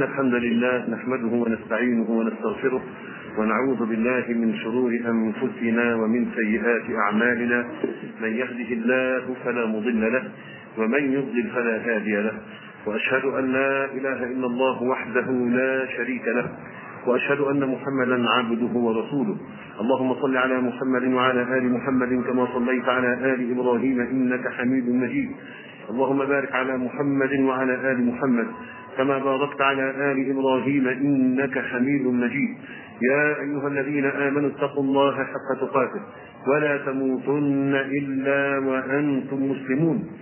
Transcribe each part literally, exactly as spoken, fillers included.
إن الحمد لله نحمده ونستعينه ونستغفره ونعوذ بالله من شرور أنفسنا ومن سيئات أعمالنا. من يهده الله فلا مضل له ومن يضلل فلا هادي له، وأشهد أن لا إله إلا الله وحده لا شريك له، وأشهد أن محمدا عبده ورسوله. اللهم صل على محمد وعلى آل محمد كما صليت على آل إبراهيم إنك حميد مجيد. اللهم بارك على محمد وعلى آل محمد كما باركت على آل إبراهيم إنك حميد مجيد. يا أيها الذين آمنوا اتقوا الله حق تقاته ولا تموتن إلا وأنتم مسلمون.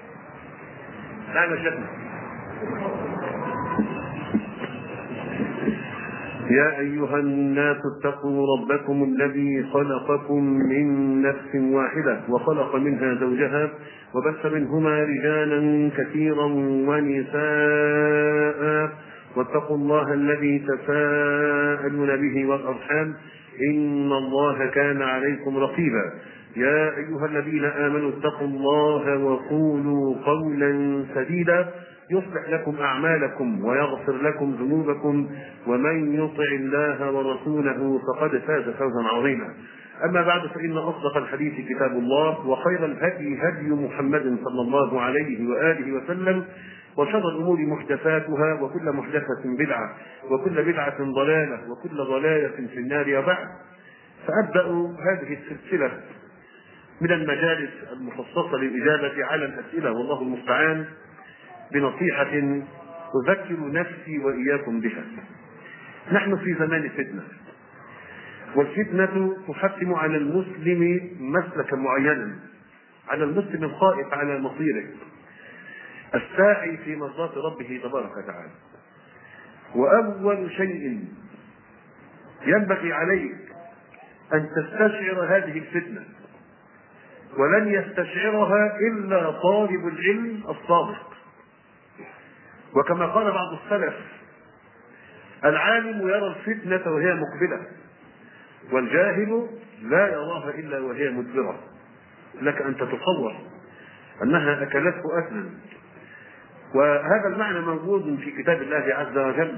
لا شكرا. يا أيها الناس اتقوا ربكم الذي خلقكم من نفس واحدة وخلق منها زوجها وبث منهما رجالا كثيرا ونساء، واتقوا الله الذي تساءلون به والأرحام إن الله كان عليكم رقيبا. يا أيها الذين آمنوا اتقوا الله وقولوا قولا سديدا يصلح لكم أعمالكم ويغفر لكم ذنوبكم، ومن يطع الله ورسوله فقد فاز فوزا عظيما. أما بعد، فإن أصدق الحديث كتاب الله، وخير الهدي هدي محمد صلى الله عليه وآله وسلم، وشر الأمور محدثاتها، وكل محدثة بدعة، وكل بدعة ضلالة، وكل ضلالة في النار. وبعد، فأبدأ هذه السلسلة من المجالس المخصصة للإجابة على الأسئلة والله المستعان بنصيحة أذكر نفسي وإياكم بها. نحن في زمان فتنة، والفتنة تحتم على المسلم مسلكا معينا، على المسلم الخائف على مصيره الساعي في مرضاة ربه تبارك وتعالى. وأول شيء ينبغي عليك أن تستشعر هذه الفتنة، ولن يستشعرها إلا طالب العلم الصادق. وكما قال بعض السلف: العالم يرى الفتنة وهي مقبلة، والجاهل لا يراها إلا وهي مدبرة. لك أن تتصور أنها أكلته أثنا. وهذا المعنى موجود في كتاب الله عز وجل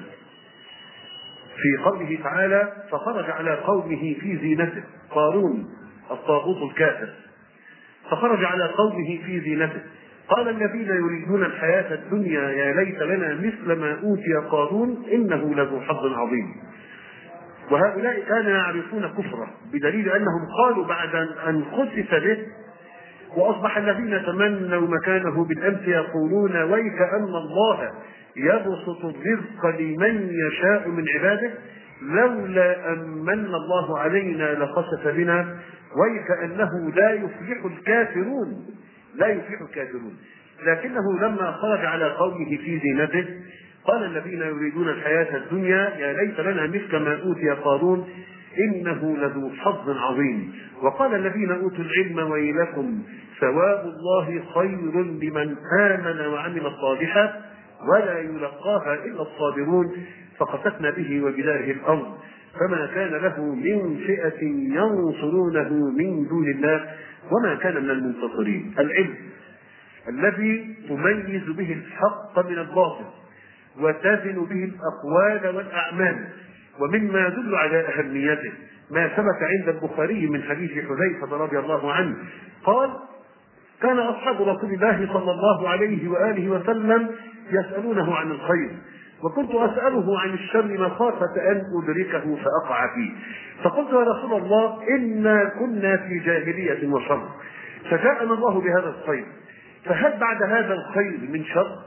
في قوله تعالى: فخرج على قومه في زينته. قارون الطاغوت الكافر فخرج على قومه في زينته قال الذين يريدون الحياة الدنيا يا ليت لنا مثل ما أوتي قارون إنه لذو حظ عظيم. وهؤلاء كانوا يعرفون كفره، بدليل أنهم قالوا بعد أن خسف به وأصبح الذين تمنوا مكانه بالأمس يقولون: ويك أن الله يبسط الرزق لمن يشاء من عباده لولا أن من الله علينا لخسف بنا ويك أنه لا يفلح الكافرون لا يفلح الكافرون. لكنه لما خرج على قومه في زينته قال الذين يريدون الحياة الدنيا يا ليت لنا مثل ما أوتي قارون إنه لذو حظ عظيم. وقال الذين أوتوا العلم ويلكم ثواب الله خير لمن آمن وعمل صالحا ولا يلقاها إلا الصابرون. فخسفنا به وبداره الأرض فما كان له من فئة ينصرونه من دون الله وما كان من المنتصرين. العلم الذي تميز به الحق من الباطل وتزن به الأقوال والأعمال. ومما يدل على أهميته ما ثبت عند البخاري من حديث حذيفة رضي الله عنه قال: كان أصحاب رسول الله صلى الله عليه وآله وسلم يسألونه عن الخير، وكنت أسأله عن الشر مخافة أن أدركه فأقع فيه. فقلت: يا رسول الله، إنا كنا في جاهلية وشر، فجاءنا الله بهذا الخير، فهل بعد هذا الخير من شر؟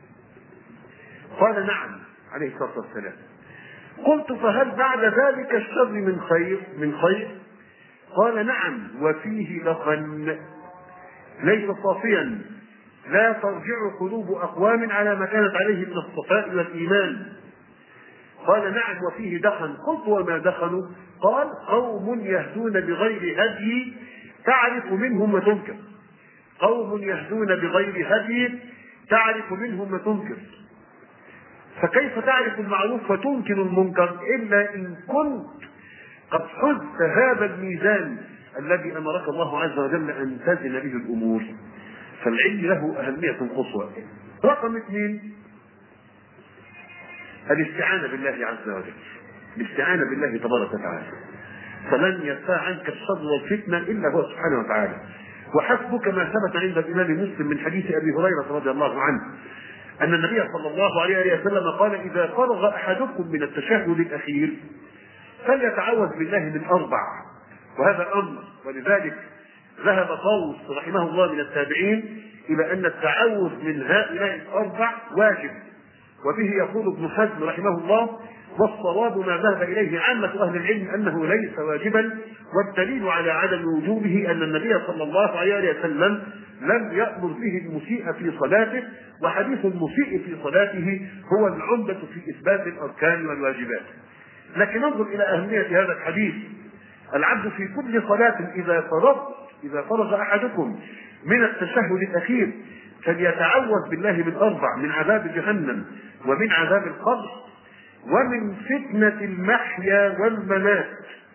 قال: نعم عليه الصلاة والسلام. قلت: فهل بعد ذلك الشر من خير من خير؟ قال: نعم وفيه لخن ليس صافيا لا ترجع قلوب أقوام على ما كانت عليه من الصفاء والإيمان. قال: نعم وفيه دخن. قلت: وما دخنوا؟ قال: قوم يهدون بغير هدي تعرف منهم وتنكر. قوم يهدون بغير هدي تعرف منهم وتنكر. فكيف تعرف المعروف وتنكر المنكر إلا إن كنت قد حزت هذا الميزان الذي أمرك الله عز وجل أن تزن به الأمور. فالعلم له أهمية قصوى. رقم اثنين: الاستعانة بالله عز وجل، الاستعانة بالله تبارك وتعالى، فلن يدفع عنك الشر والفتنة إلا هو سبحانه وتعالى. وحسبك ما ثبت عند الإمام مسلم من حديث أبي هريرة رضي الله عنه أن النبي صلى الله عليه وسلم قال: إذا فرغ أحدكم من التشهد الأخير فليتعوذ بالله من أربع. وهذا أمر، ولذلك ذهب طاووس رحمه الله من التابعين إلى أن التعوذ من هؤلاء الأربع واجب، وبه يقول ابن حزم رحمه الله: والصواب ما ذهب إليه عامة أهل العلم أنه ليس واجبا، والدليل على عدم وجوبه أن النبي صلى الله عليه وسلم لم يأمر به المسيء في صلاته، وحديث المسيء في صلاته هو العمدة في إثبات الأركان والواجبات. لكن انظر إلى أهمية هذا الحديث: العبد في كل صلاة إذا فرغ إذا فرغ أحدكم من التشهد الأخير فليتعوذ بالله من أربع: من عذاب جهنم، ومن عذاب القبر، ومن فتنة المحيا والممات،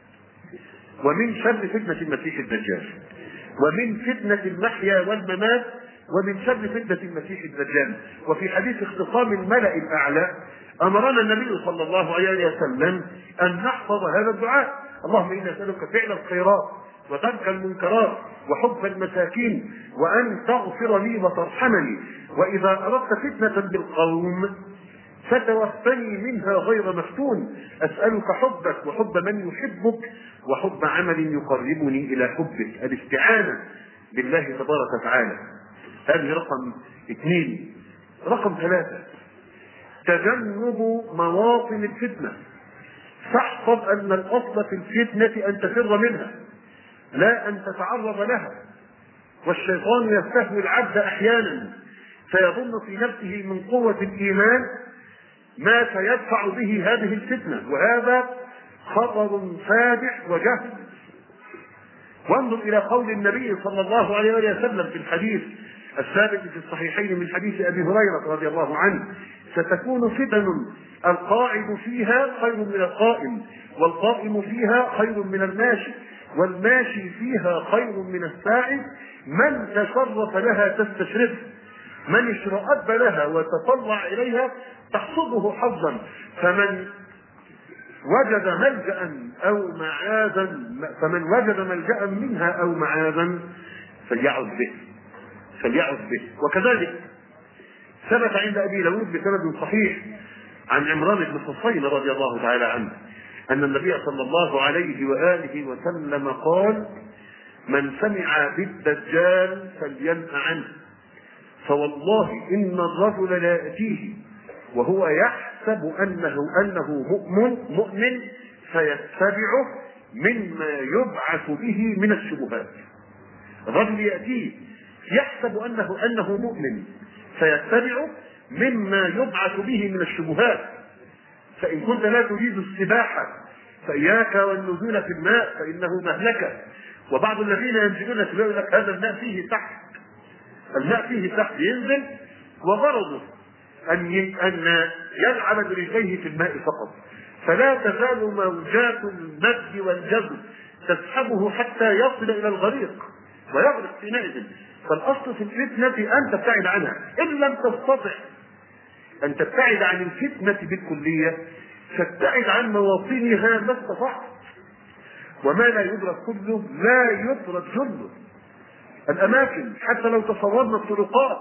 ومن شر فتنة المسيح الدجال. ومن فتنة المحيا والممات ومن شر فتنة المسيح الدجال. وفي حديث اختصام الملأ الأعلى أمرنا النبي صلى الله عليه وسلم أن نحفظ هذا الدعاء: اللهم إنا نسألك فعل الخيرات وترك المنكرات وحب المساكين وأن تغفر لي وترحمني، وإذا أردت فتنة بالقوم فتوفني منها غير مفتون، أسألك حبك وحب من يحبك وحب عمل يقربني إلى حبك. الاستعانة بالله تبارك وتعالى. هذه رقم اثنين. رقم ثلاثة: تجنب مواطن الفتنة. فاحفظ أن الأصل في الفتنة أن تفر منها لا أن تتعرض لها، والشيطان يستهوي العبد أحيانا فيظن في نفسه من قوة الإيمان ما سيدفع به هذه الفتنة، وهذا خطر فادح وجهل. وانظر إلى قول النبي صلى الله عليه وسلم في الحديث الثابت في الصحيحين من حديث أبي هريرة رضي الله عنه: ستكون فتن القاعد فيها خير من القائم، والقائم فيها خير من الماشي، والماشي فيها خير من الساعي، من تشرف لها تستشرف، من اشرأب لها وتطلع إليها تحصده حظا، فمن وجد ملجأ أو معاذا فمن وجد ملجأ منها أو معاذا فليعذ به فليعذ به. وكذلك ثبت عند أبي داود بسند صحيح عن عمران بن حصين رضي الله تعالى عنه أن النبي صلى الله عليه وآله وسلم قال: من سمع بالدجال فلينأ عنه، فوالله إن الرجل لا يأتيه وهو يحسب أنه أنه مؤمن مؤمن فيتبعه مما يبعث به من الشبهات. الرجل يأتيه يحسب أنه أنه مؤمن فيتبعه مما يبعث به من الشبهات. فإن كنت لا تريد السباحة فإياك والنزول في الماء فإنه مهلكة. وبعض الذين ينزلون في الماء يقول لك هذا الماء فيه تحت، الماء فيه تحت، ينزل وغرضه أن أن يلعب برجليه في الماء فقط، فلا تزال موجات المد والجزر تسحبه حتى يصل إلى الغريق ويغرق حينئذ. فالأصل في الفتنة أن تبتعد عنها، إن لم تستطع أن تبتعد عن الفتنة بالكلية فابتعد عن مواطنها ما استطعت. وما لا يدرك كله لا يدرك جله. الأماكن حتى لو تصورنا الطرقات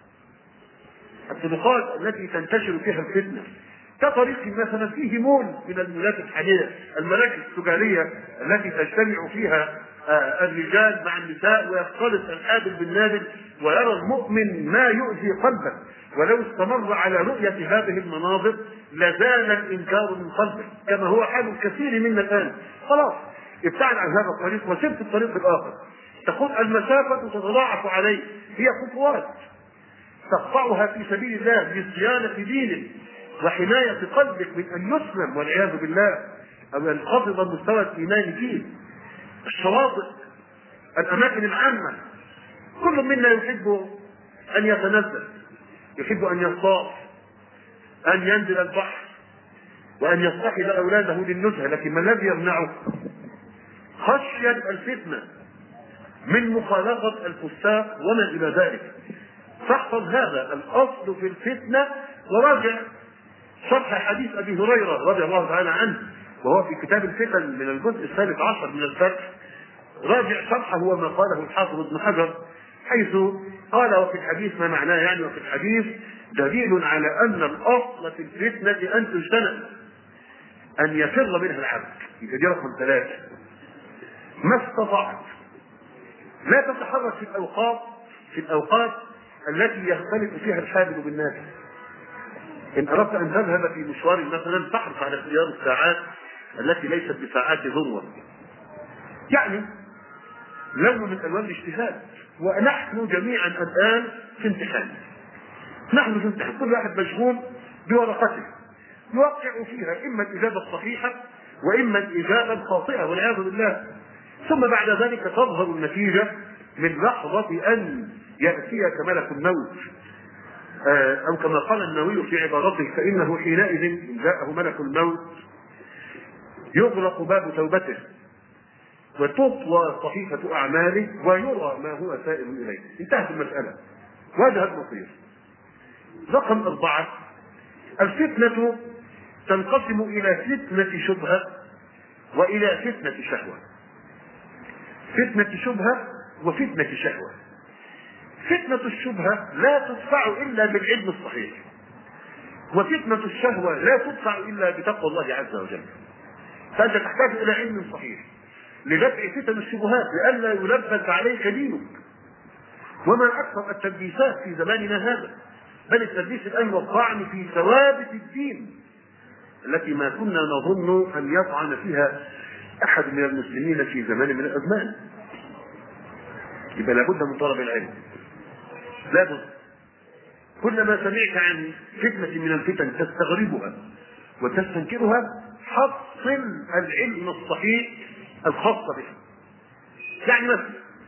الطرقات التي تنتشر فيها الفتنة كطريق مثلا فيه مول من المولات الحالية، المراكز التجارية التي تجتمع فيها الرجال مع النساء ويختلط الحابل بالنابل، ويرى المؤمن ما يؤذي قلبه، ولو استمر على رؤية هذه المناظر لزال الإنكار من قلبه كما هو حال الكثير منا الآن. خلاص ابتعد عن هذا الطريق وسبت الطريق الآخر. تقول المسافة تتضاعف عليه، هي خطوات تقطعها في سبيل الله لصيانة دينك وحماية قلبك من أن يسلم والعياذ بالله أو ينخفض مستوى الإيمان فيه. الشواطئ، الأماكن العامة، كل منا يحب أن يتنزل، يحب أن يصطاد، أن ينزل البحر، وأن يصطحب أولاده للنزهة، لكن ما الذي يمنعه؟ خشية الفتنة من مخالطة الفساق وما إلى ذلك. فاحفظ هذا الأصل في الفتنة وراجع شرح حديث ابي هريره رضي الله تعالى عنه وهو في كتاب الفتن من الجزء الثالث عشر من الفتح، راجع شرحه وما قاله الحافظ ابن حجر، حيث قال وفي الحديث ما معناه يعني وفي الحديث دليل على ان الاصل في الفتنه ان تجتنب، ان يفر منها العبد. يبقى دي رقم ثلاثه. ما استطعت لا تتحرك في الاوقات في الاوقات التي يختلف فيها الحامل بالناس. ان اردت ان تذهب في مشوار مثلا تحرص على اختيار الساعات التي ليست بساعات ذروه. يعني لون من الوان الاجتهاد، ونحن جميعا الان في امتحان. نحن في امتحان، كل واحد مشغول بورقته يوقع فيها اما الاجابه الصحيحه واما الاجابه الخاطئه والعياذ بالله. ثم بعد ذلك تظهر النتيجه من لحظه ان ياتيك ملك الموت، او كما قال النووي في عبارته فانه حينئذ ان جاءه ملك الموت يغلق باب توبته وتطوى صحيفه اعماله ويرى ما هو سائر اليه. انتهت المساله، واجه المصير. رقم اربعه، الفتنه تنقسم الى فتنه شبهه والى فتنه شهوه. فتنه شبهه وفتنه شهوه. فتنة الشبهة لا تدفع إلا بالعلم الصحيح، وفتنة الشهوة لا تدفع إلا بتقوى الله عز وجل. فأنت تحتاج إلى علم صحيح لدفع فتن الشبهات لئلا يلبس عليك دينك. وما أكثر التلبيسات في زماننا هذا، بل التلبيس الآن والطعن في ثوابت الدين التي ما كنا نظن أن يطعن فيها أحد من المسلمين في زمان من الأزمان. يبقى لابد من طلب العلم، لابد. كلما سمعت عن فتنة من الفتن تستغربها وتستنكرها حصل العلم الصحيح الخاص بها. يعني مثلا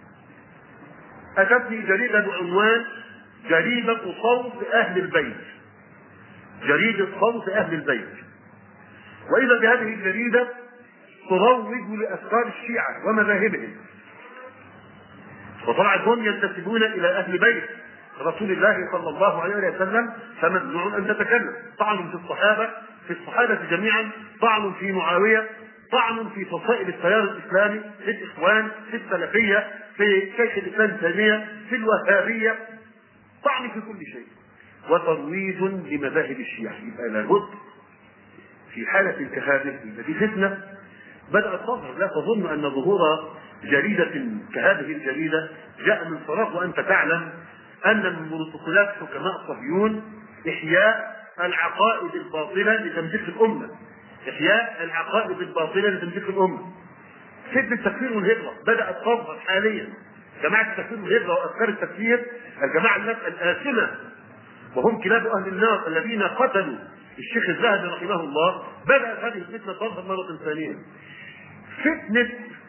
أتتني جريدة بعنوان جريدة صوت أهل البيت، جريدة صوت أهل البيت، وإذا بهذه الجريدة تروج لأفكار الشيعة ومذاهبهم، وطبعا هم ينتسبون إلى أهل بيت رسول الله صلى الله عليه وسلم، فممنوع أن تتكلم. طعن في الصحابة في الصحابة جميعا، طعن في معاوية، طعن في فصائل التيار الإسلامي، في الإخوان، في السلفية، في شيخ الإسلام تيمية، في الوهابية، طعن في كل شيء، وترويج لمذاهب الشيعة. يبقى لابد في حالة كهذه دي فتنة بدأت تظهر. لا تظن أن ظهور جريدة كهذه الجريدة جاء من فراغ، وأنت تعلم أن من بروتوكولات حكماء الصهيون إحياء العقائد الباطلة لتمزيق الأمة، إحياء العقائد الباطلة لتمزيق الأمة. فتنة التكفير والهجرة بدأت تظهر حاليا. جماعة التكفير والهجرة وأفكار التكفير، الجماعة الآثمة وهم كلاب أهل النار الذين قتلوا الشيخ الذهبي رحمه الله، بدأت هذه الفتنة تظهر مرة ثانية. فتنة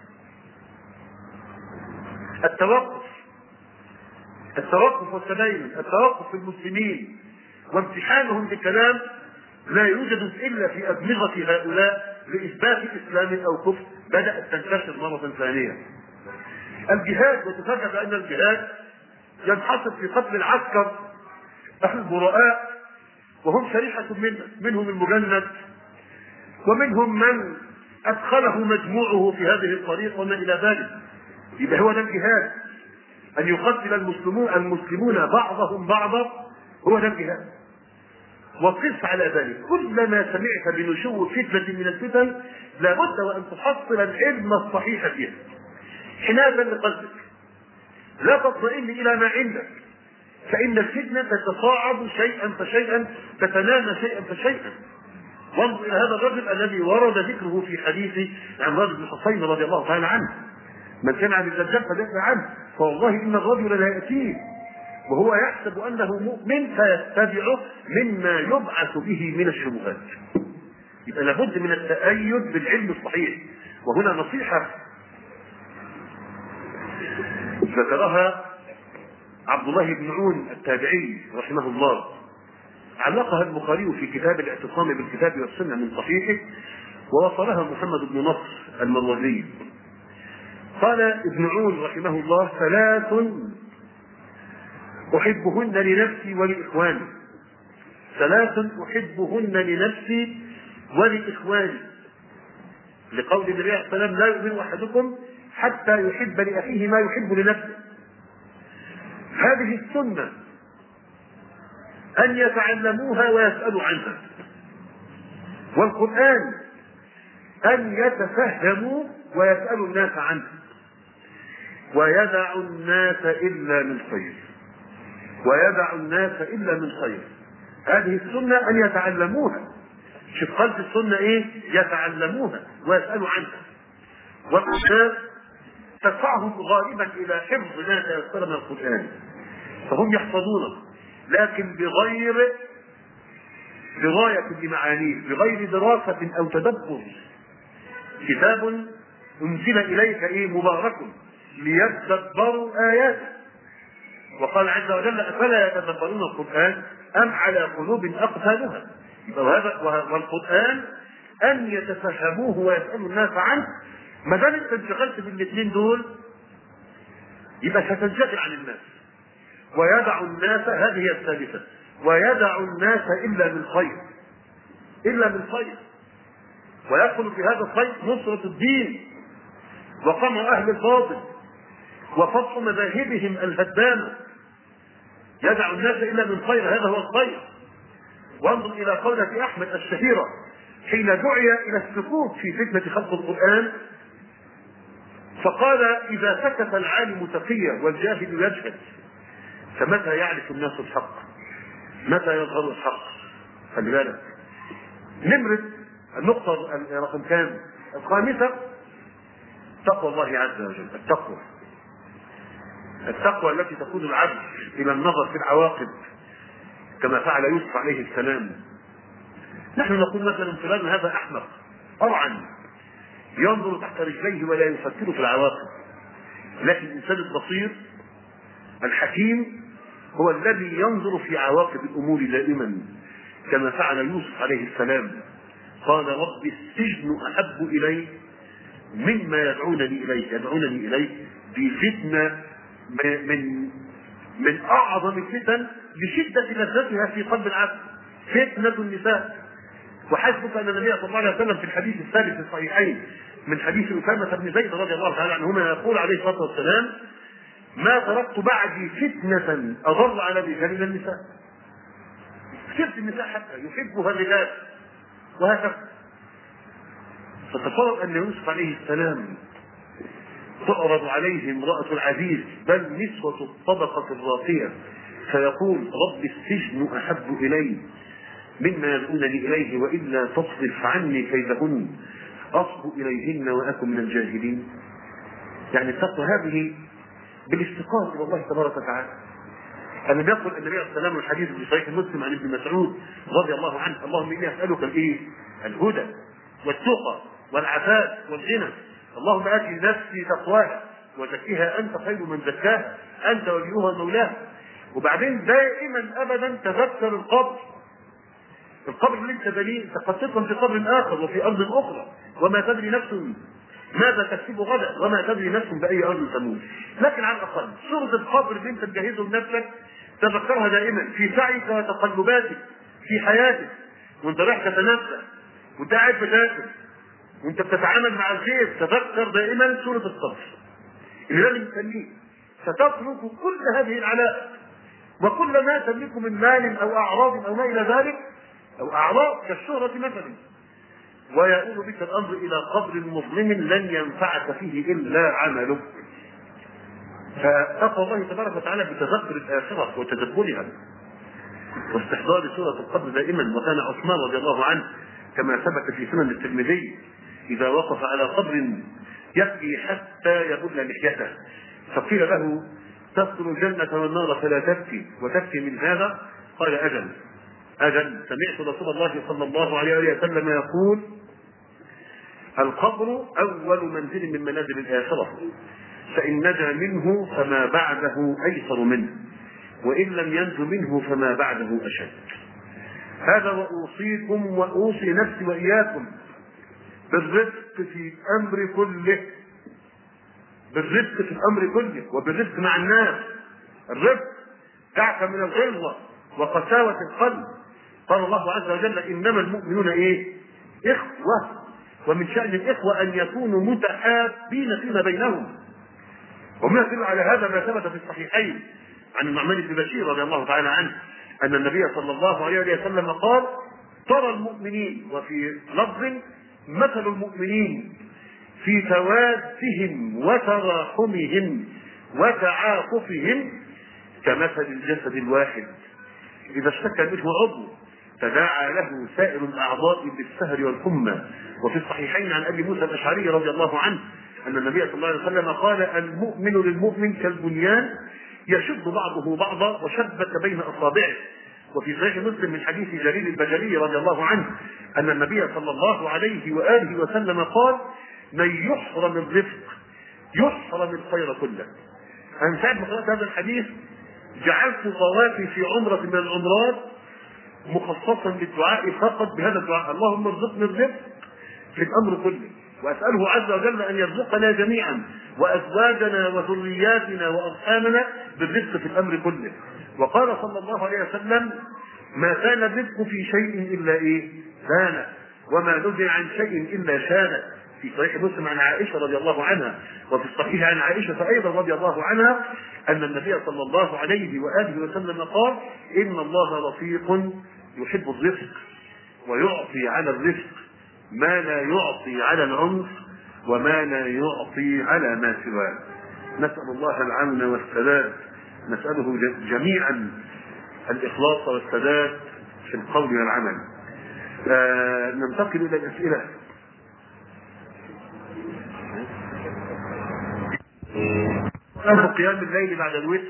التوقف التوقف والتدين، التوقف في المسلمين وامتحانهم بكلام لا يوجد إلا في أدمغة هؤلاء لإثبات إسلام أو كفر، بدأت تنتشر مرة ثانية. الجهاد، وتفاجأ بأن الجهاد ينحصر في قتل العسكر البراء وهم شريحة منه، منهم المجند ومنهم من أدخله مجموعه في هذه الطريق وما إلى ذلك. يبقى هو ده الجهاد، أن يقتل المسلمون المسلمون بعضهم بعضا، هو ده الجهاد. وقس على ذلك كلما سمعت بنشوء فتنة من الفتن لابد وأن تحصل العلم الصحيح فيها حنادا لقلبك، لا تطمئن إلى ما عندك، فإن الفتنة تتصاعد شيئا فشيئا، تتنامى شيئا فشيئا. وانظر إلى هذا الرجل الذي ورد ذكره في حديث عمران بن حصين رضي الله تعالى عنه، من سمع بالدجال فليسمع عنه، فوالله إن الرجل لا يأتيه وهو يحسب أنه مؤمن فيتبعه مما يبعث به من الشبهات. يبقى لابد من التأيد بالعلم الصحيح. وهنا نصيحة ذكرها عبد الله بن عون التابعي رحمه الله، علقها البخاري في كتاب الاعتصام بالكتاب والسنة من صحيحه، ووصلها محمد بن نصر المروزي. قال ابن عون رحمه الله: ثلاث أحبهن لنفسي ولإخواني، ثلاث أحبهن لنفسي ولإخواني، لقول النبي عليه الصلاة والسلام: لا يؤمن أحدكم حتى يحب لأخيه ما يحب لنفسه. هذه السنة أن يتعلموها ويسألوا عنها، والقرآن أن يتفهموا ويسألوا الناس عنه، ويدع الناس إلا من خير، ويدع الناس إلا من خير. هذه السنة أن يتعلموها. شوف قلت السنة إيه؟ يتعلموها ويسألوا عنها. والناس تدفعهم غالبا إلى حفظ ما تيسر من القرآن، فهم يحفظونه لكن بغير دراية بمعانيه، بغير دراسة أو تدبر. كتاب أنزل إليك إيه؟ مبارك ليتدبروا آياته. وقال عز وجل: أفلا يتدبرون القرآن أم على قلوب أقفالها. والقرآن أن يتفهموه ويسألوا الناس عنه. ما دام أنت انشغلت بالاثنين دول يبقى ستنشغل عن الناس. ويدع الناس، هذه هي الثالثة، ويدع الناس إلا من خير، إلا من خير. ويدخل في هذا الخير نصرة الدين وقمع أهل الباطل وفتح مذاهبهم الهدامة. يدع الناس إلا من خير، هذا هو الخير. وانظر إلى قولة أحمد الشهيرة حين دعي إلى السكوت في فتنة خلق القرآن، فقال: إذا سكت العالم تقيا والجاهل يجهل، فمتى يعرف الناس الحق؟ متى يظهر الحق؟ خلي بالك. نمرة النقطة رقم كام؟ الخامسة: تقوى الله عز وجل. التقوى التقوى التي تقود العبد إلى النظر في العواقب كما فعل يوسف عليه السلام. نحن نقول مثلا فلان هذا أحمق طبعا، ينظر تحت رجليه ولا يفكر في العواقب، لكن الإنسان البصير الحكيم هو الذي ينظر في عواقب الأمور دائما كما فعل يوسف عليه السلام. قال: رب السجن أحب إلي مما يدعونني إليه. يدعونني إليه دي فتنة من من أعظم الفتن لشدة لذتها في قلب العبد، فتنة النساء. وحسبك أن النبي صلى الله عليه وسلم في الحديث الثالث في الصحيحين من حديث أسامة بن زيد رضي الله تعالى عنهما يقول عليه الصلاة والسلام: ما تركت بعدي فتنة أضر على الرجال من النساء. كيف النساء حتى يحبها الرجال وهكذا. فتصور أن يوسف عليه السلام تعرض عليه امرأة العزيز بل نسوة الطبقة الراقية، فيقول: رب السجن أحب إلي مما يدعونني إليه وإلا تصرف عني كيدهن أصب إليهن وأكن من الجاهلين. يعني التقوى هذه بالافتقار إلى الله تبارك وتعالى. أن يقول النبي عليه السلام الحديث في صحيح مسلم عن ابن مسعود رضي الله عنه: اللهم إني أسألك الإيه؟ الهدى والتقى والعفاف والغنى. اللهم آت نفسي تقواها وزكيها أنت خير من زكاها أنت وليها مولاها. وبعدين دائما أبدا تذكر القبر، القبر اللي انت بنيه انت قد تدخل في قبر آخر وفي أرض أخرى، وما تدري نفس ماذا تكسب غدا وما تدري نفس بأي أرض تموت. لكن على الأقل صورة القبر اللي انت تجهزه لنفسك تذكرها دائما في سعيك وتقلباتك في حياتك، وانت رايح تتنفس وانت قاعد بتاكل وانت بتتعامل مع الخير. تذكر دائما صورة القبر اللي لازم تسميه، ستترك كل هذه العلاء وكل ما تملك من مال أو أعراض أو ما إلى ذلك، أو أعراض كالشهرة مثلا، ويؤول بك الأمر إلى قبر مظلم لن ينفعك فيه إلا عملك. فتقوى الله تبارك وتعالى بتذكر الآخرة وتدبرها واستحضار سورة القبر دائما. وكان عثمان رضي الله عنه كما ثبت في سنن الترمذي إذا وقف على قبر يبكي حتى يبل لحيته، فقيل له: تدخل الجنة والنار فلا تبكي وتبكي من هذا؟ قال: أجل أجل سمعت رسول الله صلى الله عليه وسلم يقول: القبر أول منزل من منازل الآخرة، فإن نجا منه فما بعده أيسر منه، وإن لم ينج منه فما بعده أشد. هذا وأوصيكم وأوصي نفسي وإياكم بالرفق في الأمر كله، بالرفق في الأمر كله وبالرفق مع الناس. الرفق دعك من الغلظة وقساوة القلب قال الله عز وجل انما المؤمنون ايه؟ اخوه، ومن شأن الاخوه ان يكونوا متحابين فيما بينهم. وما يدل على هذا ما ثبت في الصحيحين عن النعمان بن بشير رضي الله تعالى عنه ان النبي صلى الله عليه وسلم قال: ترى المؤمنين، وفي لفظ: مثل المؤمنين في توادهم وتراحمهم وتعاطفهم كمثل الجسد الواحد اذا اشتكى منه عضو تداعى له سائر الاعضاء بالسهر والحمى. وفي الصحيحين عن ابي موسى الاشعري رضي الله عنه ان النبي صلى الله عليه وسلم قال: المؤمن للمؤمن كالبنيان يشد بعضه بعضا وشبك بين اصابعه. وفي صحيح مسلم من حديث جرير البجلي رضي الله عنه ان النبي صلى الله عليه واله وسلم قال: من يحرم الرفق يحرم الخير كله. انا ساعه ما قرات هذا الحديث جعلت طوافي في عمره من العمرات مخصصا للدعاء فقط بهذا الدعاء: اللهم ارزقني الرزق في الامر كله، واساله عز وجل ان يرزقنا جميعا وازواجنا وذرياتنا وارحامنا بالرزق في الامر كله. وقال صلى الله عليه وسلم: ما كان الرزق في شيء الا ايه؟ كان، وما نزع عن شيء الا شان. في صحيح مسلم عن عائشه رضي الله عنها، وفي الصحيح عن عائشه ايضا رضي الله عنها ان النبي صلى الله عليه واله وسلم قال: ان الله رفيق يحب الرفق ويعطي على الرفق ما لا يعطي على العنف وما لا يعطي على ما سواه. نسأل الله العون والسداد، نسأله جميعا الإخلاص والسداد في القول والعمل. آه ننتقل إلى الأسئلة. قيام الليل بعد الوتر.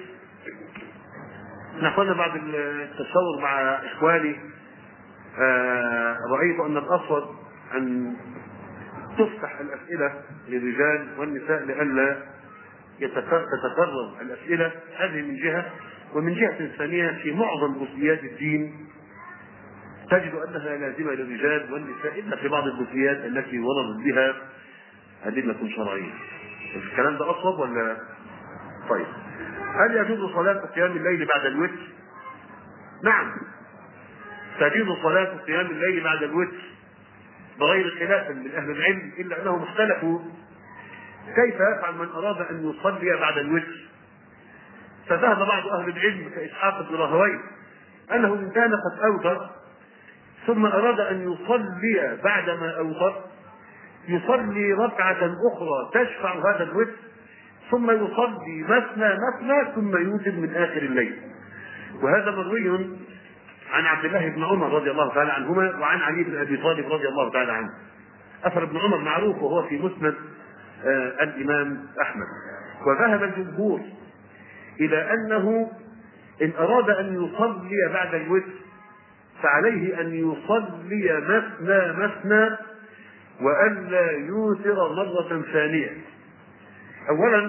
نحن بعد التشاور مع إخواني آه رأيت أن الأفضل أن تفتح الأسئلة للرجال والنساء لئلا تتكرر الأسئلة. هذه من جهة، ومن جهة ثانية في معظم جزئيات الدين تجد أنها لازمة للرجال والنساء إلا في بعض الجزئيات التي وردت بها أدلة شرعية. الكلام ده أصوب ولا؟ طيب، هل يجوز صلاة قيام الليل بعد الوتر؟ نعم، تجوز صلاة قيام الليل بعد الوتر بغير خلاف من أهل العلم، إلا أنهم اختلفوا كيف يفعل من أراد أن يصلي بعد الوتر. فذهب بعض أهل العلم كإسحاق بن راهويه أنه إن كان قد أوتر ثم أراد أن يصلي بعدما أوتر يصلي ركعة أخرى تشفع هذا الوتر، ثم يصلي مثنى مثنى ثم يوتر من آخر الليل. وهذا مروي عن عبد الله بن عمر رضي الله تعالى عنهما وعن علي بن أبي طالب رضي الله تعالى عنه. أثر ابن عمر معروف وهو في مسند آه الإمام أحمد. وذهب الجمهور إلى أنه إن أراد أن يصلي بعد الوتر فعليه أن يصلي مثنى مثنى وألا يوتر مرة ثانية. أولا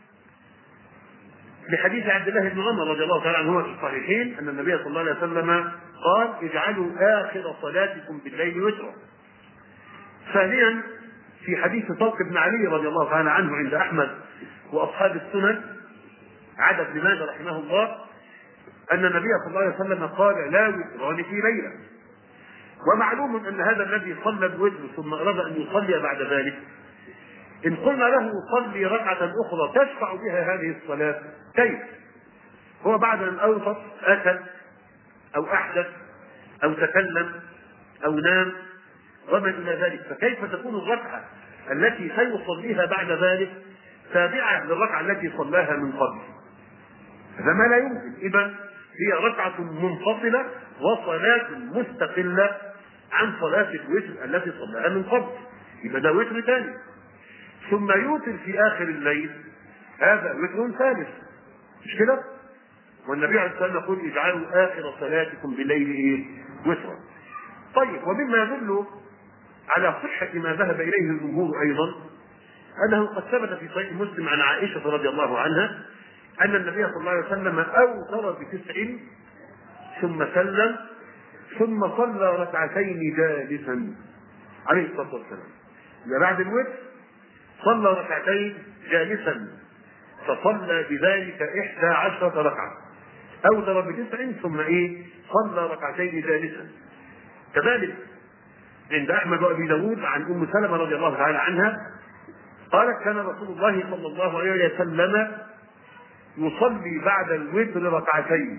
لحديث عبد الله بن عمر رضي الله تعالى عنه في الصحيحين أن النبي صلى الله عليه وسلم قال: اجعلوا آخر صلاتكم بالليل وترا. ثانيا في حديث طلق بن علي رضي الله تعالى عنه عند أحمد وأصحاب السنن عدا ابن ماجه رحمه الله أن النبي صلى الله عليه وسلم قال: لا وتران في ليلة. ومعلوم أن هذا الذي صلى الوتر ثم أراد أن يصلي بعد ذلك إن قلنا له صلي ركعة أخرى تشفع بها هذه الصلاة كيف؟ هو بعد أن أوتر أكل أو أحدث أو تكلم أو نام وما إلى ذلك، فكيف تكون الركعة التي سيصليها بعد ذلك تابعة للركعة التي صلاها من قبل؟ هذا ما لا يمكن. إذن هي ركعة منفصلة وصلاة مستقلة عن صلاة الوتر التي صلاها من قبل، يبقى ده وتر ثاني. ثم يوتر في آخر الليل، هذا وتر ثالث، مش كده؟ والنبي عليه الصلاة والسلام يقول: اجعلوا آخر صلاتكم بالليل إيه؟ وترا. طيب، ومما يدل على صحة ما ذهب إليه الجمهور أيضا أنه قد ثبت في صحيح مسلم عن عائشة رضي الله عنها أن النبي صلى الله عليه وسلم أوتر بتسع ثم سلم ثم صلى ركعتين جالسا عليه الصلاة والسلام. بعد الوتر صلى ركعتين جالسا فصلى بذلك إحدى عشرة ركعة، أوتر بتسع ثم إيه صلى ركعتين جالسا. كذلك عند أحمد وأبي داود عن أم سلمة رضي الله تعالى عنها قالت كان رسول الله صلى الله عليه وسلم يصلي بعد الوتر ركعتين.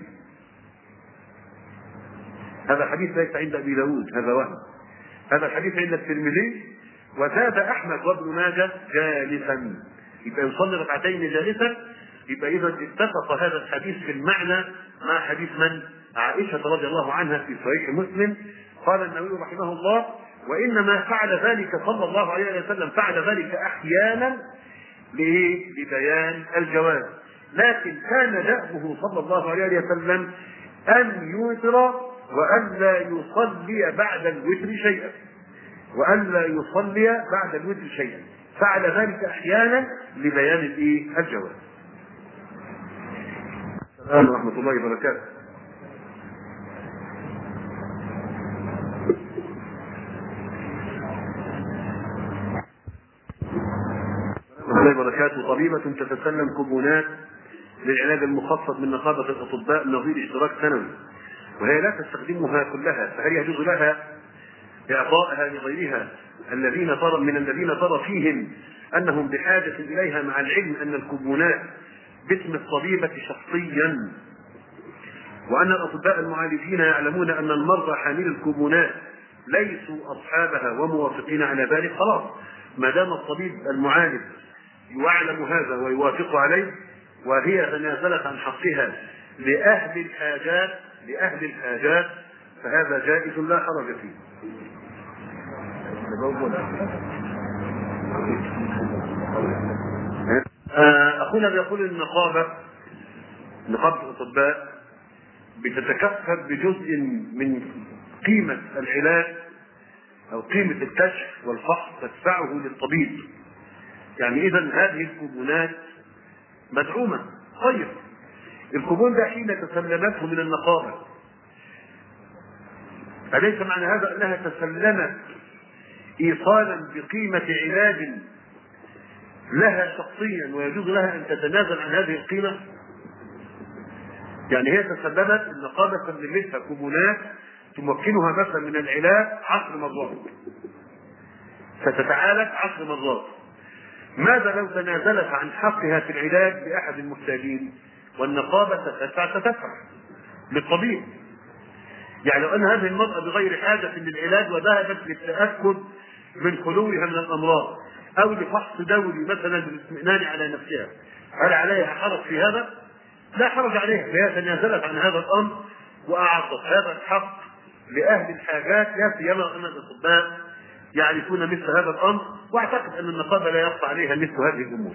هذا حديث ليس عند أبي داود، هذا وهم. هذا الحديث عند الترمذي. وزاد أحمد وابن ماجه جالسا، يبقى يصلي ركعتين جالسا. يبقى إذا اتفق هذا الحديث في المعنى مع حديث من؟ عائشة رضي الله عنها في صحيح مسلم. قال النووي رحمه الله: وإنما فعل ذلك صلى الله عليه وسلم فعل ذلك أحيانا لبيان الجواز، لكن كان دأبه صلى الله عليه وسلم أن يوتر وأن لا يصلي بعد الوتر شيئا، وأن لا يصلي بعد الوتر شيئا، فعل ذلك أحيانا لبيان الجواز. السلام ورحمة الله وبركاته. الله وبركاته. طبيبة تتسلم كوبونات للعلاج المخفض من نقابة الأطباء نظير اشتراك سنوي، وهي لا تستخدمها كلها، فهل يجوز لها إعطائها لغيرها الذين ترى من الذين ترى فيهم أنهم بحاجة إليها، مع العلم أن الكوبونات باسم الطبيبة شخصيا، وأن الأطباء المعالجين يعلمون أن المرضى حامل الكوبونات ليسوا أصحابها وموافقين على ذلك؟ خلاص، ما دام الطبيب المعالج يعلم هذا ويوافق عليه وهي تنازلت عن حقها لأهل الحاجات لأهل الحاجات فهذا جائز لا حرج فيه. أخونا بيقول النقابة نقابة الأطباء بتتكفل بجزء من قيمة العلاج أو قيمة الكشف والفحص تدفعه للطبيب، يعني إذا هذه الكوبونات مدعومة. طيب الكوبون ده حين تسلمته من النقابة أليس معنى هذا أنها تسلمت إيصالا بقيمة علاج لها شخصيا ويجوز لها أن تتنازل عن هذه القيمة؟ يعني هي تسلمت النقابة سلمتها كوبونات تمكنها مثلا من العلاج عشر مرات، فتتعالج عشر مرات. ماذا لو تنازلت عن حقها في العلاج لأحد المحتاجين والنقابة تدفع تدفع للطبيب؟ يعني لو أن هذه المرأة بغير حاجة للعلاج وذهبت للتأكد من خلوها من الأمراض أو لفحص دوري مثلا للاطمئنان على نفسها، هل عليها حرج في هذا؟ لا حرج عليها، فهي تنازلت عن هذا الأمر وأعطت هذا الحق لأهل الحاجات، لا سيما أن الأطباء يعرفون مثل هذا الأمر، وأعتقد أن النقابة لا يخفى عليها مثل هذه الأمور.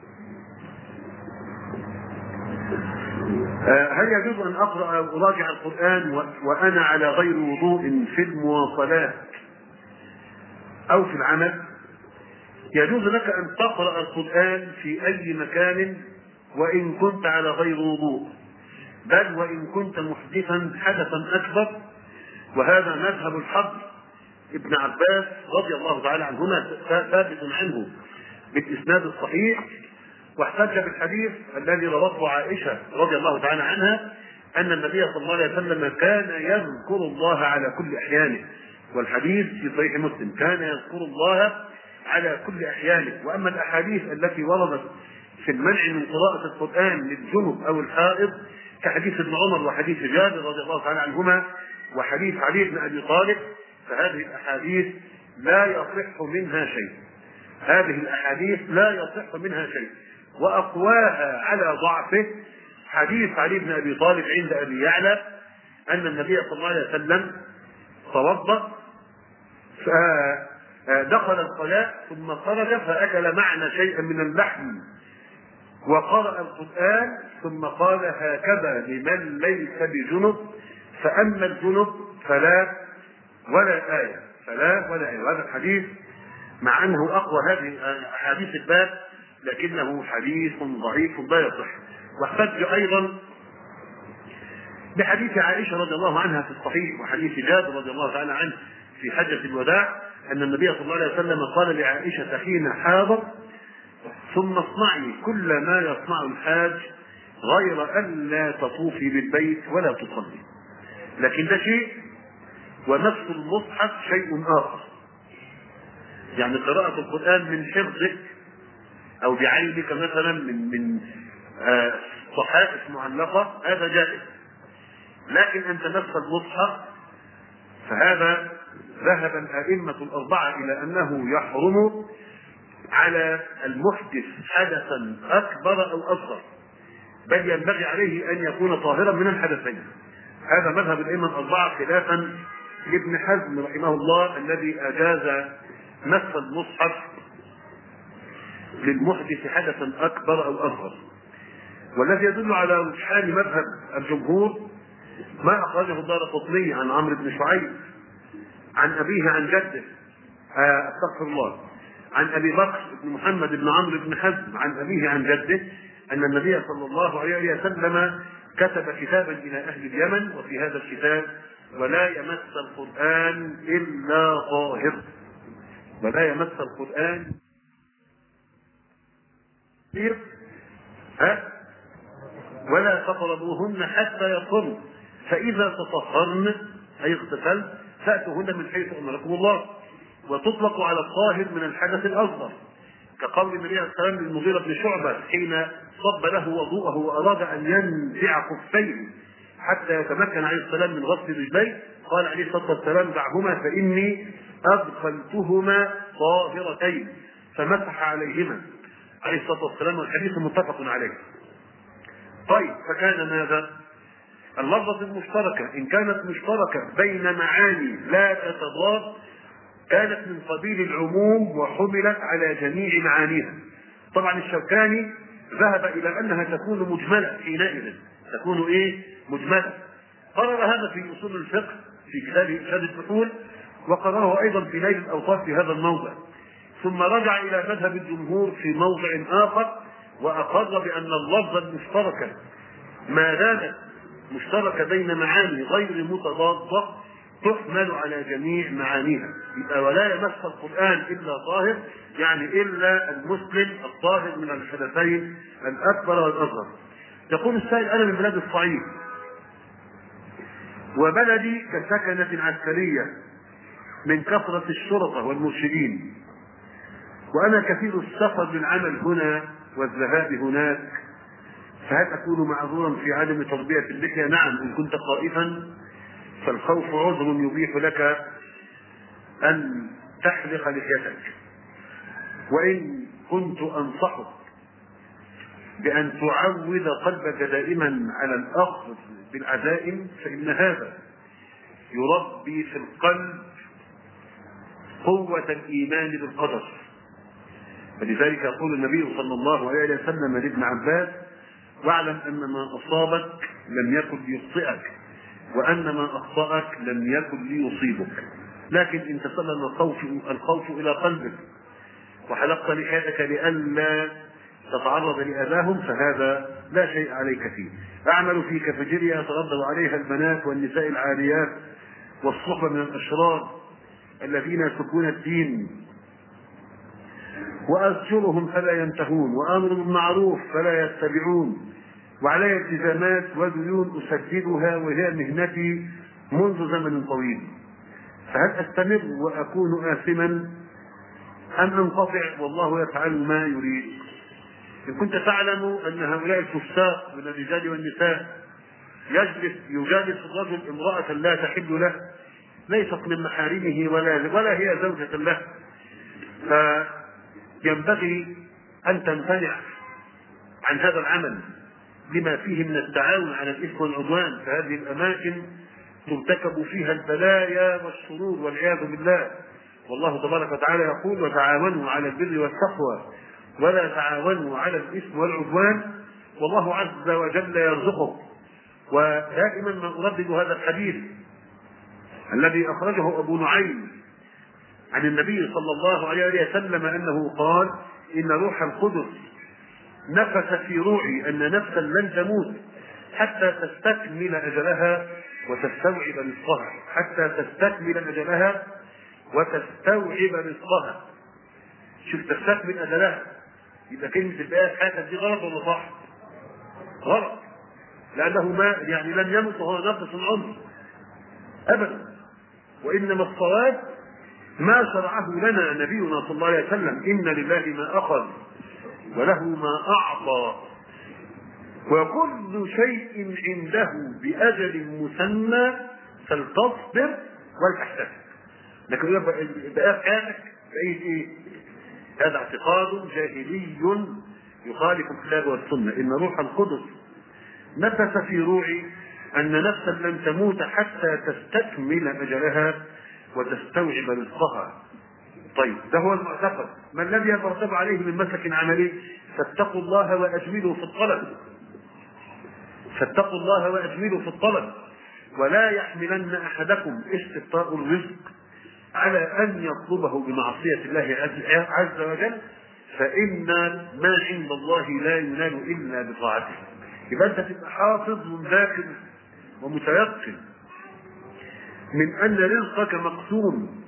هل يجوز أن أقرأ أو أراجع القرآن وأنا على غير وضوء في المواصلات أو في العمل؟ يجوز لك أن تقرأ القرآن في أي مكان وإن كنت على غير وضوء، بل وإن كنت محدثا حدثا أكبر، وهذا مذهب الحبر ابن عباس رضي الله تعالى عنهما ثابت عنه بالإسناد الصحيح، واحتج بالحديث الذي روته عائشة رضي الله تعالى عنها أن النبي صلى الله عليه وسلم كان يذكر الله على كل أحيانه، والحديث في صحيح مسلم كان يذكر الله على كل أحيانه. وأما الأحاديث التي وردت في المنع من قراءة القرآن للجنب أو الحائض كحديث ابن عمر وحديث جابر رضي الله تعالى عنهما وحديث علي بن أبي طالب، فهذه الأحاديث لا يصح منها شيء، هذه الأحاديث لا يصح منها شيء، وأقواها على ضعفه حديث علي بن أبي طالب عند أبي يعلى أن النبي صلى الله عليه وسلم توضأ فدخل الخلاء ثم خرج فأكل معنا شيئا من اللحم وقرأ القرآن ثم قال هكذا لمن ليس بجنب، فأما الجنب فلا ولا آية فلا ولا آية. وهذا الحديث مع أنه أقوى هذه أحاديث الباب لكنه حديث ضعيف لا يصح. واحتج أيضا بحديث عائشة رضي الله عنها في الصحيح وحديث جابر رضي الله تعالى عنه في حجة الوداع أن النبي صلى الله عليه وسلم قال لعائشة حين حاضت ثم اصنعي كل ما يصنع الحاج غير أن لا تطوفي بالبيت ولا تصلي. لكن ده شيء، ونفس المصحف شيء آخر. يعني قراءة القرآن من حفظك أو بعينك مثلا من من آه صحائف معلقة، هذا جائز. لكن أن تمس المصحف فهذا ذهب الأئمة الأربعة إلى أنه يحرم على المحدث حدثا أكبر أو أصغر، بل ينبغي عليه أن يكون طاهرا من الحدثين. هذا مذهب الأئمة الأربعة خلافا لابن حزم رحمه الله الذي أجاز مس المصحف للمحدث حدثا أكبر أو أصغر. والذي يدل على رجحان مذهب الجمهور ما أخرجه الدارقطني عن عمرو بن شعيب عن أبيه عن جده، أستغفر الله، عن أبي بكر بن محمد بن عمرو بن حزم عن أبيه عن جده أن النبي صلى الله عليه وسلم كتب كتابا إلى أهل اليمن، وفي هذا الكتاب: ولا يمس القرآن إلا طاهر، ولا يمس القرآن ها ولا تقربوهن حتى يطهرن، فإذا تطهرن أي اغتسلن فأتوهن من حيث أمركم الله. وتطلق على الطاهر من الحدث الأصغر، كقول النبي عليه الصلاة والسلام للمغيرة بن شعبة حين صب له وضوءه وأراد أن ينزع خفيه حتى يتمكن عليه السلام من غسل رجليه، قال عليه الصلاة والسلام: دعهما فإني أدخلتهما طاهرتين، فمسح عليهما عليه الصلاة والسلام، والحديث متفق عليه. طيب، فكان ماذا؟ اللفظة المشتركة إن كانت مشتركة بين معاني لا تتضاد كانت من قبيل العموم وحملت على جميع معانيها. طبعا الشوكاني ذهب إلى أنها تكون مجملة حينئذ، تكون إيه؟ مجملة. قرر هذا في أصول الفقه في كتابه إرشاد الفحول، وقرره أيضا في نيل الأوطار في هذا الموضع، ثم رجع إلى مذهب الجمهور في موضع آخر وأقر بأن اللفظة المشتركة ما دامت مشتركة بين معاني غير متضادة تحمل على جميع معانيها. يبقى ولا يمس القرآن إلا طاهر، يعني إلا المسلم الطاهر من الحدثين الأكبر والأصغر. يقول السائل: أنا من بلاد الصعيد، وبلدي كسكنة عسكرية من كثرة الشرطة والمرشدين، وأنا كثير السفر للعمل هنا والذهاب هناك، فهل أكون معذورا في عدم تربية اللحية؟ نعم، إن كنت خائفا فالخوف عذر يبيح لك أن تحلق لحيتك، وإن كنت أنصحك بأن تعود قلبك دائما على الأخذ بالعزائم، فإن هذا يربي في القلب قوة الإيمان بالقدر. فلذلك يقول النبي صلى الله عليه وسلم لابن عباس: واعلم أن ما أصابك لم يكن ليخطئك، وأن ما أخطأك لم يكن ليصيبك. لكن إن تسلل الخوف الخوف إلى قلبك وحلقت لحيتك لئلا تتعرض لأذاهم فهذا لا شيء عليك فيه. أعمل في كافيتيريا يتغدى عليها البنات والنساء العاريات والصحبة من الأشرار الذين يسبون الدين، وأذكرهم فلا ينتهون، وأمر بالمعروف فلا يتبعون، وعلي التزامات وديون أسددها وهي مهنتي منذ زمن طويل، فهل أستمر وأكون آثما أم أنقطع والله يفعل ما يريد؟ إن كنت تعلم أن هؤلاء الفساق من الرجال والنساء يجلس يجالس الرجل امرأة لا تحل له، ليست من محارمه ولا ولا هي زوجة له، فينبغي أن تمتنع عن هذا العمل لما فيه من التعاون على الإثم والعدوان. فهذه الأماكن ترتكب فيها البلايا والشرور والعياذ بالله. والله تبارك وتعالى يقول: وتعاونوا على البر والتقوى ولا تعاونوا على الإثم والعدوان والله عز وجل يرزقه. ودائما ما أردد هذا الحديث الذي أخرجه أبو نعيم عن النبي صلى الله عليه وسلم أنه قال: إن روح القدس نفس في روعي أن نفسا لن تموت حتى تستكمل أجلها وتستوعب رزقها، حتى تستكمل أجلها وتستوعب رزقها. شوف، تستكمل أجلها، يبقى كلمة الباقي حياتك دي غلط ولا صح؟ غلط، لأنه ما يعني لم يمت وهو ناقص العمر أبدا، وإنما الصواب ما شرعه لنا نبينا صلى الله عليه وسلم: إن لله ما أخذ وله ما أعطى وكل شيء عنده بأجل مسمى فلتصبر ولتحتسب. لكن يبقى في حياتك بقيت ايه؟ هذا اعتقاد جاهلي يخالف الكتاب والسنة. إن روح القدس نفس في روعي أن نفسا لن تموت حتى تستكمل أجلها وتستوعب رزقها. طيب ده هو المعتقد. ما الذي يترتب عليه من مسلك عملي؟ فاتقوا الله وأجملوا في الطلب، فاتقوا الله وأجملوا في الطلب، ولا يحملن أحدكم استبطاء الرزق على أن يطلبه بمعصية الله عز وجل، فإن ما عند الله لا ينال إلا بطاعته. يبقى أنت تبقى حافظ ومذاكر ومتيقن من أن رزقك مقسوم،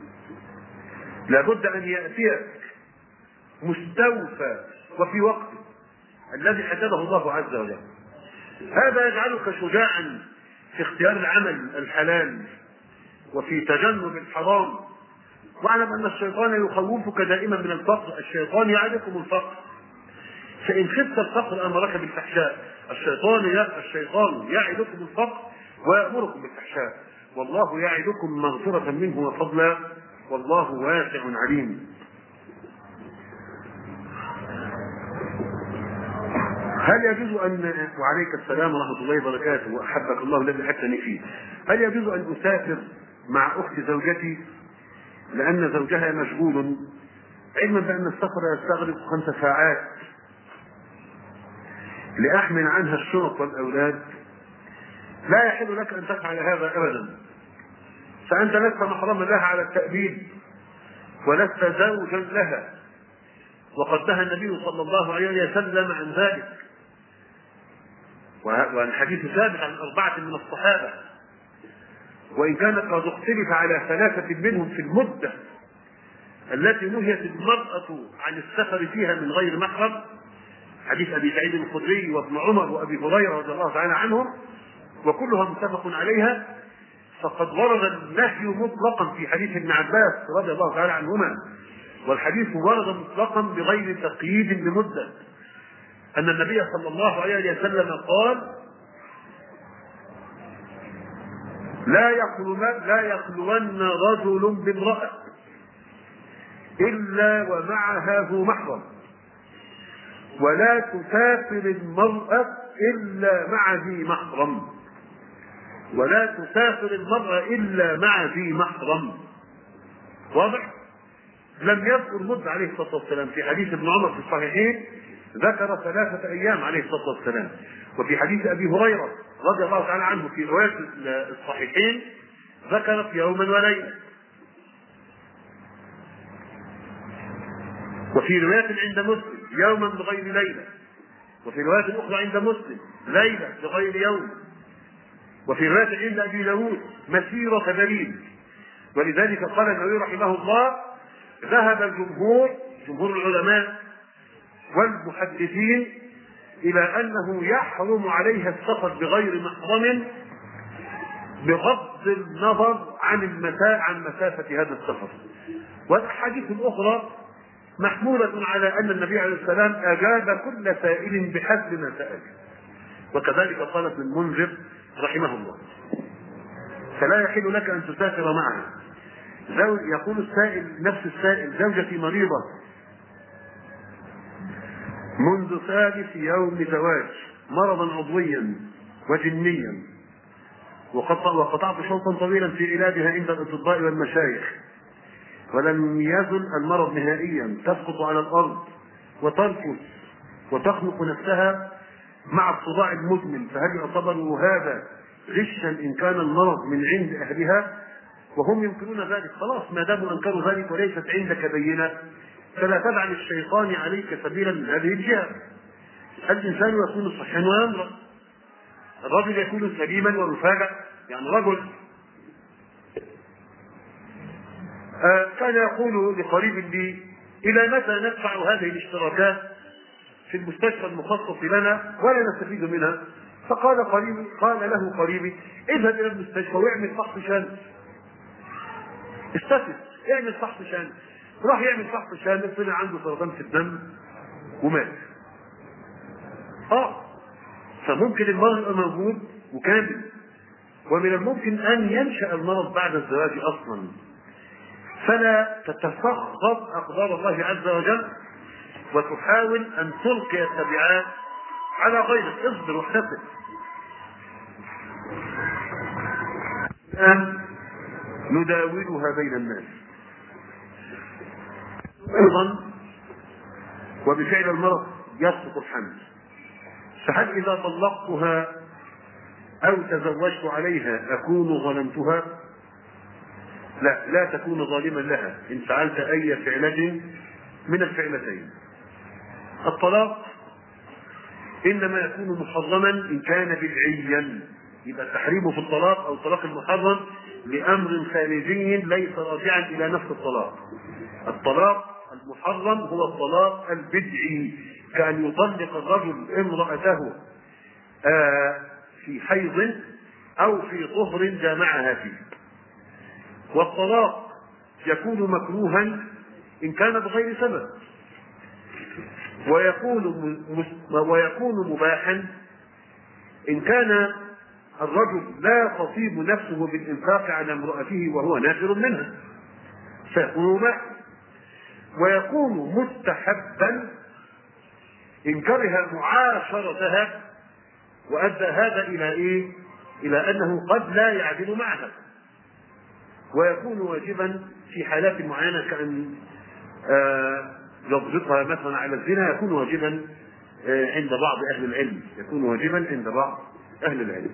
لابد أن يأتيك مستوفى وفي وقته الذي حدده الله عز وجل. هذا يجعلك شجاعا في اختيار العمل الحلال وفي تجنب الحرام. واعلم أن الشيطان يخوفك دائما من الفقر. الشيطان يعدكم الفقر، فإن خفت الفقر أمرك بالفحشاء. الشيطان الشيطان يعدكم الفقر ويأمركم بالفحشاء، والله يعدكم مغفرة منه وفضلا والله واسع عليم. هل يجوز أن وعليك السلام ورحمة الله وبركاته وأحبك الله الذي حدثني فيه، هل يجوز أن أسافر مع أخت زوجتي لأن زوجها مشغول، علما بأن السفر يستغرق خمس ساعات، لأحمل عنها الشرط والأولاد؟ لا يحل لك أن تفعل هذا أبدا، فأنت لست محرما لها على التأبيد ولست زوجا لها، وقد نهى النبي صلى الله عليه وسلم عن ذلك، والحديث ثابت عن أربعة من الصحابة، وإن كانت قد اختلف على ثلاثة منهم في المدة التي نهيت المرأة عن السفر فيها من غير محرم، حديث أبي سعيد الخدري وابن عمر وأبي هريرة رضي الله تعالى عنهم، وكلها متفق عليها. فقد ورد النهي مطلقا في حديث ابن عباس رضي الله تعالى عنهما، والحديث ورد مطلقا بغير تقييد بمدة، أن النبي صلى الله عليه وسلم قال: لا يخلون لا يخلون رجل بامرأة إلا ومعها ذو محرم، ولا تسافر المرأة إلا مع ذي محرم، ولا تسافر المرأة إلا مع ذي محرم. واضح؟ لم يذكر مدة عليه الصلاة والسلام. في حديث ابن عمر في الصحيحين ذكر ثلاثة أيام عليه الصلاة والسلام، وفي حديث أبي هريرة رضي الله تعالى عنه في رواية الصحيحين ذكر يوما وليلة، وفي رواية عند مسلم يوما بغير ليلة، وفي رواية أخرى عند مسلم ليلة بغير يوم، وفي رواية عند أبي داود مسيرة دليل. ولذلك قال النووي رحمه الله: ذهب الجمهور جمهور العلماء والمحدثين إلى أنه يحرم عليها السفر بغير محرم بغض النظر عن المسافة عن مسافة هذا السفر. والأحاديث الأخرى محمولة على أن النبي عليه السلام أجاب كل سائل بحسب ما سأل، وكذلك قال ابن المنذر رحمه الله. فلا يحل لك أن تسافر معها. يقول السائل نفس السائل: زوجتي مريضة منذ ثالث يوم زواج مرضا عضويا وجنيا، وقطعت شوطا طويلا في علاجها عند الأطباء والمشايخ، ولم يزل المرض نهائيا، تسقط على الأرض وترفس وتخنق نفسها مع الصداع المزمن، فهل يعتبر هذا غشا إن كان المرض من عند أهلها وهم ينكرون ذلك؟ خلاص، ما داموا أنكروا ذلك وليست عندك بينة فلا تدع للشيطان عليك سبيلا من هذه الجهة. الإنسان يكون صحيا ويمرض، الرجل يكون سليما ورفاقا، يعني رجل آه كان يقول لقريب لي: إلى متى ندفع هذه الاشتراكات في المستشفى المخصص لنا ولا نستفيد منها. فقال قريبي قال له قريبي اذهب الى المستشفى واعمل فحص شامل، استفد اعمل فحص شامل. راح يعمل فحص شامل طلع عنده سرطان في الدم ومات. اه فممكن المرض يبقى موجود وكامل، ومن الممكن ان ينشا المرض بعد الزواج اصلا. فلا تتسخط اقدار الله عز وجل وتحاول ان تلقي التبعات على غيرك، اصبر واحتسب. الان نداولها بين الناس ايضا، وبفعل المرض يسقط الحمل. فهل اذا طلقتها او تزوجت عليها اكون ظلمتها؟ لا، لا تكون ظالما لها ان فعلت اي فعلة من الفعلتين. الطلاق انما يكون محرما ان كان بدعيا، يبقى التحريم في الطلاق او الطلاق المحرم لامر خارجي ليس راجعا الى نفس الطلاق. الطلاق المحرم هو الطلاق البدعي، كأن يطلق الرجل امرأته في حيض او في طهر جامعها فيه. والطلاق يكون مكروها ان كان بغير سبب، ويكون ويكون مباحا ان كان الرجل لا تصيب نفسه بالانفاق على امرأته وهو نافر منها فيكون مباحا. ويكون مستحبا ان كره معاشرتها وادى هذا الى ايه؟ الى انه قد لا يعدل معها. ويكون واجبا في حالات معينه كأن آه يضبطها مثلا على الزنا، يكون واجبا آه عند بعض اهل العلم، يكون واجبا عند بعض اهل العلم.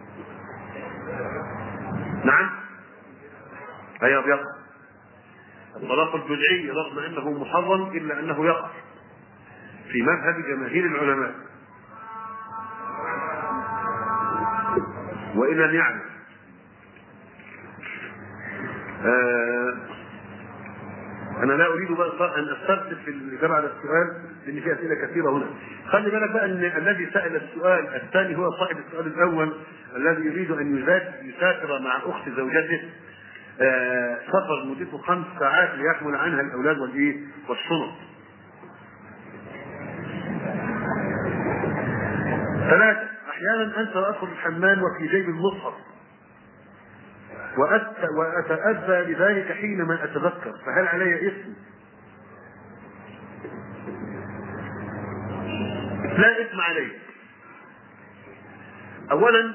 نعم هيا يقع الطلاق البدعي رغم انه محرم الا انه يقع في مذهب جماهير العلماء وإن لم يعلم. آه أنا لا أريد بقى أن أسترسل في الإجابة على السؤال لأن في أسئلة كثيرة هنا. خلي بالك بقى أن الذي سأل السؤال الثاني هو صاحب السؤال الأول الذي يريد أن يسافر مع أخت زوجته آه سفر مدته خمس ساعات ليحمل عنها الأولاد والإيه والشنط. ثلاثة، أحيانا أنت أدخل الحمام وفي جيب المصحف وأتأذى لذلك حينما أتذكر، فهل علي إثم؟ لا إثم علي. أولا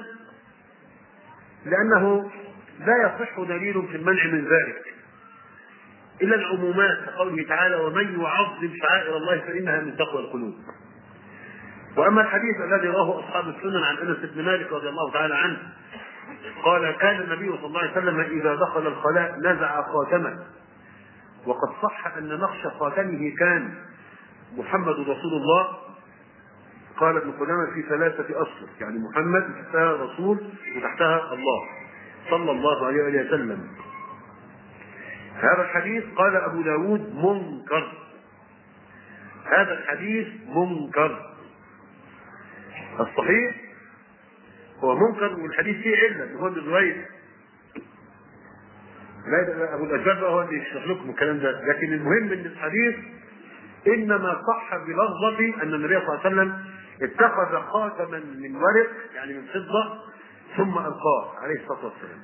لأنه لا يصح دليل في المنع من ذلك إلا العمومات كقوله تعالى ومن يعظم شعائر الله فإنها من تقوى القلوب. واما الحديث الذي رواه اصحاب السنن عن انس بن مالك رضي الله تعالى عنه قال كان النبي صلى الله عليه وسلم اذا دخل الخلاء نزع خاتمه، وقد صح ان نقش خاتمه كان محمد رسول الله. قال ابن قدامه في ثلاثه اصل، يعني محمد تحتها رسول وتحتها الله صلى الله عليه وسلم. هذا الحديث قال ابو داود منكر، هذا الحديث منكر. الصحيح هو منكر والحديث فيه علة هو الرواية. لا ابو الاجباب هو اللي يشرح لكم الكلام ده، لكن المهم ان الحديث انما صح بلفظه ان النبي صلى الله عليه وسلم اتخذ خاتما من ورق يعني من فضة ثم القاه عليه الصلاة والسلام.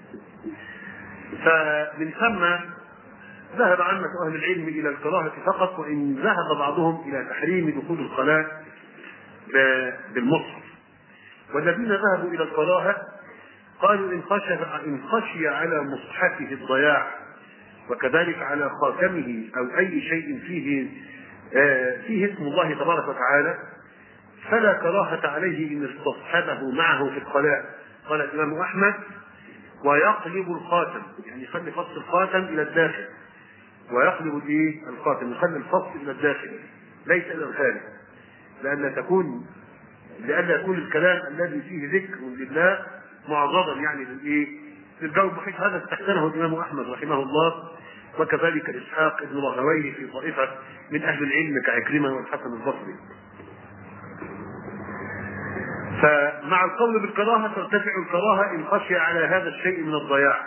فمن ثم ذهب عامة اهل العلم الى الكراهة فقط، وان ذهب بعضهم الى تحريم دخول الخلاء بالمصحف. والذين ذهبوا الى الكراهه قالوا ان خشي ان خشي على مصحفه الضياع وكذلك على خاتمه او اي شيء فيه آه فيه اسم الله تبارك وتعالى فلا كراهه عليه ان استصحبه معه في الخلاء. قال الامام احمد ويقلب الخاتم، يعني يخلي فص الخاتم الى الداخل، ويقلب الايه الخاتم يخلي الفص الى الداخل ليس الى الخارج، لأن تكون لأن يكون الكلام الذي فيه ذكر لله معرضا يعني للايه؟ للجو المحيط. هذا استحسنه الإمام أحمد رحمه الله، وكذلك إسحاق ابن راهويه في طائفة من أهل العلم كعكرمة والحسن البصري. فمع القول بالكراهة ترتفع الكراهة إن خشي على هذا الشيء من الضياع.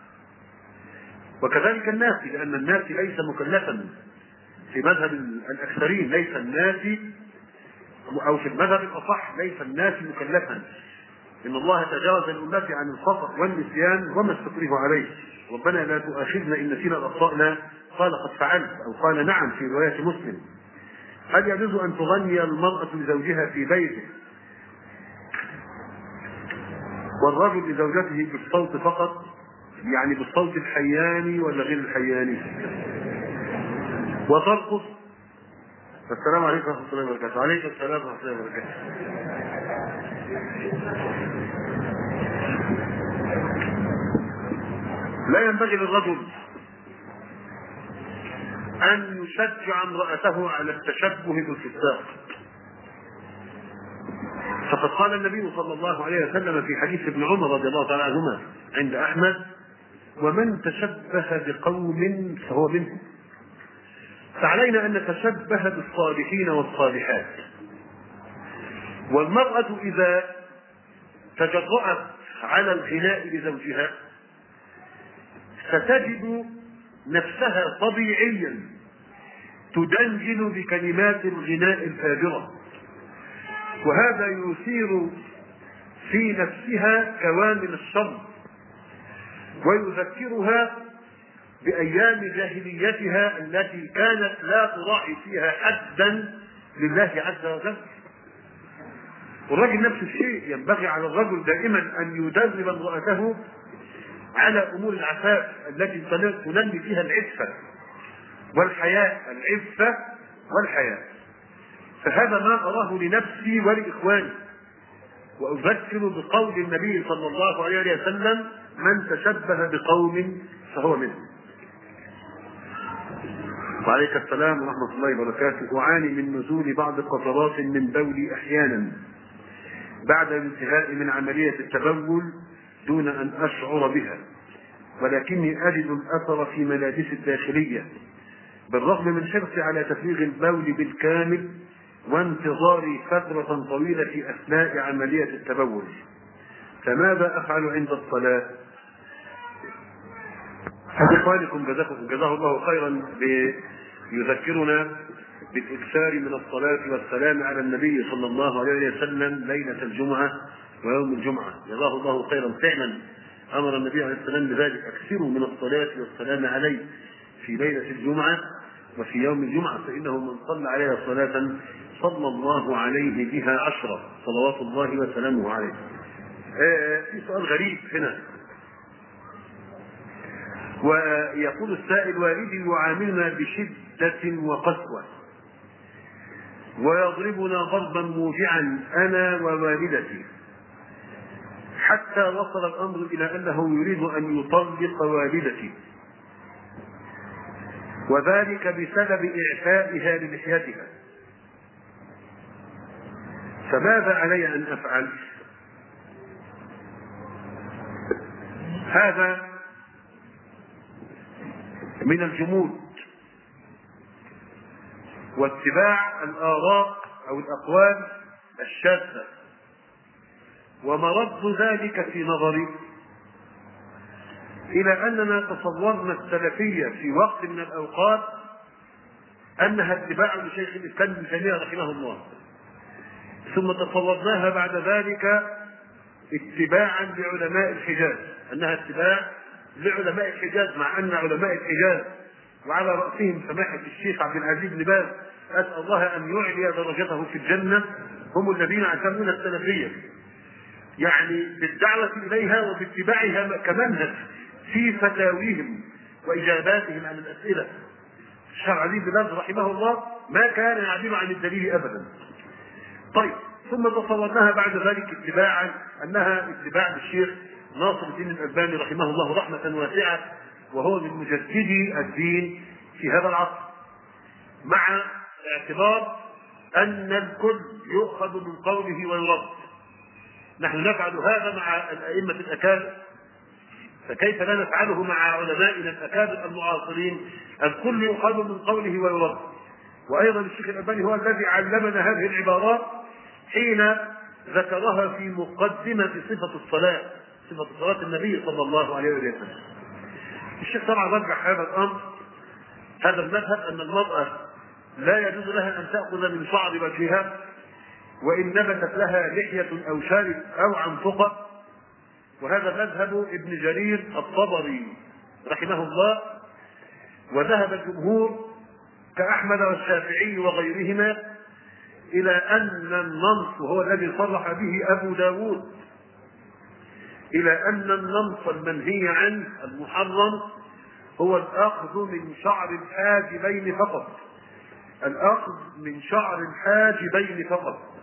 وكذلك الناسي، لأن الناسي ليس مكلفا في مذهب الأكثرين، ليس الناسي أو في المذهب الأصح ليس الناسي مكلفا، إن الله تجاوز الأمة عن الخطأ والنسيان وما استكرهوا عليه. ربنا لا تؤاخذنا إن نسينا أو أخطأنا، قال قد فعلت أو قال نعم في رواية مسلم. هل يجوز أن تغني المرأة لزوجها في بيته والرجل لزوجته بالصوت فقط؟ يعني بالصوت الحياني ولا غير الحياني؟ وترقص؟ السلام عليكم ورحمة الله وبركاته. وعليكم السلام ورحمة الله وبركاته. لا ينبغي للرجل أن يشجع امرأته على التشبه بالفساق، فقد قال النبي صلى الله عليه وسلم في حديث ابن عمر رضي الله تعالى عنهما عند أحمد: ومن تشبه بقوم فهو منهم. فعلينا أن نتشبه بالصالحين والصالحات. والمرأة إذا تجرأت على الغناء لزوجها ستجد نفسها طبيعيا تدندن بكلمات الغناء الفاجرة، وهذا يثير في نفسها كوامن الشر ويذكرها بأيام جاهليتها التي كانت لا تراعي فيها حدا لله عز وجل. والرجل نفس الشيء، ينبغي على الرجل دائما أن يدرب امرأته على أمور العفاف التي تنمي فيها العفة والحياء، العفة والحياء. فهذا ما أراه لنفسي ولإخواني، وأذكر بقول النبي صلى الله عليه وسلم: من تشبه بقوم فهو منهم. وعليك السلام ورحمة الله وبركاته. أعاني من نزول بعض قطرات من بولي أحيانا بعد الانتهاء من عملية التبول دون أن أشعر بها، ولكني أجد الأثر في ملابسي الداخلية بالرغم من حرصي على تفريغ البول بالكامل وانتظاري فترة طويلة في أثناء عملية التبول. فماذا أفعل عند الصلاة؟ إخوانكم جزاه الله خيرا يذكرنا بالإكثار من الصلاة والسلام على النبي صلى الله عليه وسلم ليلة الجمعة ويوم الجمعة. جزاه الله خيرا. فعلا أمر النبي عليه السلام بذلك: أكثروا من الصلاة والسلام عليه في ليلة الجمعة وفي يوم الجمعة، فإنه من صلى عليها صلاة صلى الله عليه بها عشرة صلوات الله وسلامه عليه. آه في سؤال غريب هنا، ويقول السائل: والدي يعاملنا بشدة وقسوة ويضربنا ضربا موجعا أنا ووالدتي، حتى وصل الأمر إلى أنه يريد أن يطلق والدتي، وذلك بسبب إعفائها للحيتها. فماذا علي أن أفعل؟ هذا من الجمود واتباع الآراء أو الأقوال الشاذة، ومرد ذلك في نظري إلى أننا تصورنا السلفية في وقت من الأوقات أنها اتباع لشيخ الإسلام ابن تيمية رحمه الله، ثم تصورناها بعد ذلك اتباعا لعلماء الحجاز، أنها اتباع لعلماء الحجاز، مع أن علماء الحجاز وعلى رأسهم سماحة الشيخ عبد العزيز بن باز أسأل الله أن يعلي درجته في الجنة هم الذين اعتمدون السلفية، يعني بالدعوة إليها وباتباعها كمنهج في فتاويهم وإجاباتهم عن الأسئلة. الشيخ عبد العزيز بن باز رحمه الله ما كان يعدل عن الدليل أبدا. طيب، ثم تصورناها بعد ذلك اتباعا أنها اتباع للشيخ ناصر الدين الألباني رحمه الله رحمة واسعة، وهو من مجددي الدين في هذا العصر، مع اعتبار أن الكل يؤخذ من قوله ويرد. نحن نفعل هذا مع الأئمة الأكابر، فكيف لا نفعله مع علمائنا الأكابر المعاصرين؟ الكل يؤخذ من قوله ويرد. وأيضا الشيخ الألباني هو الذي علمنا هذه العبارات حين ذكرها في مقدمة صفة الصلاة، صفة صلاة النبي صلى الله عليه وسلم. الشيخ طبعا رجح هذا الأمر، هذا المذهب، أن المرأة لا يجوز لها أن تأخذ من شعر وجهها وإن نبتت لها لحية أو شارب أو عنفقة، وهذا مذهب ابن جرير الطبري رحمه الله. وذهب الجمهور كأحمد والشافعي وغيرهما إلى أن النمص، وهو الذي صرح به أبو داود، إلى أن النمص المنهي عنه المحرم هو الأخذ من شعر الحاجبين فقط، الأخذ من شعر الحاجبين فقط.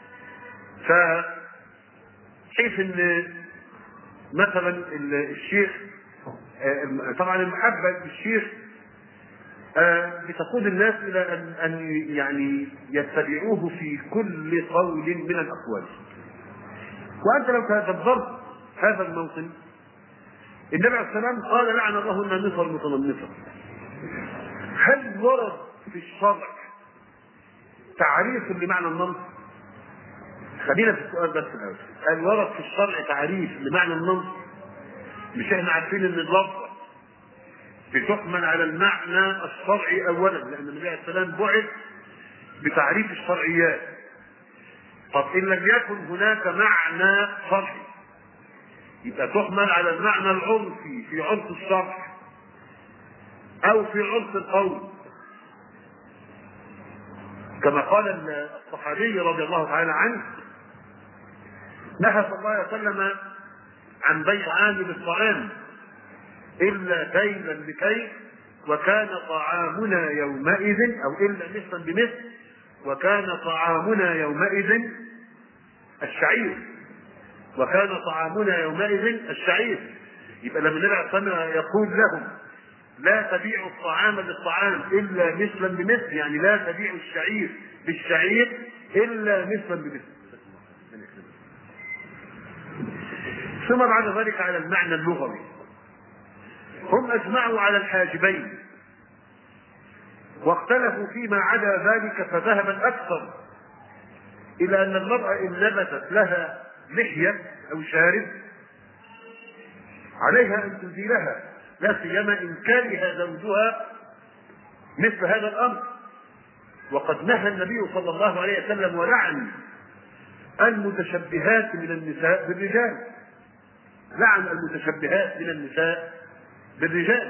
فحيث أن مثلا الشيخ، طبعا المحبة الشيخ بتقود الناس الى ان ان يعني يتبعوه في كل قول من الاقوال. وانت لو تدبرت هذا الموطن، النبي عليه السلام قال لعن الله النامصه والمتنمصه. هل ورد في الشرع تعريف لمعنى النمص؟ خلينا في السؤال بس الاول، هل ورد في الشرع تعريف لمعنى النمص؟ مش احنا عارفين ان اللفظ بتحمل على المعنى الشرعي اولا، لان النبي عليه السلام بعث بتعريف الشرعيات. طب ان لم يكن هناك معنى شرعي يبقى تحمل على المعنى العرفي في عرف الشرع او في عرف القول، كما قال الصحابي رضي الله تعالى عنه: نهى صلى الله عليه وسلم عن بيع عامل الطعام إلا كيلا بكيل وكان طعامنا يومئذ، أو إلا مثلا بمثل وكان طعامنا يومئذ الشعير، وكان طعامنا يومئذ الشعير. يبقى لما النبي عليه الصلاة والسلام يقول لهم لا تبيعوا الطعام بالطعام إلا مثلا بمثل، يعني لا تبيعوا الشعير بالشعير إلا مثلا بمثل. ثم بعد ذلك على المعنى اللغوي، هم اجمعوا على الحاجبين واختلفوا فيما عدا ذلك، فذهب الاكثر الى ان المرأة ان نبتت لها لحية او شارب عليها ان تزيلها، لا سيما ان كره زوجها مثل هذا الامر. وقد نهى النبي صلى الله عليه وسلم ولعن المتشبهات من النساء بالرجال، لعن المتشبهات من النساء بالرجال.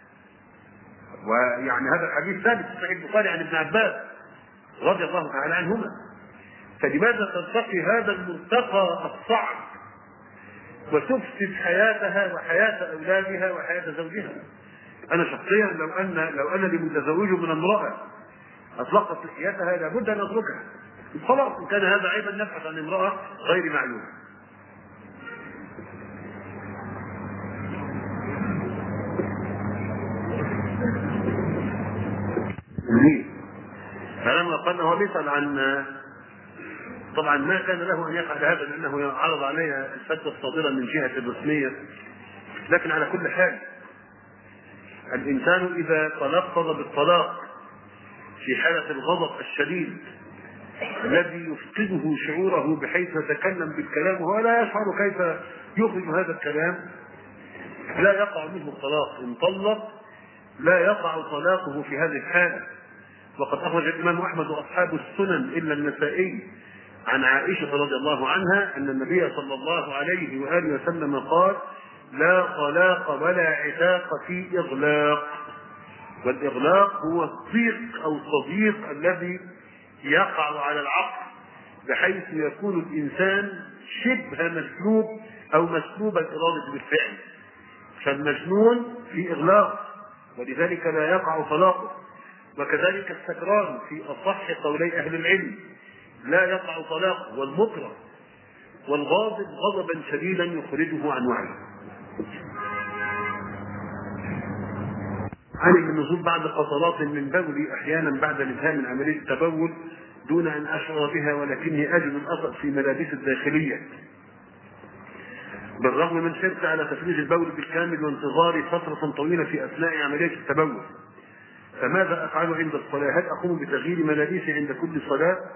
ويعني هذا الحديث ثابت في صحيح البخاري عن ابن عباس رضي الله تعالى عنهما. فلماذا ترتقي هذا المرتقى الصعب وتفسد حياتها وحياة اولادها وحياة زوجها؟ انا شخصيا لو ان لو انني متزوج من امرأة اطلقت لحيتها لابد ان اتركها خلاص، ان كان هذا عيبا نبحث عن امرأة غير معلومة. فلما قال هو بيسأل عن، طبعا ما كان له ان يفعل هذا لانه عرض عليها الفتوى الصادرة من جهة الرسمية، لكن على كل حال الانسان اذا تلفظ بالطلاق في حالة الغضب الشديد الذي يفقده شعوره بحيث يتكلم بالكلام وهو لا يشعر كيف يخرج هذا الكلام، لا يقع منه الطلاق. ان طلق لا يقع طلاقه في هذه الحالة. وقد أخرج الإمام أحمد وأصحاب السنن إلا النسائي عن عائشة رضي الله عنها أن النبي صلى الله عليه وآله وسلم قال: لا طلاق ولا عتاق في إغلاق. والإغلاق هو الضيق أو التضييق الذي يقع على العقل بحيث يكون الإنسان شبه مسلوب أو مسلوب الإرادة بالفعل، فالمجنون في إغلاق ولذلك لا يقع طلاقه. وكذلك السكران في أصح قولي أهل العلم لا يقع طلاقه، والمكره والغاضب غضبا شديدا يخرجه عن وعيه. عن النزول بعد قطرات من بولي أحيانا بعد الانتهاء من عملية التبول دون أن أشعر بها، ولكني أجد الأثر في ملابسي الداخلية بالرغم من حرصي على تفريج البول بالكامل وانتظاري فترة طويلة في أثناء عملية التبول. فماذا أفعل عند الصلاة؟ هل أقوم بتغيير ملابسي عند كل صلاة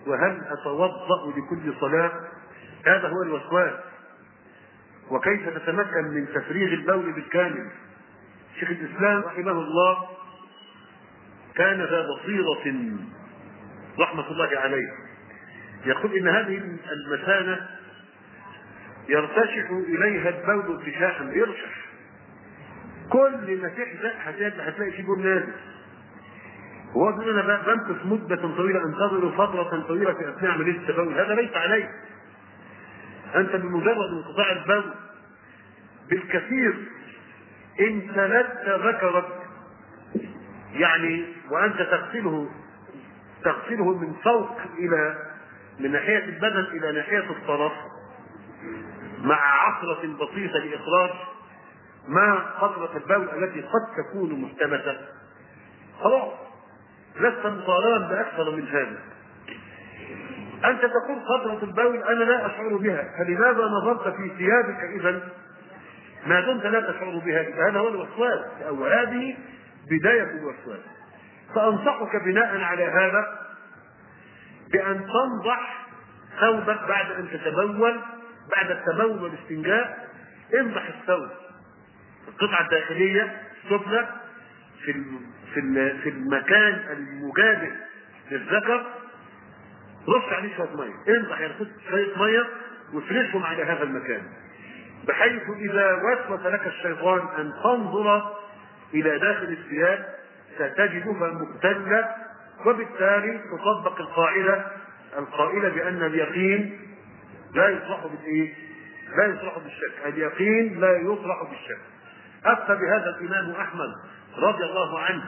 وهل أتوضأ لكل صلاة؟ هذا هو الوسواس. وكيف تتمكن من تفريغ البول بالكامل؟ شيخ الإسلام رحمه الله كان ذا بصيرة رحمة الله عليه، يقول إن هذه المثانة يرتشح إليها البول ارتشاحا، يرشح كل ما تحزق هتلاقي في بول نازل. هو بيقول انا بمكث مده طويله، انتظر فتره طويله في اثناء عمليه التبول، هذا ليس عليك. انت بمجرد انقطاع البول بالكثير ان سلت ذكرك، يعني وانت تغسله تغسله من فوق الى من ناحيه البدن الى ناحيه الطرف مع عصره بسيطه لاخراج ما قطره البول التي قد تكون محتبسه، خلاص لست مطالبا باكثر من هذا. انت تقول قطره البول انا لا اشعر بها، فلماذا نظرت في ثيابك اذا ما دمت لا تشعر بها؟ هذا هو الوسواس، او هذه بدايه الوسواس. فانصحك بناء على هذا بان تنضح ثوبك بعد ان تتبول، بعد التبول والاستنجاء انضح الثوب، القطعه الداخليه السفلى في في في المكان المجابه للذكر، رش عليه شويه ميه، انضح يعني خد شويه ميه وافرشهم على هذا المكان، بحيث اذا وسوس لك الشيطان ان تنظر الى داخل الثياب ستجدها مبتله، وبالتالي تطبق القاعده القائله بان اليقين لا يصلح بالايه؟ لا يصلح بالشك، اليقين لا يصلح بالشك. افتى بهذا الامام احمد رضي الله عنه،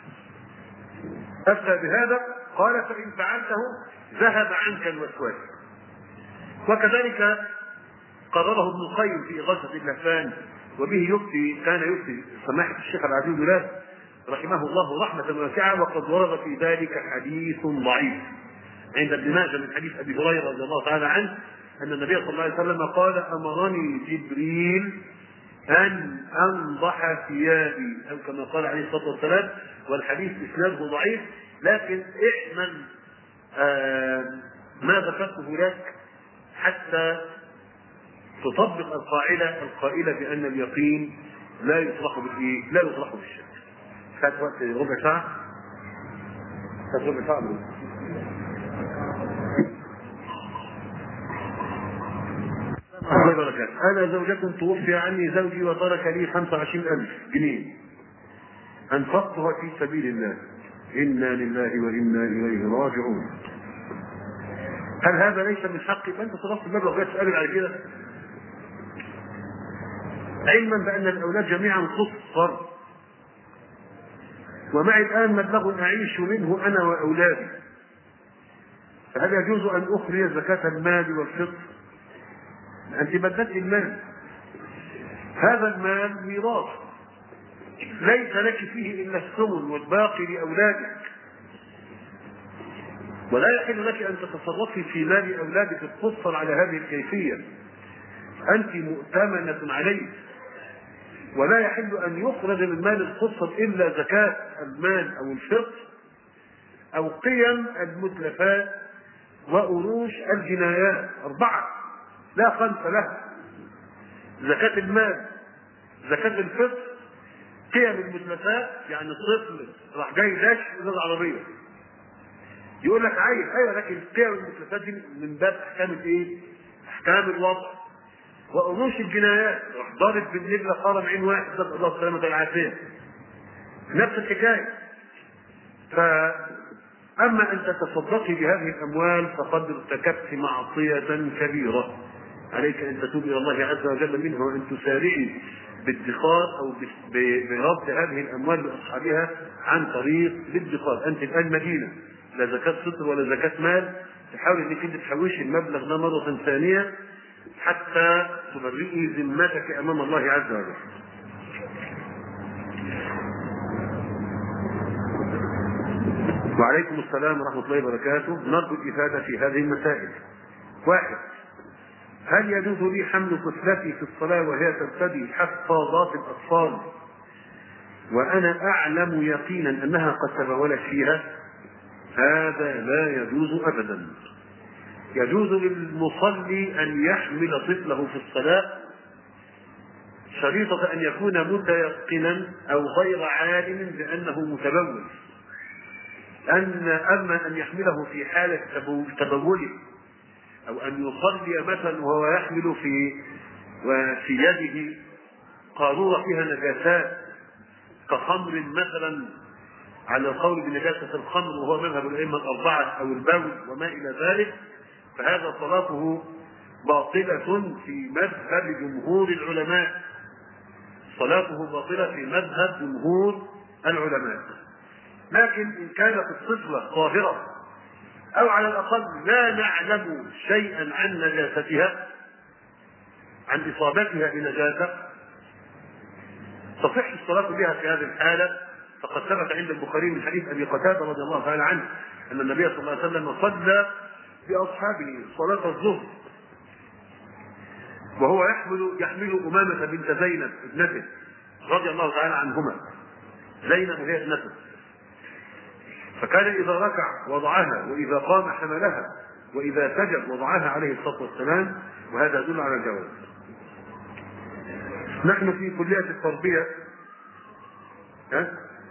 افتى بهذا قال فان فعلته ذهب عنك الوسواس. وكذلك قرره ابن القيم في إغاثة اللهفان، وبه يفتي كان يفتي سماحة الشيخ العزيز بن رحمه الله رحمة واسعة، وقد ورد في ذلك حديث ضعيف عند ابن ماجه من حديث ابي هريره رضي الله تعالى عنه ان النبي صلى الله عليه وسلم قال امرني جبريل ان انضح ثيابي، او كما قال عليه الصلاه والسلام، والحديث اسناده ضعيف، لكن احمل آه ما ذكرته لك حتى تطبق القاعده القائله بان اليقين لا يصلح بالايه؟ لا يصلح بالشك. خد وقت ربع ساعه؟ خد ربع ساعه؟ أنا زوجة توفي عني زوجي وترك لي خمسة وعشرين ألف جنيه أنفقتها في سبيل الله، إنا لله وإنا إليه راجعون. هل هذا ليس من حقي؟ فأنت صرفت المبلغ غير تسأل على كده، علما بأن الأولاد جميعا صفر، ومعي الآن مبلغ أعيش منه أنا وأولادي، فهل يجوز أن أخرج زكاة المال والفطر؟ أنت بدلت المال، هذا المال ميراث ليس لك فيه إلا الثمن والباقي لأولادك، ولا يحل لك أن تتصرفي في مال أولادك التفصل على هذه الكيفية، أنت مؤتمنة عليه، ولا يحل أن يخرج من مال التفصل إلا زكاة المال أو الفطر أو قيم المتلفات وأروش الجنايات، أربعة لا خمسة لها: زكاة المال، زكاة الفطر، قيم المتلفات. يعني الطفل راح جاي داش من العربية يقول لك عايز، ايوه، لكن قيم المتلفات دي من باب احكام الايه؟ احكام الوضع. وأروش الجنايات، راح ضارب بالنبله قرن عين واحد، نسأل الله السلامة والعافية، نفس الحكاية. فأما أن تتصدقي بهذه الأموال فقد ارتكبت معصية كبيرة، عليك أن تتوب إلى الله عز وجل منها، وأن تسارعي بادخار أو برد هذه الأموال لأصحابها عن طريق الادخار. أنت الآن مدينة لا زكاة فطر ولا زكاة مال، تحاول أنك أنت تحوشي المبلغ ده مرة ثانية حتى تبرئي ذمتك أمام الله عز وجل. وعليكم السلام ورحمة الله وبركاته. نرجو الإفادة في هذه المسائل. واحد: هل يجوز لي حمل طفلتي في الصلاة وهي ترتدي حفاظات الأطفال وأنا أعلم يقينا أنها قد تبولت فيها؟ هذا لا يجوز أبدا. يجوز للمصلي أن يحمل طفله في الصلاة شريطة أن يكون متيقنا أو غير عالم بأنه متبول. أن أما أن يحمله في حالة تبوله أو أن يصلي مثلا وهو يحمل في وفي يده قارورة فيها نجاسات كخمر مثلا على القول بنجاسة الخمر وهو مذهب الأئمة الأربعة أو البول وما إلى ذلك، فهذا صلاته باطلة في مذهب جمهور العلماء. صلاته باطلة في مذهب جمهور العلماء. لكن إن كانت الطفلة طاهرة أو على الأقل لا نعلم شيئا عن نجاستها، عن إصابتها بنجاسة، تصح الصلاة بها في هذه الحالة. فقد ثبت عند البخاري من حديث أبي قتادة رضي الله تعالى عنه أن النبي صلى الله عليه وسلم صلى بأصحابه صلاة الظهر وهو يحمل يحمل أمامة بنت زينب ابنته رضي الله تعالى عنهما. زينب هي ابنته، فكان إذا ركع وضعها وإذا قام حملها وإذا سجد وضعها عليه الصلاة والسلام، وهذا يدل على الجواز. نحن في كلية التربية ها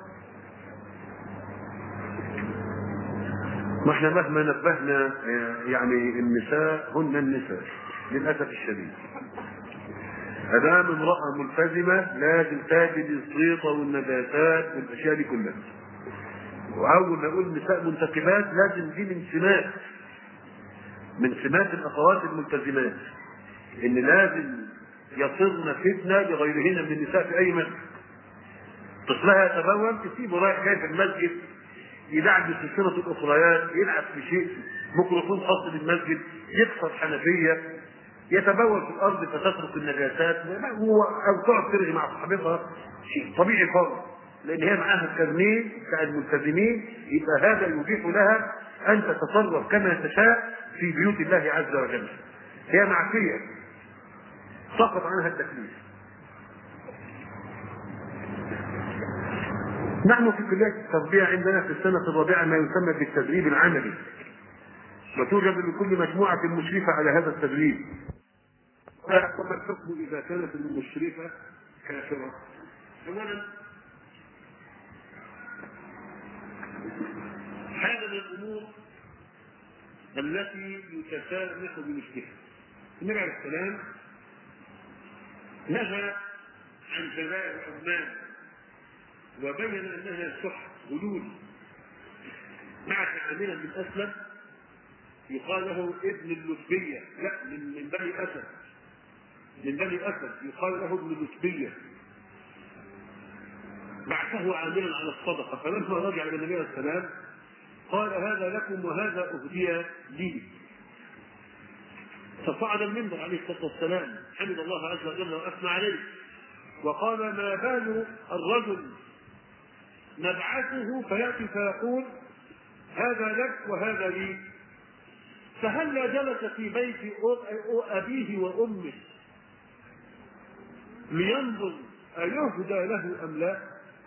ما احنا مهما نبهنا يعني النساء هن النساء للأسف الشديد. أدام امرأة ملتزمة لازم تجد الصيطة والنجاسات والأشياء دي كلها. وأول ما أقول نساء منتقبات لازم دي من سمات من سمات الأخوات الملتزمات، إن لازم يصرن فتنة لغيرهن من النساء في أي مسجد. طفلها يتبول تسيبه رايح جاي في المسجد يلعب بسلسلة الأخريات، يلعب في شيء ميكروفون خاص بالمسجد، يكسر حنفية، يتبول في الأرض فتترك النجاسات، أو تقعد ترغي مع صاحبتها، شيء طبيعي خالص، لأن هي معاها الكارنيه بتاع الملتزمين. يبقى هذا يبيح لها أن تتصرف كما تشاء في بيوت الله عز وجل. هي معصية سقط عنها التكليف. نحن في كلية التربية عندنا في السنة الرابعة ما يسمى بالتدريب العملي، وتوجد لكل مجموعة مشرفة على هذا التدريب. وما الحكم إذا كانت المشرفة كافرة؟ أولا هذا من الأمور التي يتسامح بمثلها. النبي عليه السلام نهى عن جزاء الحرمان وبين انها سحت غلول. مع عاملا من اسلم يقال له ابن اللتبيه، لا من من بني اسد من بني اسد يقال له ابن اللتبيه، بعثه عاملا على الصدقه، فلما رجع الى النبي عليه السلام قال هذا لكم وهذا اهدي لي. فصعد المنبر عليه الصلاه والسلام حمد الله عز وجل واثنى عليه وقال ما بال الرجل نبعثه فياتي فيقول هذا لك وهذا لي، فهلا جلس في بيت ابيه وامه لينظر ايهدى له ام لا؟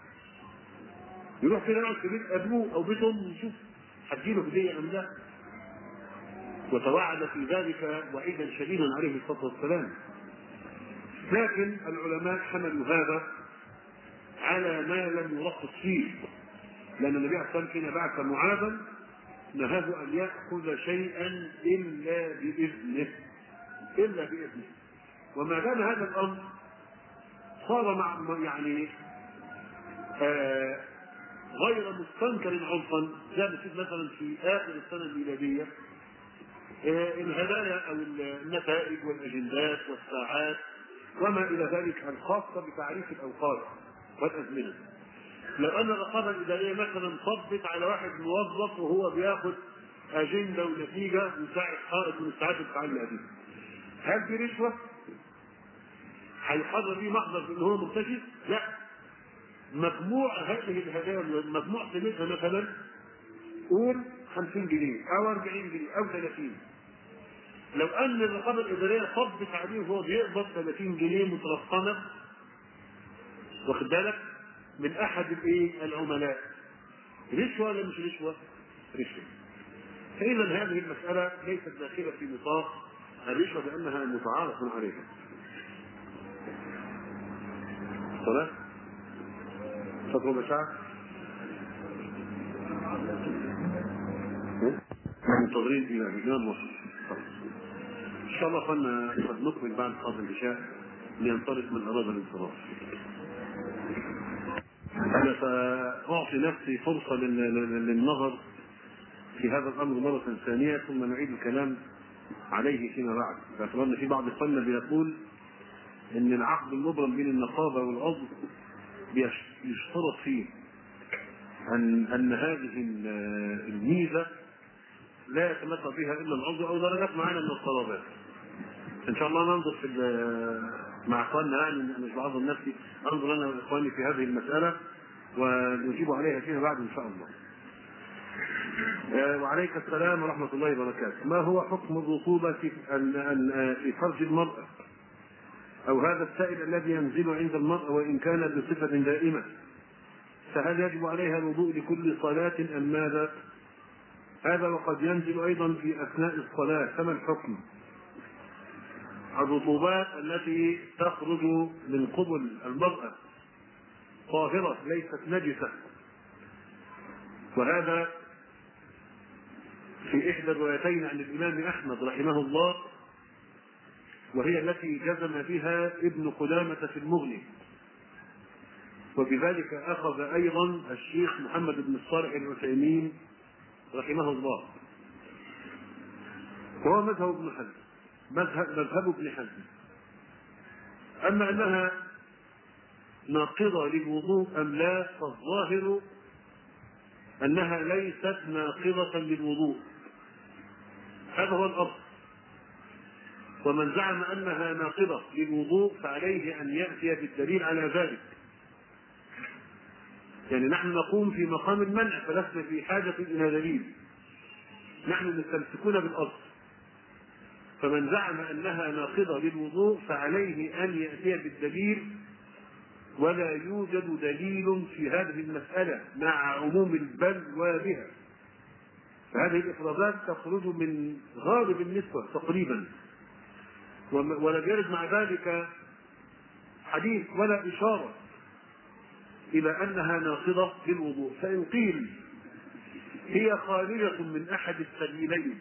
يروح كده يقعد في بيت ابوه او بيت امه يشوف هتجيله هديه ام لا؟ وتوعد في ذلك وعيدا شديدا عليه الصلاه والسلام. لكن العلماء حملوا هذا على ما لم يرخص فيه، لأن النبي عليه الصلاة والسلام بعث معاذا نهاه أن يأخذ شيئا إلا بإذنه إلا بإذنه. وما دام هذا الأمر صار مع يعني آه غير مستنكر عرفا، زي مثلا في آخر السنة الميلادية آه الهدايا أو النتائج والأجندات والساعات وما إلى ذلك الخاصة بتعريف الأوقات والأزمنة. لو أن الرقابة الإدارية مثلا صبت على واحد موظف وهو بياخد أجندة ونتيجة مساعد حائط من الساعات التعليقية دي، هل دي رشوة؟ هيحضر بيه محضر بأنه هو مرتشي؟ لا. مجموع هذه الهدايا مجموع قيمتها مثلا قول خمسين جنيه أو أربعين جنيه أو ثلاثين. لو أن الرقابة الإدارية صبت عليه وهو بيقبض ثلاثين جنيه مترقمة، واخد بالك، من أحد الإيه العملاء، رشوة ولا مش رشوة؟ رشوة. فإذا هذه المسألة ليست داخلة في نطاق الرشوة بأنها متعارف عليها. صلاة فضل مشاعر منتظرين إلى الإمام وصل. إن شاء الله قلنا قد نكمل بعد صلاة العشاء لينطلق من أراد الانصراف. أنا سأعطي نفسي فرصة للنظر في هذا الأمر مرة ثانية ثم نعيد الكلام عليه فيما بعد، باعتبار أن في بعض إخواننا بيقول إن العقد المبرم بين النقابة والعضو يشترط فيه أن أن هذه الميزة لا يتمتع بها إلا العضو أو درجات معينة من الطلبات. إن شاء الله ننظر في مع إخواننا، يعني أنا مش بعظم نفسي، أنظر أنا وإخواني في هذه المسألة ونجيب عليها فيما بعد إن شاء الله. وعليك السلام ورحمة الله وبركاته. ما هو حكم الرطوبة في في فرج المرأة أو هذا السائل الذي ينزل عند المرأة وإن كان بصفة دائمة؟ فهل يجب عليها الوضوء لكل صلاة أم ماذا؟ هذا وقد ينزل أيضا في أثناء الصلاة، فما الحكم؟ الرطوبات التي تخرج من قبل المرأة طاهرة ليست نجسة، وهذا في إحدى الروايتين عن الإمام أحمد رحمه الله، وهي التي جزم بها ابن قدامة في المغني، وبذلك أخذ أيضا الشيخ محمد بن الصالح العثيمين رحمه الله، وهو مذهب ابن حزم مذهب, مذهب ابن حزم. أما أنها ناقضة للوضوء أم لا، فالظاهر أنها ليست ناقضة للوضوء، هذا هو الأصل. ومن زعم أنها ناقضة للوضوء فعليه أن يأتي بالدليل على ذلك. يعني نحن نقوم في مقام المنع فلسنا في حاجة إلى دليل، نحن مستمسكون بالأصل. فمن زعم أنها ناقضة للوضوء فعليه أن يأتي بالدليل، ولا يوجد دليل في هذه المسألة مع عموم البلوى بها. فهذه الإفرازات تخرج من غالب النسبة تقريبا، ولم يرد مع ذلك حديث ولا إشارة إلى أنها ناقضة للوضوء. فإن قيل هي خارجة من أحد السبيلين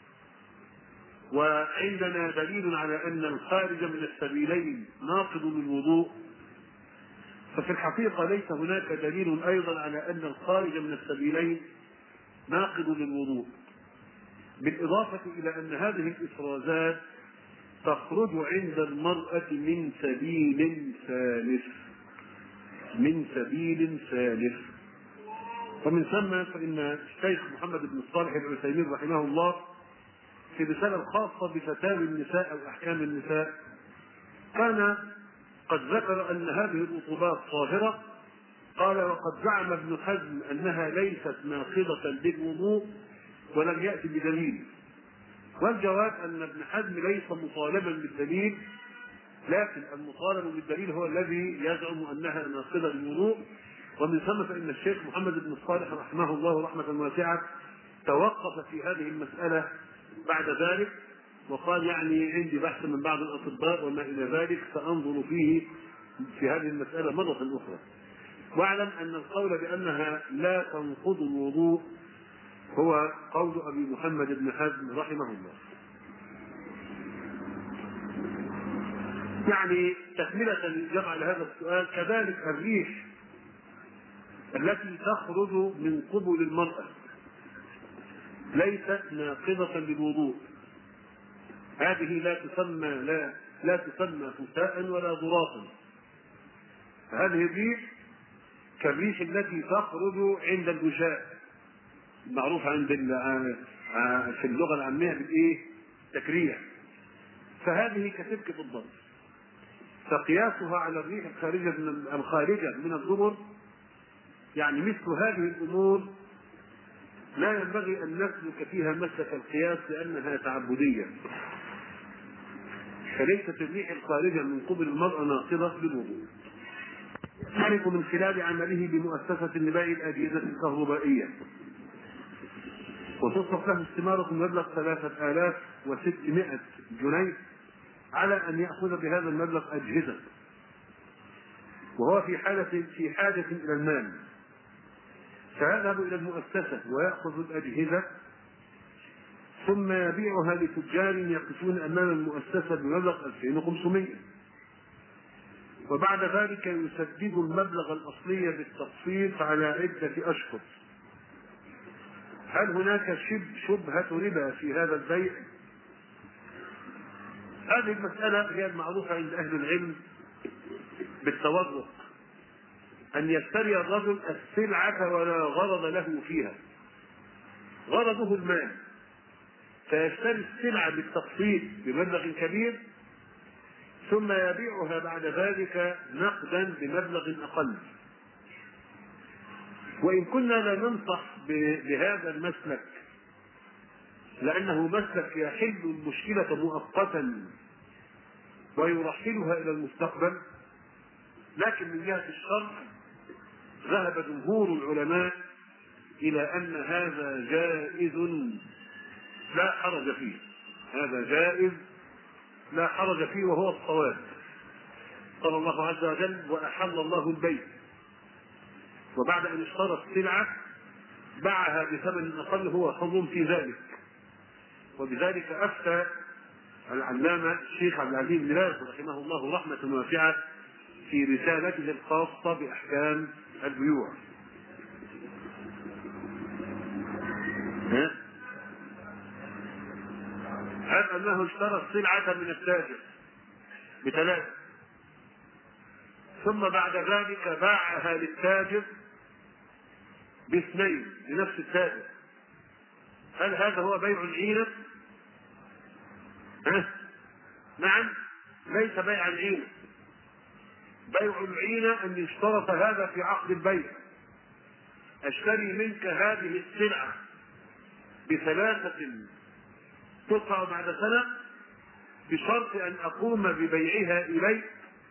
وعندنا دليل على أن الخارج من السبيلين ناقض للوضوء، ففي الحقيقة ليس هناك دليل أيضا على أن الخارج من السبيلين ناقض للوضوء، بالإضافة إلى أن هذه الإفرازات تخرج عند المرأة من سبيل ثالث من سبيل ثالث ومن ثم فإن الشيخ محمد بن الصالح العثيمين رحمه الله في رسالة خاصة بفتاوى النساء أو أحكام النساء كان قد ذكر أن هذه الرطوبات طاهرة. قال: وقد زعم ابن حزم أنها ليست ناقضة للوضوء ولم يأتي بدليل. والجواب أن ابن حزم ليس مطالبا بالدليل، لكن المطالب بالدليل هو الذي يزعم أنها ناقضة للوضوء. ومن ثم فإن الشيخ محمد بن الصالح رحمه الله رحمة واسعة توقف في هذه المسألة بعد ذلك وقال: يعني عندي بحث من بعض الأطباء وما إلى ذلك سأنظر فيه في هذه المسألة مرة أخرى. واعلم أن القول بأنها لا تنقض الوضوء هو قول أبي محمد بن حزم رحمه الله. يعني تكملة للجمع لهذا السؤال، كذلك الريح التي تخرج من قبل المرأة ليست ناقضة للوضوء، هذه لا تسمى لا لا تسمى فساء ولا ضراطا. هذه الريح كالريح التي تخرج عند الوشاء، معروف عند في اللغة العامية بالايه؟ تكريع. فهذه كسبكة الضرب، فقياسها على الريح الخارجة من الخارجة من الدبر، يعني مثل هذه الأمور لا ينبغي أن نسلك فيها مسلك القياس لأنها تعبدية. فليست الريح الخارجة من قبل المرأة ناقضة للوضوء. يعرف من خلال عمله بمؤسسة نباء الأجهزة الكهربائية وتصرف له استمارة مبلغ ثلاثة آلاف وستمائة جنيه على أن يأخذ بهذا المبلغ أجهزة، وهو في حالة في حاجة إلى المال، فيذهب إلى المؤسسة ويأخذ الأجهزة ثم يبيعها لتجار يقفون أمام المؤسسة بمبلغ ألفين وخمسمائة، وبعد ذلك يسدد المبلغ الأصلي بالتقسيط على عدة أشهر. هل هناك شبهة ربا في هذا البيع؟ هذه المسألة هي المعروفة عند أهل العلم بالتورق، أن يشتري الرجل السلعة ولا غرض له فيها، غرضه المال، فيشتري السلعة بالتقسيط بمبلغ كبير ثم يبيعها بعد ذلك نقدا بمبلغ أقل. وإن كنا لا ننصح بهذا المسلك لأنه مسلك يحل المشكلة مؤقتا ويرحلها إلى المستقبل، لكن من جهة الشرع ذهب جمهور العلماء إلى أن هذا جائز لا حرج فيه، هذا جائز لا حرج فيه وهو الصواب. قال الله عز وجل: وأحل الله البيع، وبعد أن اشترى السلعة باعها بثمن أقل هو حر في ذلك. وبذلك أفتى العلامة الشيخ عبد العزيز بن باز رحمه الله رحمة واسعة في رسالته الخاصة بأحكام البيوع. هل أنه اشترى السلعة من التاجر بثلاثة ثم بعد ذلك باعها للتاجر باثنين لنفس التاجر، هل هذا هو بيع العينة؟ نعم، ليس بيع العينة. بيع العينة أن يشترط هذا في عقد البيع: أشتري منك هذه السلعة بثلاثة تقع بعد سنة بشرط أن أقوم ببيعها إليك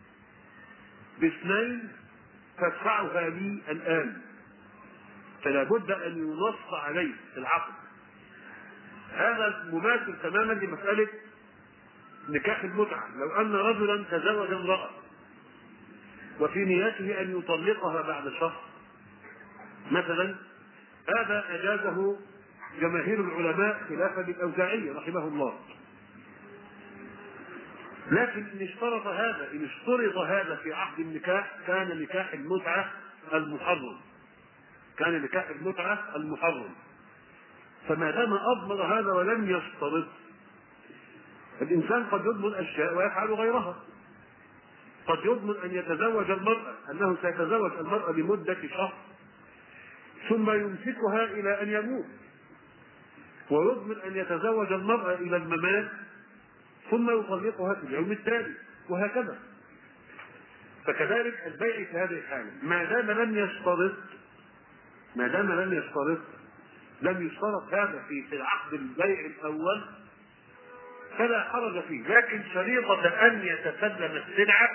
باثنين تدفعها لي الآن، فلا بد أن ينص عليه في العقد. هذا مماثل تماما لمسألة نكاح المتعة. لو أن رجلا تزوج امرأة وفي نيته أن يطلقها بعد شهر مثلا، هذا أجازه جماهير العلماء خلافا للأوزاعي رحمه الله. لكن إن اشترط هذا إن اشترط هذا في عقد النكاح كان نكاح المتعة المحرم، كان نكاح المتعة المحرم. فما دام أضمن هذا ولم يشترط، الإنسان قد يضمن أشياء ويفعل غيرها. قد يضمن أن يتزوج المرأة أنه سيتزوج المرأة لمدة شهر ثم يمسكها إلى أن يموت، ويضمن أن يتزوج المرأة إلى الممات ثم يطلقها في اليوم التالي، وهكذا. فكذلك البيع في هذه الحالة ما دام لم يشترط ما دام لم يشترط لم يشترط هذا في العقد البيع الأول فلا حرج فيه. لكن شريطة أن يتسلم السلعة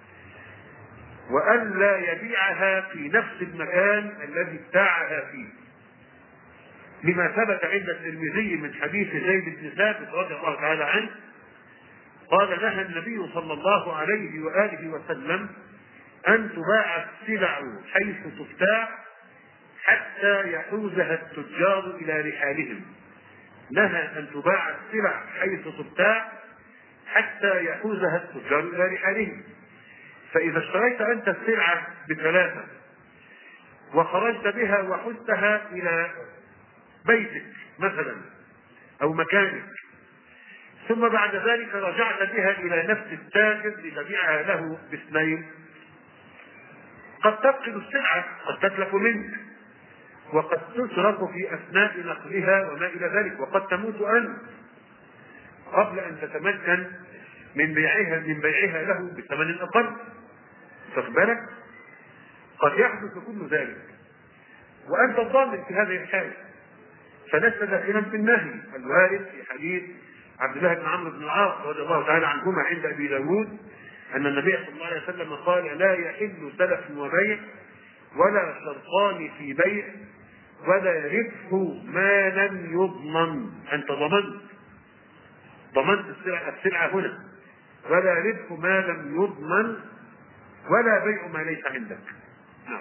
وأن لا يبيعها في نفس المكان الذي ابتاعها فيه، لما ثبت عند الترمذي من حديث زيد بن ثابت رضي الله تعالى عنه قال: نهى النبي صلى الله عليه وآله وسلم أن تباع السلع حيث تبتاع حتى يحوزها التجار إلى رحالهم. نهى أن تباع السلع حيث تبتاع حتى يحوزها التجار إلى رحالهم. فإذا اشتريت أنت السلعة بثلاثة وخرجت بها وحزتها إلى بيتك مثلا أو مكانك، ثم بعد ذلك رجعت بها إلى نفس التاجر لتبيعها له باثنين، قد تفقد السلعة، قد تتلف منك، وقد تسرق في أثناء نقلها وما إلى ذلك، وقد تموت أنت قبل أن تتمكن من بيعها من بيعها له بثمن أقل. فاخبرك قد يحدث كل ذلك وأنت الضامن في هذه الحالة، فلست داخلا في النهي الوارد في حديث عبد الله بن عمرو بن العاص رضي الله تعالى عنهما عند أبي داود أن النبي صلى الله عليه وسلم قال: لا يحل سلف وبيع ولا شرطان في بيع ولا ربح ما لم يضمن. أنت ضمنت ضمنت السلعة, السلعة هنا. ولا ربح ما لم يضمن ولا بيع ما ليس عندك. نعم.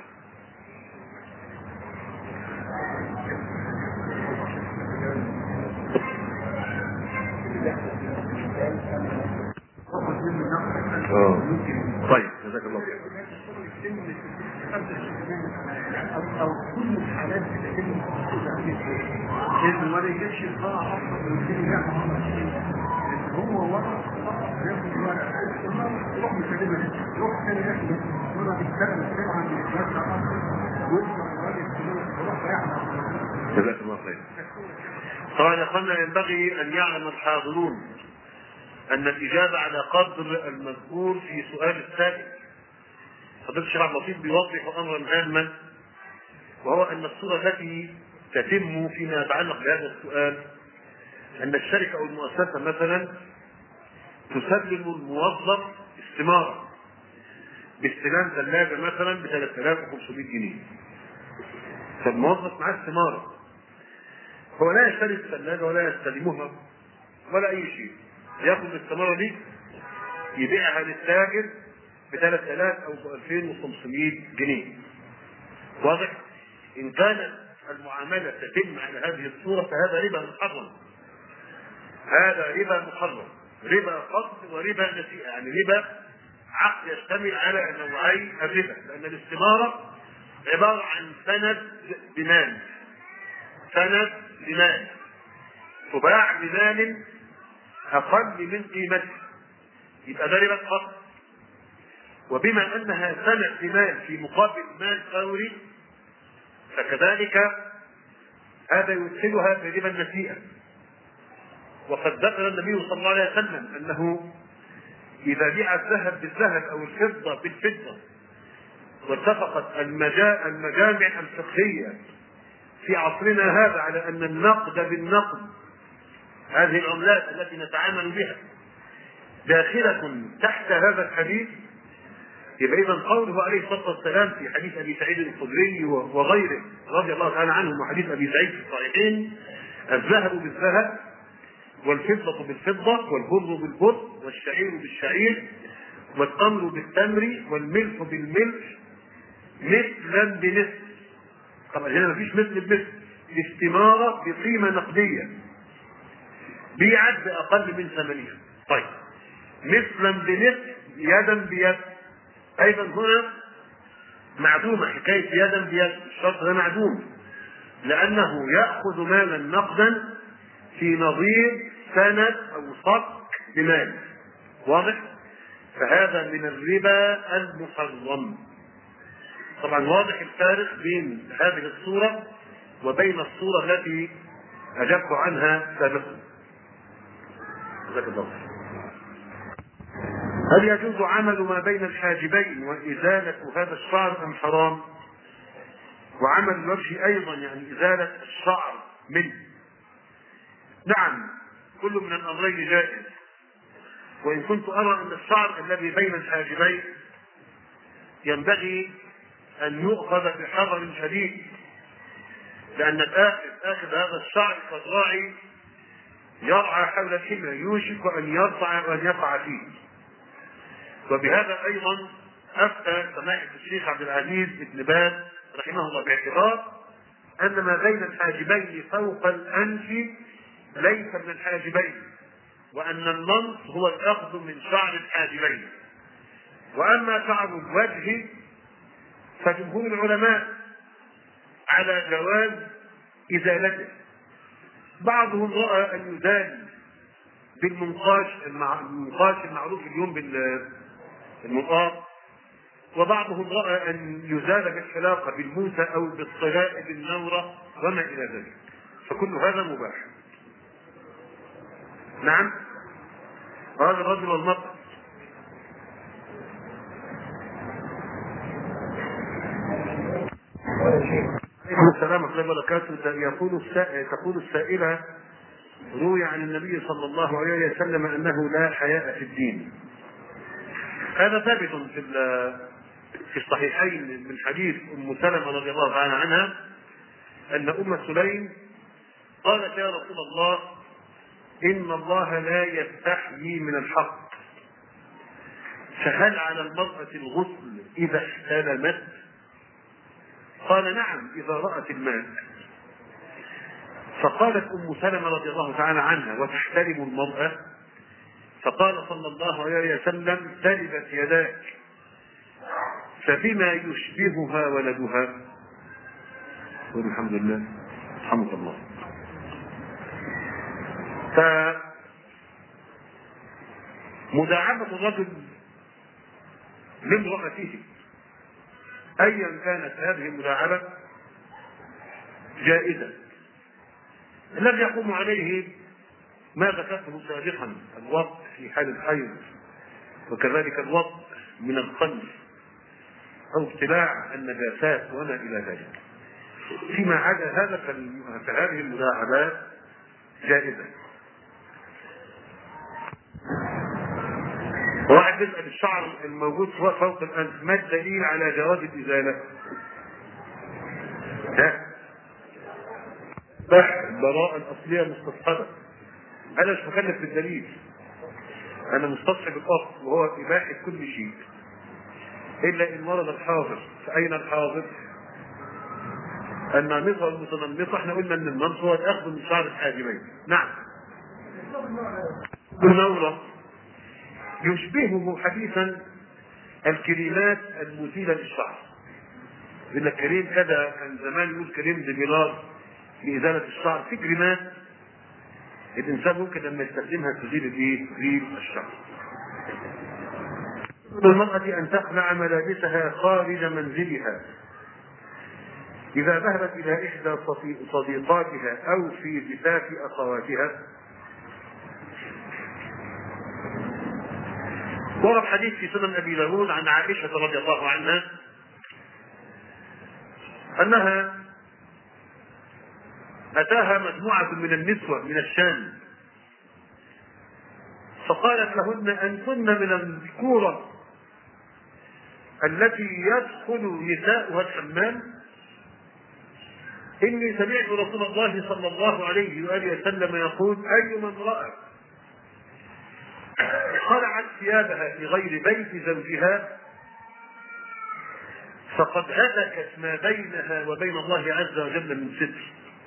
اه طيب جزاك الله خير. او كل الحالات بتتم إذن ولا يجيش القاعة أصلا من الدين يعمل هو ورق فقط ياخد ورق يروح يكلمه يروح تاني ياخد يروح يشتغل السبعة من الجامعة ويطلع الراجل يروح يعمل. جزاك الله خير. طبعا يا اخوانا ينبغي ان يعلم الحاضرون ان الاجابة على قدر المذكور في سؤال السائل. فضيلة الشيخ عبد اللطيف بيوضح امرا هاما، وهو ان الصورة التي تتم فيما يتعلق بهذا السؤال ان الشركة او المؤسسة مثلا تسلم الموظف استمارة باستلام ثلاجة مثلا ب ثلاثة آلاف وخمسمائة جنيه. فالموظف معاه استمارة، هو لا يشتري الثلاجة ولا يستلمها ولا اي شيء، ياخذ الاستمارة دي يبيعها للتاجر ب ثلاثة آلاف او ب ألفين وخمسمائة جنيه. واضح؟ ان كانت المعاملة تتم على هذه الصورة فهذا ربا محرم. هذا ربا محرم، ربا قبض وربا نسيئة، يعني ربا عقد يشتمل على نوعي الربا، لأن الاستمارة عبارة عن سند بمال، سند بمال تباع بمال أقل من قيمته، يبقى ده ربا قبض. وبما أنها سند بمال في مقابل مال فوري فكذلك هذا يدخلها في ربا النسيئة. وقد ذكر النبي صلى الله عليه وسلم أنه إذا بيع الذهب بالذهب أو الفضة بالفضة واتفقت المجامع الفقهية في عصرنا هذا على أن النقد بالنقد، هذه العملات التي نتعامل بها داخلة تحت هذا الحديث، يبقى إذا قوله عليه الصلاة والسلام في حديث أبي سعيد الخدري وغيره رضي الله تعالى عنهم وحديث أبي سعيد في الصحيحين: الذهب بالذهب والفضة بالفضة والبر بالبر والشعير بالشعير والتمر بالتمر والملح بالملح مثلا بمثل. طبعا هنا مفيش مثل بمثل، استمارة بقيمة نقدية بيعت بأقل من ثمانية. طيب مثلا بمثل يدا بيد، أيضا هنا معدومة حكاية يدا بيد، الشرط ده معدوم لأنه يأخذ مالا نقدا في نظير سند أو صك بمال. واضح؟ فهذا من الربا المحرم. طبعا واضح الفارق بين هذه الصورة وبين الصورة التي أجبت عنها سابقا. جزاك الله. هل يجوز عمل ما بين الحاجبين وإزالة هذا الشعر أم حرام؟ وعمل الوجه أيضا يعني إزالة الشعر منه. نعم، كل من الأمرين جائز، وإن كنت أرى أن الشعر الذي بين الحاجبين ينبغي أن يؤخذ بحذر شديد، لأن الآخذ آخذ هذا الشعر كالراعي يرعى حول الحمى يوشك أن يرفع وأن يقع فيه. وبهذا أيضا أفتى سماحة الشيخ عبد العزيز بن باز رحمه الله باعتبار أن ما بين الحاجبين فوق الأنف ليس من الحاجبين، وأن النص هو الأخذ من شعر الحاجبين. وأما شعر الوجه فجمهور العلماء على جواز إزالته. بعضهم رأى أن يزال بالمنقاش المنقاش المعروف اليوم بالمنقاط، وبعضهم رأى أن يزال بالحلاقة بالموسى أو بالصلاء بالنورة وما إلى ذلك، فكل هذا مباح. نعم، هذا الرجل والمرأة. السلام عليكم وبركاته. يقول السائل تقول السائلة: روي عن النبي صلى الله عليه وسلم أنه لا حياء في الدين. هذا ثابت في في الصحيحين من حديث أم سلمة رضي الله تعالى عنها أن أم سليم قالت يا رسول الله إن الله لا يستحيي من الحق، فهل على المرأة الغسل إذا احتلمت؟ قال نعم إذا رأت الماء. فقالت أم سلمة رضي الله تعالى عنها وتحترم المرأة؟ فقال صلى الله عليه وسلم تلبت يداك، فبما يشبهها ولدها؟ والحمد لله رحمك الله. فمداعبة الرجل لامرأته أيا كانت هذه المداعبة جائزة. الذي يقوم عليه ما ذكرته سابقا، الوضع في حال الحيض، وكذلك الوضع من الخلف أو ابتلاع النجاسات وما إلى ذلك. فيما عدا هذا فهذه المداعبات جائزة. واحد يسأل الشعر الموجود فوق الأنف ما الدليل على جواز الإزالة؟ ها؟ البراءة الأصلية مستصحبة. أنا مش مكلف بالدليل، أنا مستصحب الأصل وهو إباحة كل شيء إلا إن ورد الحاضر. فأين الحاضر؟ النامصة والمتنمصة. احنا قلنا أن النمص هو الأخذ من شعر الحاجبين. نعم. النورة يشبهه حديثا الكريمات المزيلة للشعر. إن الكريم كذا كان زمان يقول كريم دميلار لإزالة الشعر. في كريمات الإنسان ممكن لما يستخدمها تزيل الإيه؟ تزيل الشعر. المرأة أن تخلع ملابسها خارج منزلها إذا ذهبت إلى إحدى صديقاتها أو في زفاف أخواتها. ورد حديث في سنن أبي داود عن عائشة رضي الله عنها أنها أتاها مجموعة من النسوة من الشام فقالت لهن أنتن من الذكورة التي يدخل نساؤها الحمام؟ إني سمعت رسول الله صلى الله عليه وآله وسلم يقول أيما امرأة خلعت ثيابها في غير بيت زوجها فقد هتكت ما بينها وبين الله عز وجل من ستر.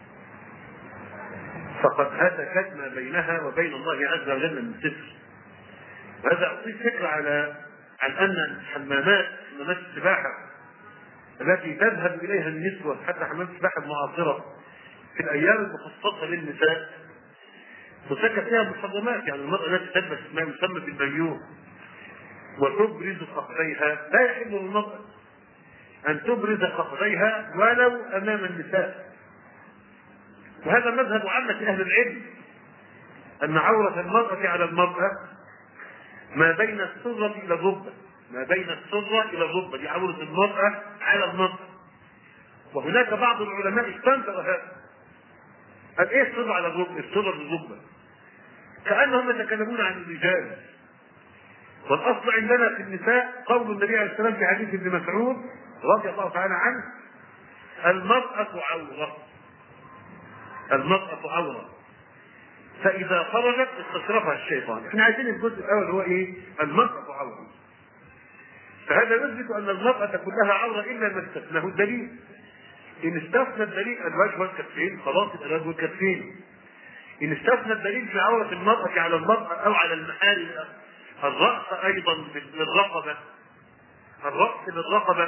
فقد هتكت ما بينها وبين الله عز وجل من ستر. وهذا أعطيك فكرة على عن أن الحمامات حمامات السباحة التي تذهب إليها النسوة حتى حمامات السباحة المعاصرة في الأيام المخصصة للنساء تسكت فيها محرمات. يعني المرأة التي تلبس ما يسمى بالمايوه وتبرز فخذيها لا يحل للمرأة أن تبرز فخذيها ولو أمام النساء. وهذا مذهب عامة أهل العلم أن عورة المرأة على المرأة ما بين السرة إلى الركبة. ما بين السرة إلى الركبة دي عورة المرأة على المرأة. وهناك بعض العلماء استنكر هذا. قال إيه السرة على الركبة؟ السرة للركبة كأنهم يتكلمون عن الرجال. والأصل عندنا في النساء قول النبي عليه السلام في حديث ابن مسعود رضي الله تعالى عنه المرأة عورة. المرأة عورة فإذا خرجت استشرفها الشيطان. احنا عايزين الجزء الأول هو إيه؟ المرأة عورة. فهذا يثبت أن المرأة كلها عورة إلا ما استثناه الدليل. إن استثنى الدليل الوجه والكفين خلاص يبقى الوجه والكفين. إن استثنى الدليل في عورة المرأة على المرأة أو على المحارم الرأس أيضا بالرقبة، الرأس بالرقبة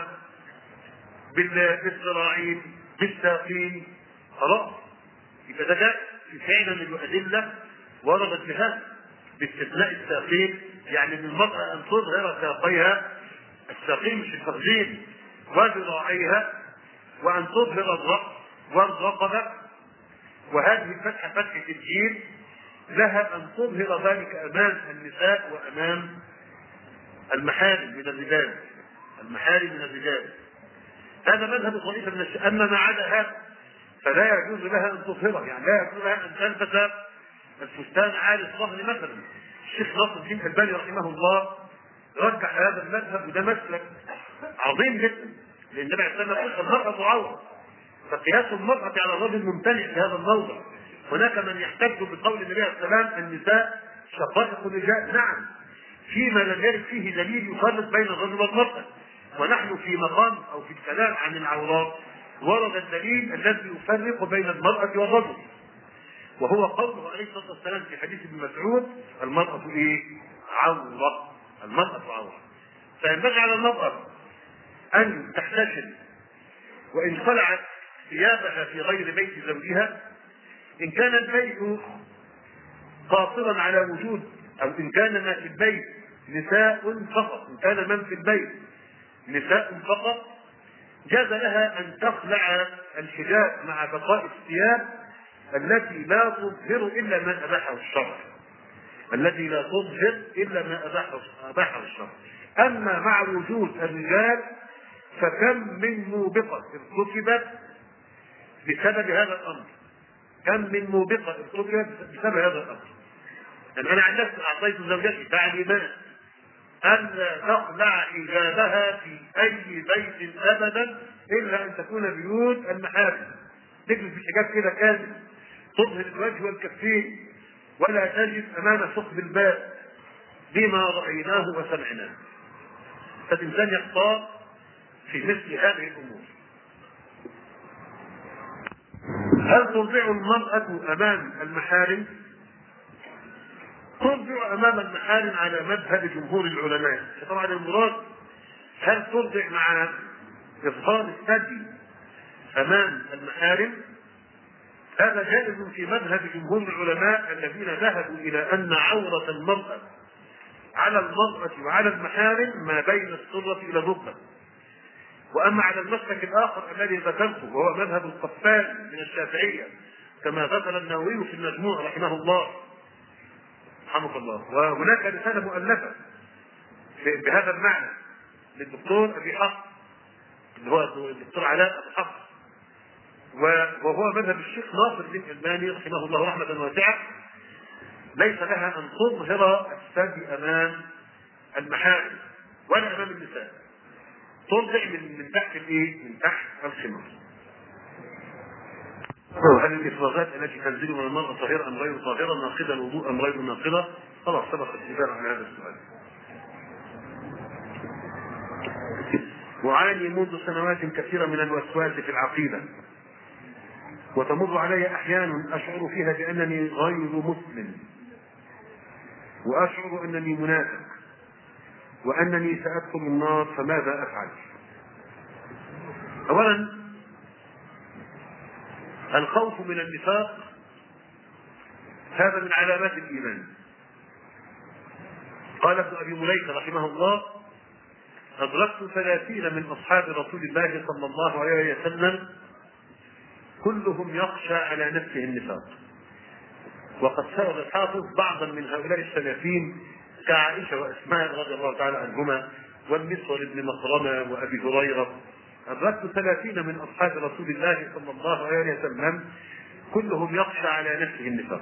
بالذراعين بالساقين خلاص يبقى ده جاء في فعلا الأدلة وردت بها باستثناء الساقين. يعني ان المرأة ان تظهر ساقيها الساقين مش الفخذين وذراعيها وان تظهر الرأس والرقبة. وهذه الفتحة فتحة الجيل لها ان تظهر ذلك امام النساء وامام المحارم من الرجال. المحارم من الرجال هذا مذهب طائفة من الشيء. اما ما عدا هذا فلا يجوز لها ان تظهره. يعني لا يجوز لها ان تلبس الفستان عالي الظهر مثلا. الشيخ ناصر الدين الألباني رحمه الله رجع هذا المذهب وده مسلك عظيم جدا. لان النبي عليه الصلاه والسلام يقول المرأة عورة فقياس المرأة على الرجل ممتنع في هذا الموضع. هناك من يحتج بقول النبي عليه السلام النساء شقائق الرجال، نعم، فيما لم يرد فيه دليل يفرق بين الرجل والمرأة، ونحن في مقام او في الكلام عن العورات ورد الدليل الذي يفرق بين المرأة والرجل، وهو قوله عليه الصلاة والسلام في حديث ابن مسعود: المرأة ايه؟ عورة. المرأة عورة. فينبغي على المرأة ان تحتشم وان خلعت ثيابها في غير بيت زوجها، ان كان البيت قاصرا على وجود، او ان كان ما في البيت نساء فقط، ان كان من في البيت نساء فقط جاز لها ان تخلع الحجاب مع بقاء الثياب التي لا تظهر الا ما اباحه الشرع، التي لا تظهر الا ما اباحه اباحه الشرع. اما مع وجود الرجال فكم من موبقه ارتكبت بسبب هذا الامر، كم من موبقه ارتكبت بسبب هذا الامر. يعني انا عن نفسي اعطيت زوجتي تعليمات ألا تخلع حجابها في أي بيت أبدا إلا أن تكون بيوت المحارم، تجلس بحجاب كده كامل تظهر الوجه والكفين ولا تجد أمام ثقب الباب بما رأيناه وسمعناه. فالإنسان يختار في مثل هذه الأمور. هل ترضع المرأة أمام المحارم؟ ترضع امام المحارم على مذهب جمهور العلماء. طبعا المراد هل ترضع مع اظهار الثدي امام المحارم؟ هذا جائز في مذهب جمهور العلماء الذين ذهبوا الى ان عوره المراه على المراه وعلى المحارم ما بين السره الى الركبه. واما على المسلك الاخر الذي ذكرته وهو مذهب القفال من الشافعيه كما ذكر النووي في المجموع رحمه الله رحمك الله، وهناك رسالة مؤلفة بهذا المعنى للدكتور أبي حفص اللي هو الدكتور علاء أبي حفص، وهو مذهب الشيخ ناصر بن الألباني رحمه الله رحمة واسعة. ليس لها أن تظهر الثدي أمام المحارم ولا أمام النساء، ترضع من من تحت الإيه؟ من تحت الخمار. هل الإفراغات التي تنزل من المرأة طاهرة أم غير طاهرة، ناقضة الوضوء أم غير ناقضة؟ خلاص سبق الإجابة عن هذا السؤال. أعاني منذ سنوات كثيرة من الوسواس في العقيدة، وتمر علي أحيانا أشعر فيها بأنني غير مسلم، وأشعر أنني منافق، وأنني سأدخل النار، فماذا أفعل؟ أولا الخوف من النفاق هذا من علامات الإيمان. قال ابن أبي مليكة رحمه الله: أدركت ثلاثين من أصحاب رسول الله صلى الله عليه وسلم كلهم يخشى على نفسه النفاق. وقد سأل الحافظ بعضا من هؤلاء الثلاثين كعائشة وأسماء رضي الله تعالى عنهما والمسور بن مخرمة وأبي هريرة. أدركت ثلاثين من أصحاب رسول الله صلى الله عليه وسلم كلهم يخشى على نفسه النفاق.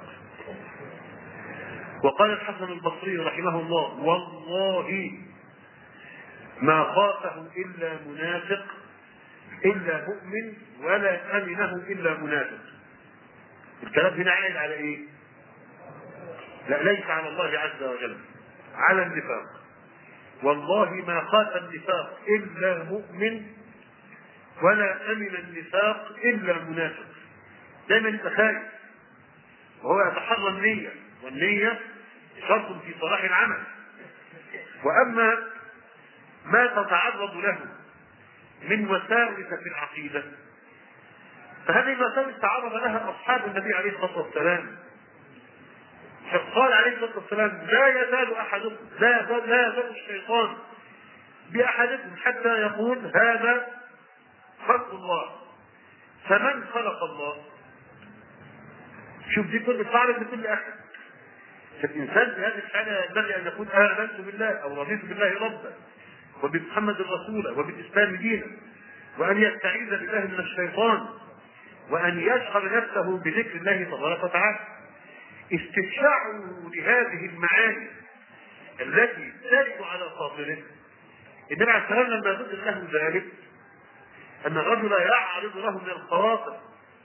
وقال الحسن البصري رحمه الله: والله ما خافه إلا منافق إلا مؤمن ولا أمنه إلا منافق. الكلام هنا عائد على إيه؟ لا، ليس على الله عز وجل، على النفاق. والله ما خاف النفاق إلا مؤمن ولا أمن النفاق إلا منافق. دائما انت خايف، وهو يتحرى النية، والنية شرط في صلاح العمل. وأما ما تتعرض له من وساوس في العقيدة فهذه المساوس تعرض لها أصحاب النبي عليه الصلاة والسلام. قال عليه الصلاة والسلام: لا يزال أحدكم لا يزال لا يزال الشيطان بأحدكم حتى يقول هذا خلق الله، فمن خلق الله؟ شوف دي كل تعرض لكل أحد. فالإنسان في هذه الحالة ينبغي أن يقول آمنت بالله أو رضيت بالله ربا وبمحمد رسولا وبالإسلام دينا، وأن يستعيذ بالله من الشيطان، وأن يشغل نفسه بذكر الله تبارك وتعالى. استشعاره لهذه المعاني التي ترد على خاطره. النبي عليه الصلاة والسلام لما ذكر له ذلك أن الرجل يعرض له من الخواطر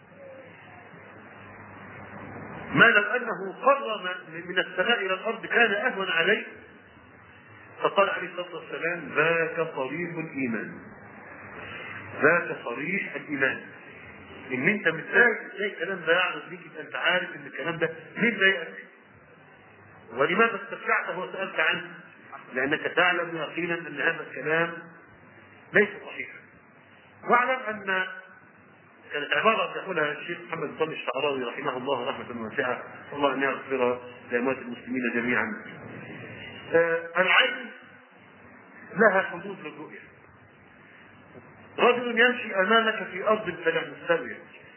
ما لو أنه قر من السماء إلى الأرض كان أهون عليه. فقال عليه الصلاة والسلام: ذاك صريح الإيمان، ذاك صريح الإيمان. إن أنت متضايق زي الكلام ده يعرض ليك، أنت عارف إن الكلام ده مين ضايقك؟ ولماذا استرجعته وسألت عنه؟ لأنك تعلم يقينا أن هذا الكلام ليس صحيحا. واعلم أن كانت عبارة يقولها الشيخ محمد صالح الشعراوي رحمه الله رحمة واسعة، والله أن يغفر لأموات المسلمين جميعا. آه العين لها حدود للرؤية. رجل يمشي أمامك في أرض فلا مستوية،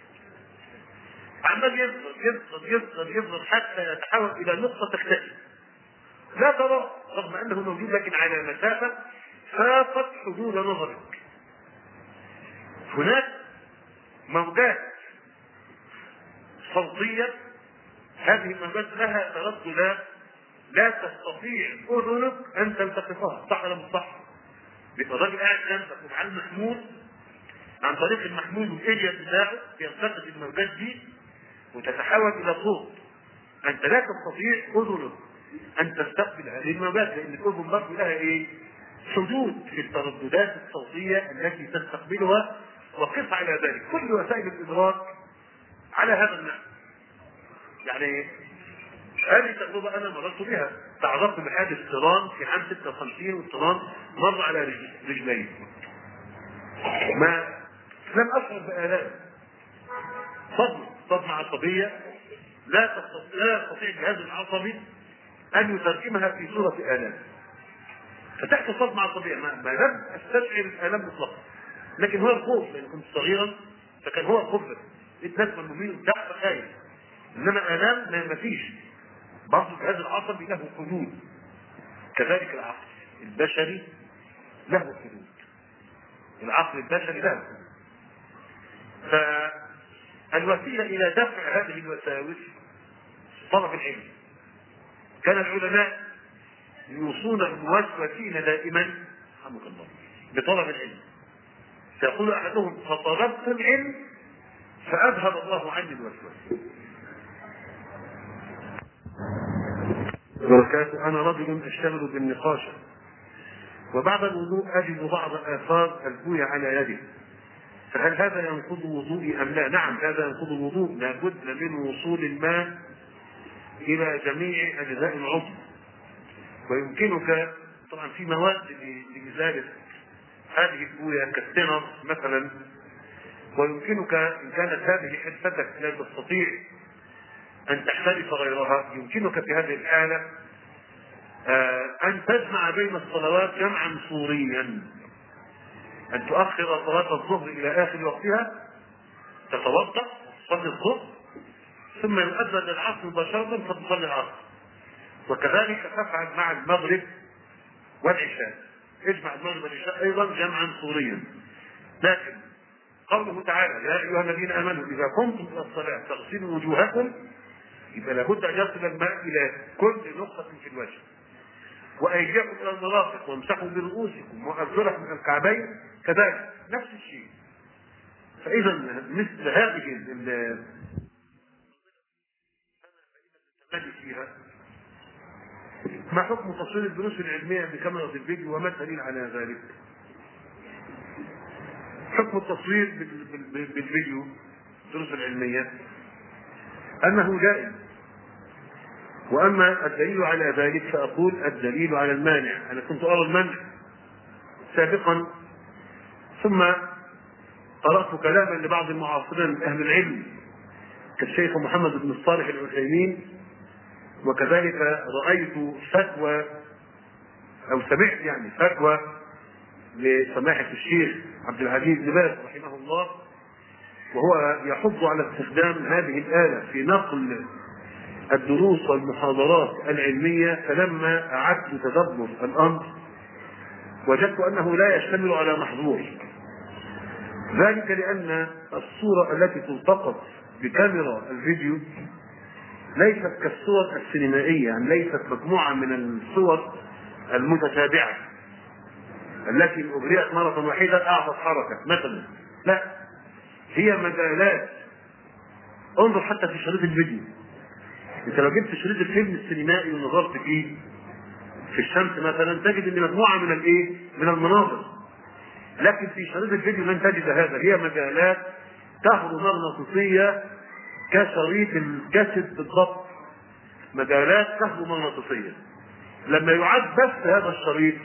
عمال يفضل يفضل يفضل يفضل حتى يتحول إلى نقطة تختفي، لا ترى رغم أنه موجود لكن على مسافة فاقت حدود نظرك. هناك موجات صوتية، هذه الموجات لها ترددات لا تستطيع أذنك أن تلتقطها، صح ولا مش صح؟ بيبقى الراجل قاعد جنبك ومعاه المحمول، عن طريق المحمول والإيديا بتاعه بيلتقط الموجات دي وتتحول إلى صوت. أنت لا تستطيع أذنك أن تستقبل هذه الموجات، لأن الأذن برضه لها إيه؟ حدود في الترددات الصوتية التي تستقبلها. وقف على ذلك كل وسائل الإدراك على هذا النحو. يعني هذه تجربة أنا مررت بها، تعرضت بحادث طيران في عام ستة وخمسين، والطيران مر على رجلي، ما لم أشعر بآلام، صدمة صدمة عصبية لا تستطيع لا يستطيع الجهاز العصبي أن يترجمها في صورة آلام. فتحت صدمة عصبية، ما, ما لم أستشعر الآلام مطلقا، لكن هو الخوف، لأن كنت صغيرا فكان هو الخوف بس، الناس ملمومين تحت خايف، إنما آلام ما فيش. برضه الجهاز العصبي له حدود، كذلك العقل البشري له حدود، العقل البشري له حدود. فالوسيلة إلى دفع هذه الوساوس طلب العلم. كان العلماء يوصون الموسوسين دائما رحمك الله بطلب العلم. فيقول أحدهم: فطلبت العلم فأذهب الله عني الوسوسة. بركاته. أنا رجل أشتغل بالنقاشة، وبعد الوضوء أجد بعض آثار البوية على يدي، فهل هذا ينقض وضوئي أم لا؟ نعم، هذا ينقض الوضوء، لابد من وصول الماء إلى جميع أجزاء العضو. ويمكنك طبعا في مواد لإزالة هذه البوية كالتنر مثلا، ويمكنك إن كانت هذه حدتك لا تستطيع أن تحترف غيرها، يمكنك في هذه الحالة أن تجمع بين الصلوات جمعا صوريا، أن تؤخر صلاة الظهر إلى آخر وقتها، تتوضأ تصلي الظهر ثم يؤذن العصر مباشرة فتصلي العصر، وكذلك تفعل مع المغرب والعشاء، اجمع المغرب والعشاء أيضا جمعا صوريا. لكن قوله تعالى: يا أيها الذين آمنوا إذا قمتم إلى الصلاة فاغسلوا وجوهكم، يبقى لابد أن يصل الماء إلى كل نقطة في الوجه، وأيديكم إلى المرافق وامسحوا برؤوسكم وأرجلكم إلى الكعبين، كذلك نفس الشيء. فإذا مثل هذه التمادي فيها. ما حكم تصوير الدروس العلمية بكاميرا الفيديو وما الدليل على ذلك؟ حكم التصوير بالفيديو الدروس العلمية أنه جائز، وأما الدليل على ذلك فأقول الدليل على المانع. أنا كنت أرى المنع سابقا، ثم قرأت كلاما لبعض المعاصرين من أهل العلم كالشيخ محمد بن الصالح العثيمين، وكذلك رأيت فتوى أو سمعت يعني فتوى لسماحة الشيخ عبد العزيز بن باز رحمه الله، وهو يحض على استخدام هذه الآلة في نقل الدروس والمحاضرات العلمية. فلما أعدت تدبر الأمر وجدت أنه لا يشتمل على محظور، ذلك لأن الصورة التي تلتقط بكاميرا الفيديو ليست كالصور السينمائية، يعني ليست مجموعة من الصور المتتابعة التي أجريت مرة واحدة أعطت حركة مثلا، لا، هي مجالات. انظر حتى في شريط الفيديو، انت لو جبت شريط الفيلم السينمائي ونظرت فيه في الشمس مثلا تجد ان مجموعه من الايه؟ من المناظر. لكن في شريط الفيديو لن تجد هذا، هي مجالات كهرومغناطيسيه كشريط الكاسيت بالضبط، مجالات كهرومغناطيسيه. لما يعاد بث هذا الشريط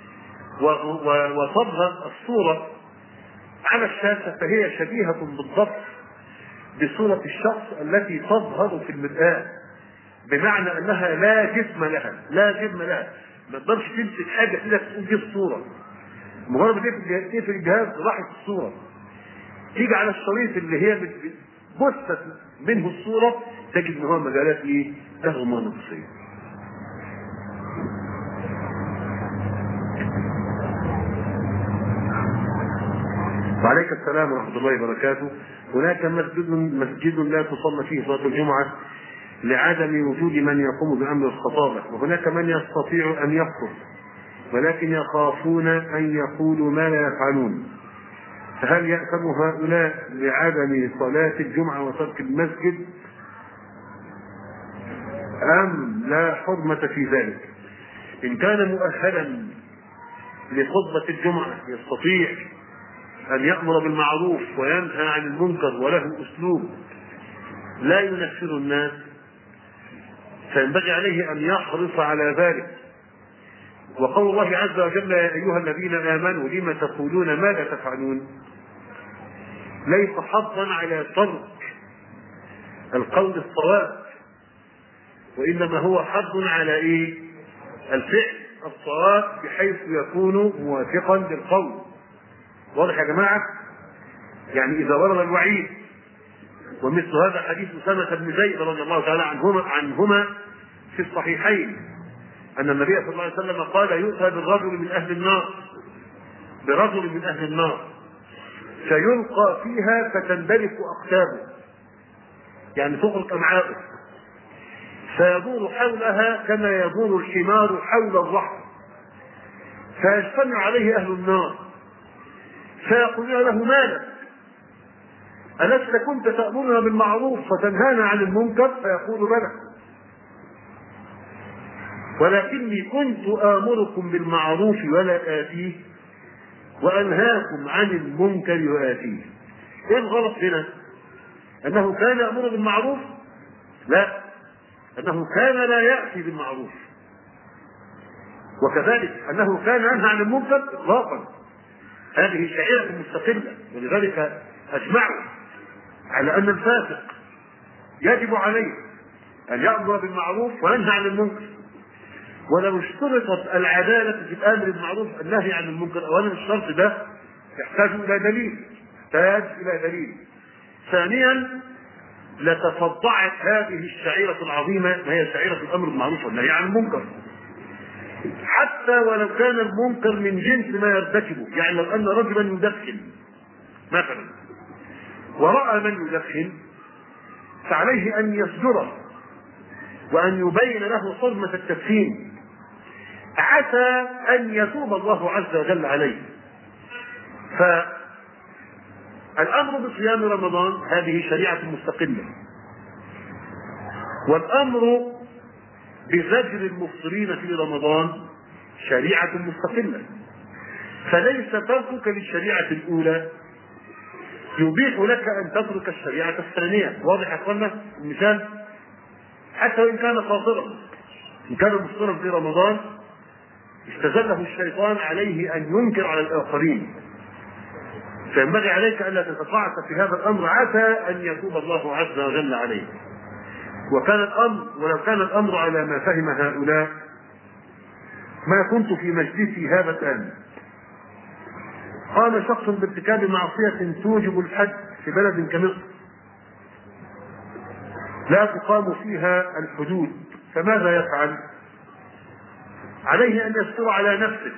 وتظهر الصوره على الشاشه فهي شبيهه بالضبط بصوره الشخص التي تظهر في المرآة، بمعنى انها لا جسم لها، لا جسم لها، ما تقدرش تمسك حاجه كده تقول دي الصوره، مجرد ما تقفل الجهاز راحت الصوره. تيجي على الشريط اللي هي بثت منه الصوره تجد ان هو مجالات ايه؟ كهرومغناطيسيه. وعليك السلام ورحمه الله وبركاته. هناك مسجد مسجد لا تصلى فيه صلاه الجمعه لعدم وجود من يقوم بامر الخطابه، وهناك من يستطيع ان يخطب ولكن يخافون ان يقولوا ما لا يفعلون، فهل يأثم هؤلاء لعدم صلاة الجمعة وترك المسجد أم لا حرمة في ذلك؟ إن كان مؤهلا لخطبة الجمعة يستطيع أن يأمر بالمعروف وينهى عن المنكر وله أسلوب لا ينفر الناس فينبغي عليه أن يحرص على ذلك. وقول الله عز وجل يا أيها الذين آمنوا لم تقولون ما لا تفعلون ليس حظا على ترك القول الصواب، وإنما هو حظ على إيه؟ الفعل الصواب بحيث يكون موافقا للقول. واضح يا جماعة؟ يعني إذا ورد الوعيد، ومثل هذا حديث أسامة بن زيد رضي الله تعالى عنهما عنهما في الصحيحين أن النبي صلى الله عليه وسلم قال يؤتى بالرجل من أهل النار برجل من أهل النار فيلقى فيها فتندلق أقتابه، يعني تغرق أمعاؤه، فيدور حولها كما يدور الحمار حول الرحل، فيجتمع عليه أهل النار فيقولون له مالك؟ ألست كنت تأمرنا بالمعروف وتنهانا عن المنكر؟ فيقول بلى، ولكني كنت آمركم بالمعروف ولا آتيه وأنهاكم عن المنكر وآتيه. إيه الغلط هنا؟ أنه كان يأمر بالمعروف؟ لا، أنه كان لا يأتي بالمعروف، وكذلك أنه كان ينهى عن المنكر إطلاقا. هذه شعيرة مستقلة، ولذلك أجمعوا على أن الفاسق يجب عليه أن يأمر بالمعروف وينهى عن المنكر، ولو اشترطت العدالة في الأمر بالمعروف النهي عن المنكر أولا الشرط ده يحتاج إلى دليل، يحتاج إلى دليل. ثانيا لتصدعت هذه الشعيرة العظيمة وهي شعيرة الأمر بالمعروف والنهي عن المنكر، حتى ولو كان المنكر من جنس ما يرتكبه. يعني لو أن رجلا يدخن مثلا ورأى من يدخن فعليه أن يصدره وأن يبين له حرمة التدخين، عسى أن يتوب الله عز وجل عليه. فالأمر بصيام رمضان هذه شريعة مستقلة، والأمر بزجر المفطرين في رمضان شريعة مستقلة، فليس تركك للشريعة الأولى يبيح لك أن تترك الشريعة الثانية. واضح يا أخوانا المثال؟ حتى وإن كان خاطرا، إن كان مفطرا في رمضان استزله الشيطان عليه أن ينكر على الآخرين، فينبغي عليك أن لا تتقاعس في هذا الأمر، عسى أن يتوب الله عز وجل عليه. وكان الأمر ولو كان الأمر على ما فهم هؤلاء ما كنت في مجلسي هذا الآن. قام شخص بارتكاب معصية توجب الحد في بلد كمصر لا تقام فيها الحدود، فماذا يفعل؟ عليه أن يستر على نفسه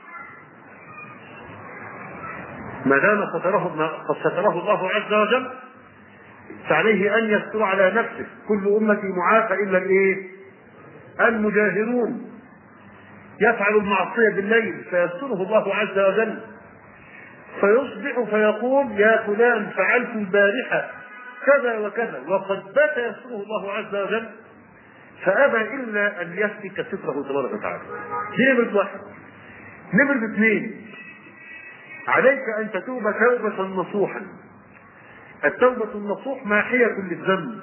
ما دام ستره قد ستره الله عز وجل، فعليه أن يستر على نفسه. كل أمتي معافى إلا الإيه؟ المجاهرون. يفعل المعصية بالليل فيستره الله عز وجل، فيصبح فيقول يا فلان فعلت البارحة كذا وكذا وقد بات يستره الله عز وجل، فأبى إلا أن يهتك ستره تبارك وتعالى. دي نمرة واحد. نمرة اثنين، عليك أن تتوب توبة نصوحا. التوبة النصوح ماحية للذنب،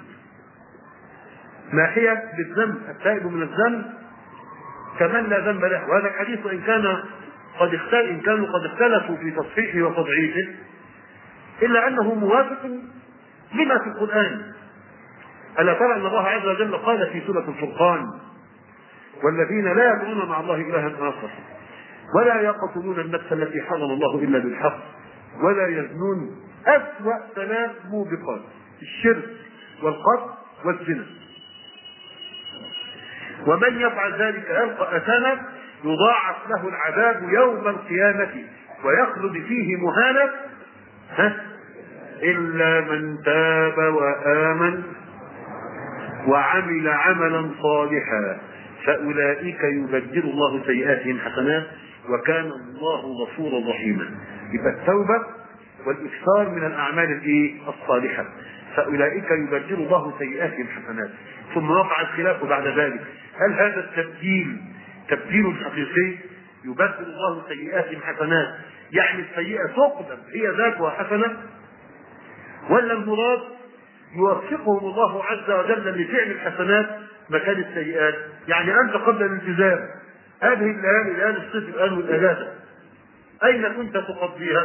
ماحية للذنب. التائب من الذنب كمن لا ذنب له. وهذا الحديث إن كان قد اختلف إن كانوا قد اختلفوا في تصحيحه وتضعيفه، إلا أنه موافق لما في القرآن. ألا ترى أن الله عز وجل قال في سورة الفرقان: والذين لا يدعون مع الله إلها آخر ولا يقتلون النفس التي حرم الله إلا بالحق ولا يزنون. أسوأ ثلاث موبقات: الشرك والقتل والزنا. ومن يفعل ذلك يلقى أثاما يضاعف له العذاب يوم القيامة ويخلد فيه مهانا ها إلا من تاب وآمن وعمل عملا صالحا فأولئك يبدل الله سيئاتهم حسنات وكان الله غفورا رحيما. يبقى التوبة والإكثار من الأعمال الصالحة، فأولئك يبدل الله سيئاتهم حسنات. ثم وقع الخلاف بعد ذلك: هل هذا التبديل تبديل حقيقي؟ يبدل الله سيئاتهم حسنات يعني السيئة تقدم هي ذاتها حسنة، ولا المراد يوفقهم الله عز وجل لفعل الحسنات مكان السيئات؟ يعني أنت قبل الالتزام هذه الليالي ليالي الصيف الآن والأجازة أين كنت تقضيها؟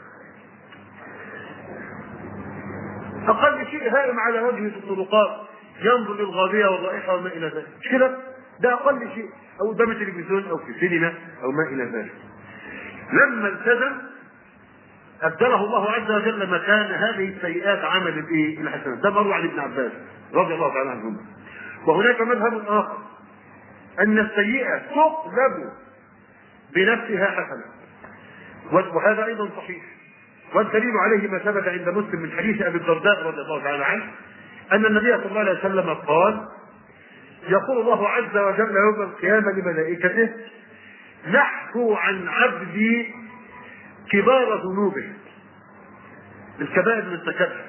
أقل شيء هائم على وجهه في الطرقات ينظر للغابية والرائحة وما إلى ذلك، مش كده؟ ده أقل شيء، أو قدام التلفزيون أو في سينما أو ما إلى ذلك. لما التزم أبدله الله عز وجل مكان هذه السيئات عمل الإيه؟ الحسنات. ده مروي عن ابن عباس رضي الله تعالى عنهما. وهناك مذهب آخر أن السيئة تقلب بنفسها حسنة، وهذا أيضا صحيح. والدليل عليه ما ثبت عند مسلم من حديث أبي الدرداء رضي الله تعالى عنه أن النبي صلى الله عليه وسلم قال: يقول الله عز وجل يوم القيامة لملائكته: نحكوا عن عبدي كبار ذنوبه، الكبائر اللي ارتكبها،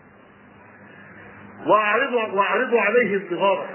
واعرضوا واعرضوا عليه صغاره،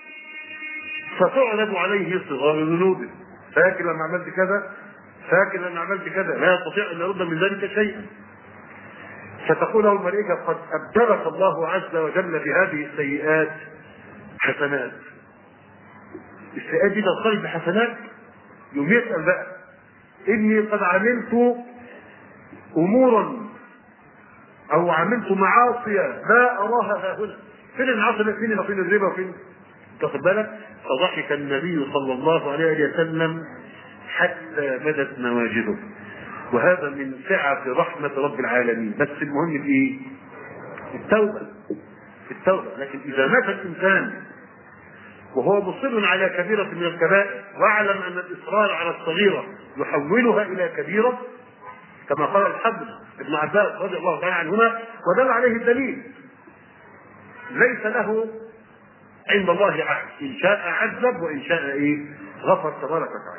فتعرض عليه صغار ذنوبه. فاكر لما عملت كذا، فاكر لما عملت كذا، لا يستطيع ان يرد من ذلك شيئا. فتقول له الملائكه: قد ابدلك الله عز وجل بهذه السيئات حسنات. السيئات دي تنقلب بحسنات. يوم يسال بقى: اني قد عملت امورا او عملت معاصي لا اراها ها هنا. فين المعاصي؟ فين فين الربا؟ فين؟ تاخد بالك؟ فضحك النبي صلى الله عليه وسلم حتى بدت نواجذه. وهذا من سعة رحمة رب العالمين. بس المهم الايه؟ التوبة. التوبة. لكن اذا مات الانسان وهو مصر على كبيرة من الكبائر واعلم ان الاصرار على الصغيرة يحولها الى كبيرة كما قال الحبر ابن عباس رضي الله تعالى عنهما ودل عليه الدليل، ليس له عند الله عهد، ان شاء عذب وان شاء ايه غفر تبارك وتعالى.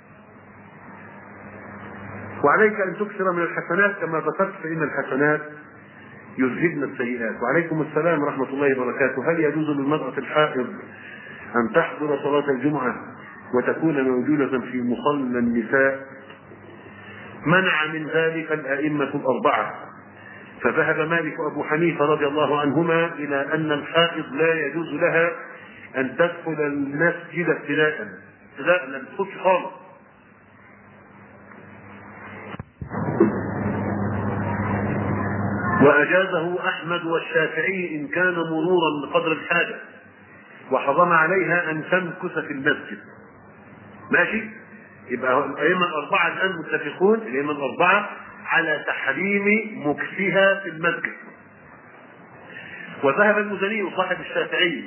وعليك ان تكثر من الحسنات كما ذكرت فان الحسنات يذهبن السيئات. وعليكم السلام ورحمه الله وبركاته. هل يجوز للمرأة الحائض ان تحضر صلاة الجمعة وتكون موجودة في مصلى النساء؟ منع من ذلك الائمة الاربعة، فذهب مالك وابو حنيفة رضي الله عنهما الى ان الحائض لا يجوز لها ان تدخل المسجد ابتداء ابتداء لم تدخلش خالص. واجازه احمد والشافعي ان كان مرورا بقدر الحاجة وحرم عليها ان تمكث في المسجد. ماشي؟ يبقى الائمة الاربعة الان متفقون، الائمة الاربعة على تحريم مكثها في المسجد. وذهب المزني صاحب الشافعي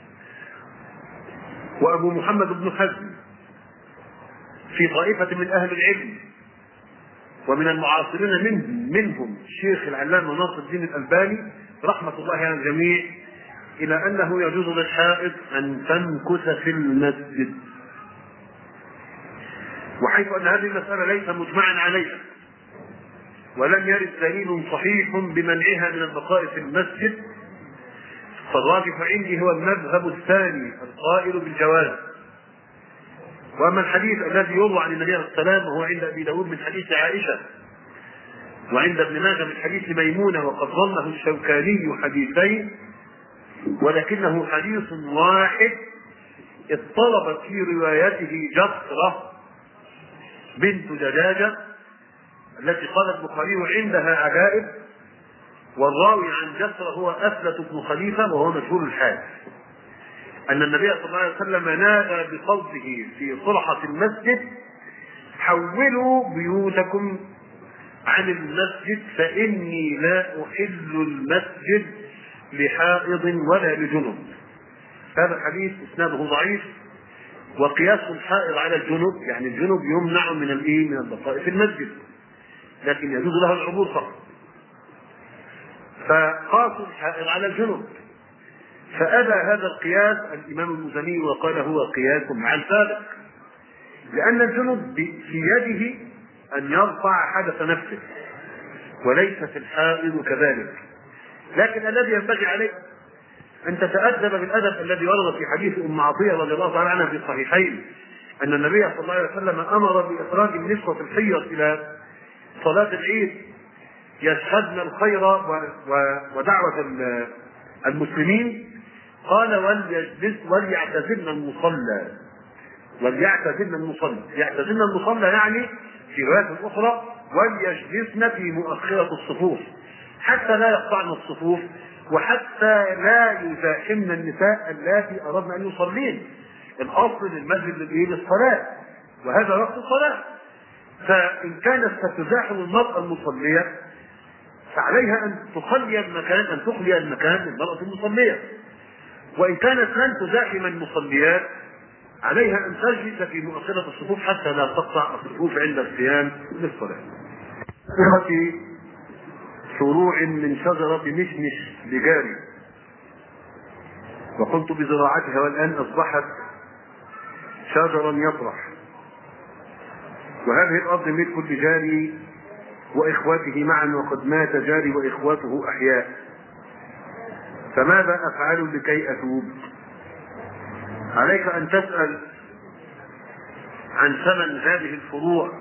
وابو محمد بن حزم في طائفة من اهل العلم ومن المعاصرين منهم منهم الشيخ العلامة ناصر الدين الألباني رحمة الله على الجميع الى انه يجوز للحائض ان تمكث في المسجد، وحيث ان هذه المسألة ليس مجمعا عليها ولم يرد دليل صحيح بمنعها من البقاء في المسجد، فالراجح عندي هو المذهب الثاني القائل بالجواز. واما الحديث الذي يروى عن النبي عليه الصلاه والسلام وهو عند ابي داود من حديث عائشه وعند ابن ماجه من حديث ميمونه، وقد ظنه الشوكاني حديثين ولكنه حديث واحد اضطربت في روايته جسرة بنت دجاجة التي قال البخاري عندها عجائب، والراوي عن جسرة هو أثلة بن خليفة وهو مشهور الحال، أن النبي صلى الله عليه وسلم نادى بصوته في صلحة المسجد: حولوا بيوتكم عن المسجد فإني لا أحل المسجد لحائض ولا لجنب. هذا الحديث اسناده ضعيف، وقياس الحائض على الجنب يعني الجنب يمنع من الايه من البقاء في المسجد، لكن يجوز له العبور فقط، فقاسوا الحائض على الجنب، فأبى هذا القياس الإمام المزني وقال هو قياس مع السابق، لأن الجنب في يده أن يرفع حدث نفسه وليست الحائض كذلك. لكن الذي ينبغي عليك أن تتأدب بالأدب الذي ورد في حديث أم عطية رضي الله تعالى عنها في الصحيحين، أن النبي صلى الله عليه وسلم أمر بإخراج النسوة الحيض إلى صلاة العيد يشهدن الخير ودعوة المسلمين، قال: وليجلس وليعتزلن المصلى وليعتزلن المصلى يعتزلن المصلى يعني في رواية أخرى وليجلسن في مؤخرة الصفوف حتى لا يقطعن الصفوف وحتى لا يزاحمن النساء اللاتي أردن أن يصلين. الأصل للمسجد للصلاة، وهذا وقت الصلاة، فإن كانت ستزاحم المرأة المصلية فعليها أن تخلي المكان أن تخلي المكان للمرأة المصلية، وإن كانت لن تزاحم المصليات عليها أن تجلس في مؤخرة الصفوف حتى لا تقطع الصفوف عند القيام للصلاة. شروع من شجرة مشمش لجاري وقمت بزراعتها، والآن أصبحت شجرا يطرح، وهذه الأرض ملك لجاري وإخوته معا، وقد مات جاري وإخوته أحياء، فماذا أفعل لكي أتوب؟ عليك أن تسأل عن ثمن هذه الفروع.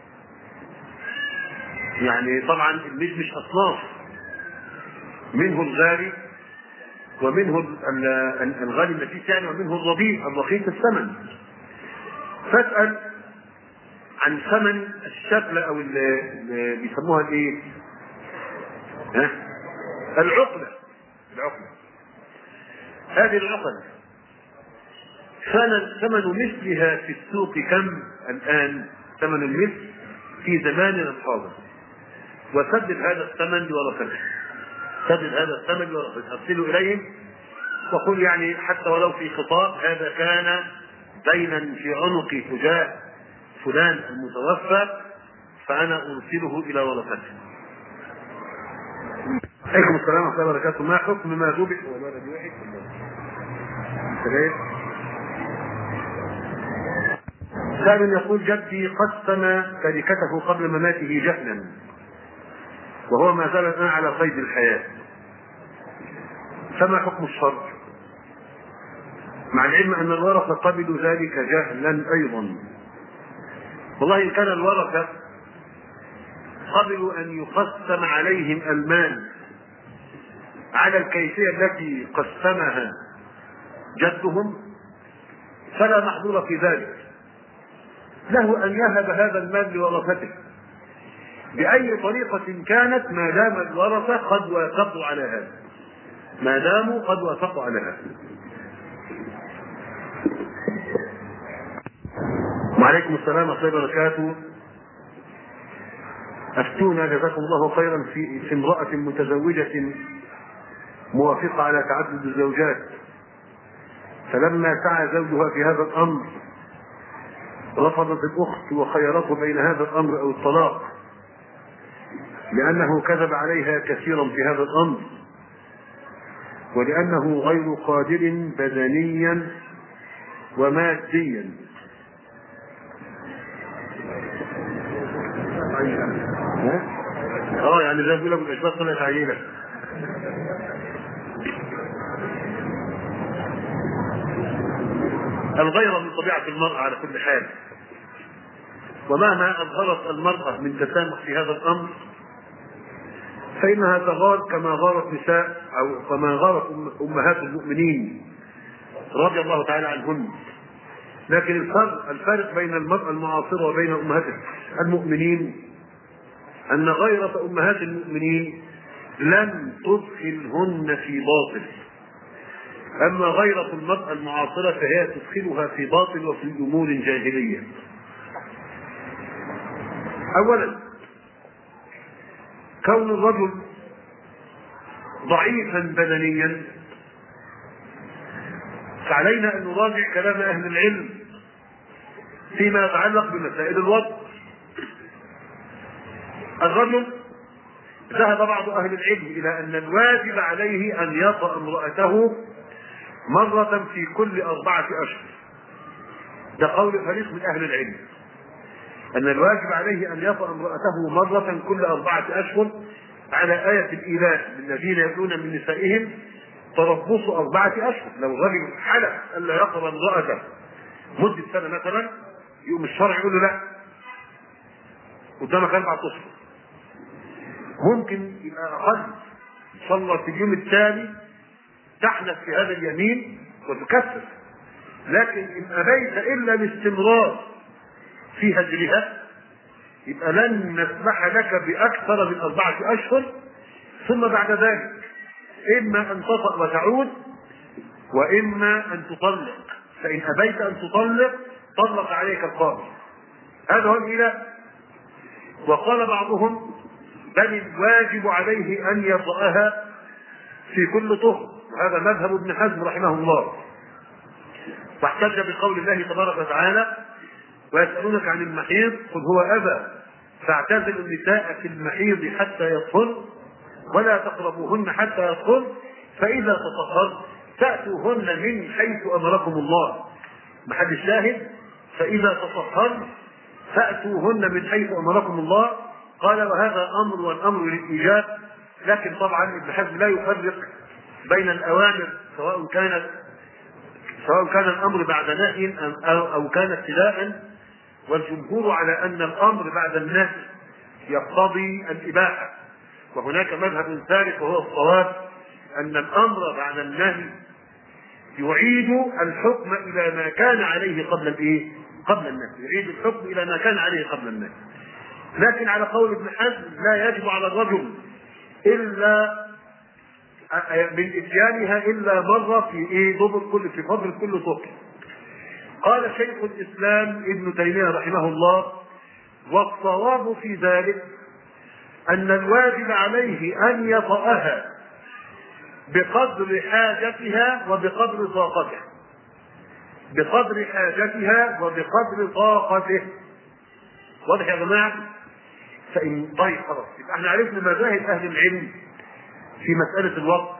يعني طبعا المشمش أصناف، منه الغالي ومنه الغالي النفيس يعني، ومنه الربيع الرخيص الثمن. فاسأل عن ثمن الشكل او اللي بيسموها الايه؟ ها؟ العقلة. العقلة هذه العقلة ثمن مثلها في السوق كم الآن؟ ثمن المثل في زماننا الحاضر، وسدد هذا الثمن لورثته، سدد هذا الثمن لورثته، ارسلوا إليهم وقل يعني حتى ولو في خطاب: هذا كان دينا في عنقي تجاه فلان المتوفى فأنا أرسله إلى ورثته. عليكم السلام ورحمة الله وبركاته. ما حكم ما ذبح والولد واحد؟ كان يقول: جدي قسم تركته قبل مماته جهلا، وهو ما زال الآن على قيد الحياة، فما حكم الشرع؟ مع العلم أن الورثة قبلوا ذلك جهلا أيضا. والله إن كان الورثة قبلوا أن يقسم عليهم المال على الكيفية التي قسمها جدهم فلا محظور في ذلك، له أن يهب هذا المال لورثته بأي طريقة كانت، ما دام الورثة قد وافقوا على هذا، ما داموا قد وافقوا على هذا. وعليكم السلام ورحمة الله وبركاته. أفتونا جزاكم الله خيرا في, في امرأة متزوجة موافقة على تعدد الزوجات، فلما سعى زوجها في هذا الأمر رفضت الأخت وخيرته بين هذا الأمر أو الطلاق، لأنه كذب عليها كثيرا في هذا الأمر، ولأنه غير قادر بدنيا وماديا. اه يعني زي ما بيقول لك الاشباح طلعت عينه. الغيرة من طبيعة المرأة على كل حال، ومهما أظهرت المرأة من تسامح في هذا الأمر فإنها تغار كما غارت نساء أو كما غارت أمهات المؤمنين رضي الله تعالى عنهن. لكن الفرق الفرق بين المرأة المعاصرة وبين أمهات المؤمنين أن غيرة أمهات المؤمنين لم تدخلهن في باطل، أما غيرة المرأة المعاصرة فهي تدخلها في باطل وفي أمور جاهلية. أولا كون الرجل ضعيفا بدنيا فعلينا أن نراجع كلام أهل العلم فيما يتعلق بمسائل الوضع. الرجل ذهب بعض أهل العلم إلى أن الواجب عليه أن يطأ امرأته مرة في كل أربعة أشهر، ده قول فريق من أهل العلم، أن الواجب عليه أن يطأ امرأته مرة كل أربعة أشهر على آية الإيلاء للذين يأتون من نسائهم تربص أربعة أشهر. لو الرجل حلف ألا يقرب امرأته مدة سنة مثلا يقوم الشرع يقول له لا قدامك أربعة أشهر. ممكن يبقى أقل إن شاء الله في اليوم التالي تحنث في هذا اليمين وتكسر، لكن إن أبيت إلا الاستمرار في هجرها يبقى لن نسمح لك بأكثر من أربعة أشهر، ثم بعد ذلك إما أن تطأ وتعود وإما أن تطلق، فإن أبيت أن تطلق طلق عليك القاضي. هذا هو الإله. وقال بعضهم بل الواجب عليه أن يطأها في كل طهر، وهذا مذهب ابن حزم رحمه الله، واحتج بقول الله تبارك وتعالى ويسألونك عن المحيض قل هو أذى فاعتزلوا النساء في المحيض حتى يطهرن ولا تقربوهن حتى يطهرن فإذا تطهرن تأتوهن من حيث أمركم الله. محل الشاهد فإذا تطهرن فأتوهن من حيث أمركم الله. قال وهذا أمر والأمر للإيجاب، لكن طبعا ابن حزم لا يفرق بين الأوامر سواء كانت سواء كان الأمر بعد نهي أو, أو كان ابتداء، والجمهور على أن الأمر بعد النهي يقتضي الإباحة. وهناك مذهب ثالث وهو الصواب أن الأمر بعد النهي يعيد الحكم إلى ما كان عليه قبل الإيه؟ قبل النهي، يعيد الحكم إلى ما كان عليه قبل النهي. لكن على قول ابن حزم لا يجب على الرجل إلا من إتيانها إلا مرة في إيه ضبط كل في فضل كل طهر. قال شيخ الإسلام ابن تيمية رحمه الله والصواب في ذلك أن الواجب عليه أن يطأها بقدر حاجتها وبقدر طاقته، بقدر حاجتها وبقدر طاقته. واضح يا جماعة؟ فإن طيب خلاص يبقى احنا عرفنا مذاهب أهل العلم في مسألة الوقت.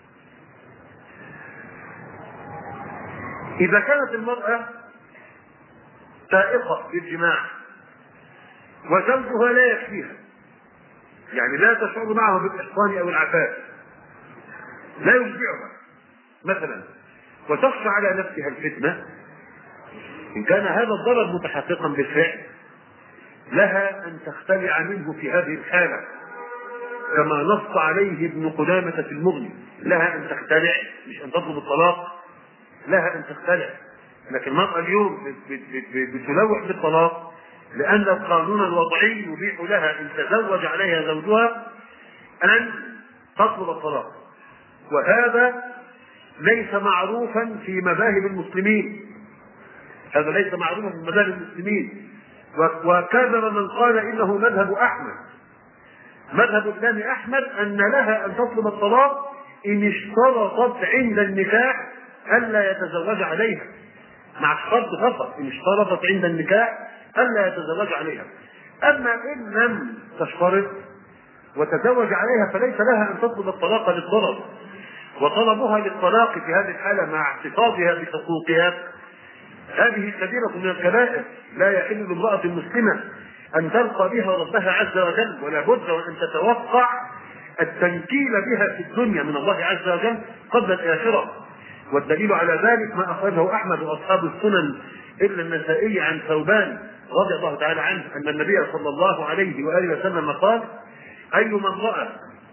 إذا كانت المرأة سائقة للجماع وزوجها لا يكفيها، يعني لا تشعر معه بالإحصان أو العفاف، لا يشبعها مثلا، وتخشى على نفسها الفتنة، إن كان هذا الضرر متحققا بالفعل لها أن تختلع منه في هذه الحالة كما نص عليه ابن قدامة في المغني. لها أن تختلع، مش أن تطلب الطلاق، لها أن تختلع. لكن المرأة اليوم بتلوح بالطلاق لأن القانون الوضعي يبيح لها إن تزوج عليها زوجها أن تطلب الطلاق، وهذا ليس معروفا في مذاهب المسلمين، هذا ليس معروفا في مذاهب المسلمين. وكذب من قال إنه مذهب أحمد. مذهب الإمام أحمد أن لها أن تطلب الطلاق إن اشترطت عند النكاح ألا يتزوج عليها، مع الشرط فقط، إن اشترطت عند النكاح ألا يتزوج عليها. أما إن لم تشترط وتزوج عليها فليس لها أن تطلب الطلاق للضرر، وطلبها للطلاق في هذه الحالة مع احتفاظها بحقوقها هذه كبيرة من الكبائر. لا يحل لامرأة مسلمة أن تلقى بها ربها عز وجل، ولا بد وأن تتوقع التنكيل بها في الدنيا من الله عز وجل قبل الآخرة. والدليل على ذلك ما أخرجه أحمد وأصحاب السنن إلا النسائي عن ثوبان رضي الله تعالى عنه أن النبي صلى الله عليه وآله وسلم قال: أي من رأى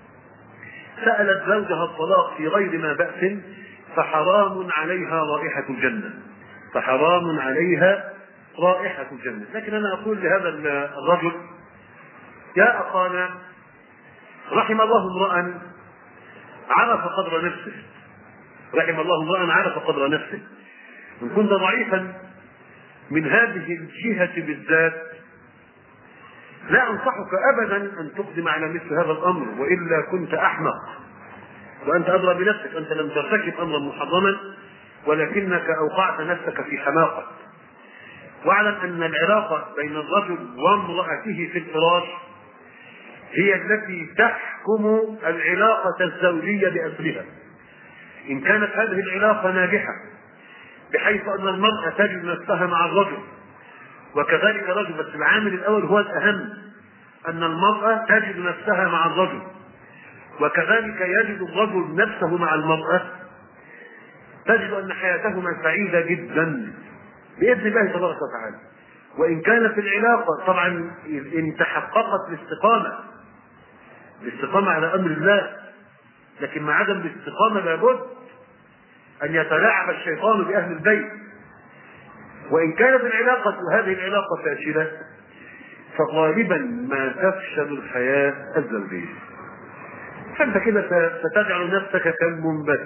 سألت زوجها الطلاق في غير ما بأس فحرام عليها رائحة الجنة، فحرام عليها رائحة الجنة. لكن أنا أقول لهذا الرجل: يا أخانا، رحم الله امرأ عرف قدر نفسه، رحم الله امرأ عرف قدر نفسه. إن كنت ضعيفا من هذه الجهة بالذات لا أنصحك أبدا أن تقدم على مثل هذا الأمر، وإلا كنت أحمق، وأنت أدرى بنفسك، أنت لم ترتكب أمرا محرما ولكنك أوقعت نفسك في حماقة. واعلم أن العلاقة بين الرجل وامرأته في الفراش هي التي تحكم العلاقة الزوجية بأسرها. إن كانت هذه العلاقة ناجحة بحيث أن المرأة تجد نفسها مع الرجل وكذلك الرجل، بس العامل الأول هو الأهم، أن المرأة تجد نفسها مع الرجل وكذلك يجد الرجل نفسه مع المرأة، تجد أن حياتهما سعيدة جدا بإذن الله تبارك وتعالى. وإن كانت العلاقة طبعا إن تحققت الاستقامة الاستقامة على أمر الله، لكن مع عدم الاستقامة لابد أن يتلاعب الشيطان بأهل البيت. وإن كانت العلاقة هذه العلاقة فاشلة فغالبا ما تفشل الحياة الزوجية. فأنت كده ستجعل نفسك كالمنبت،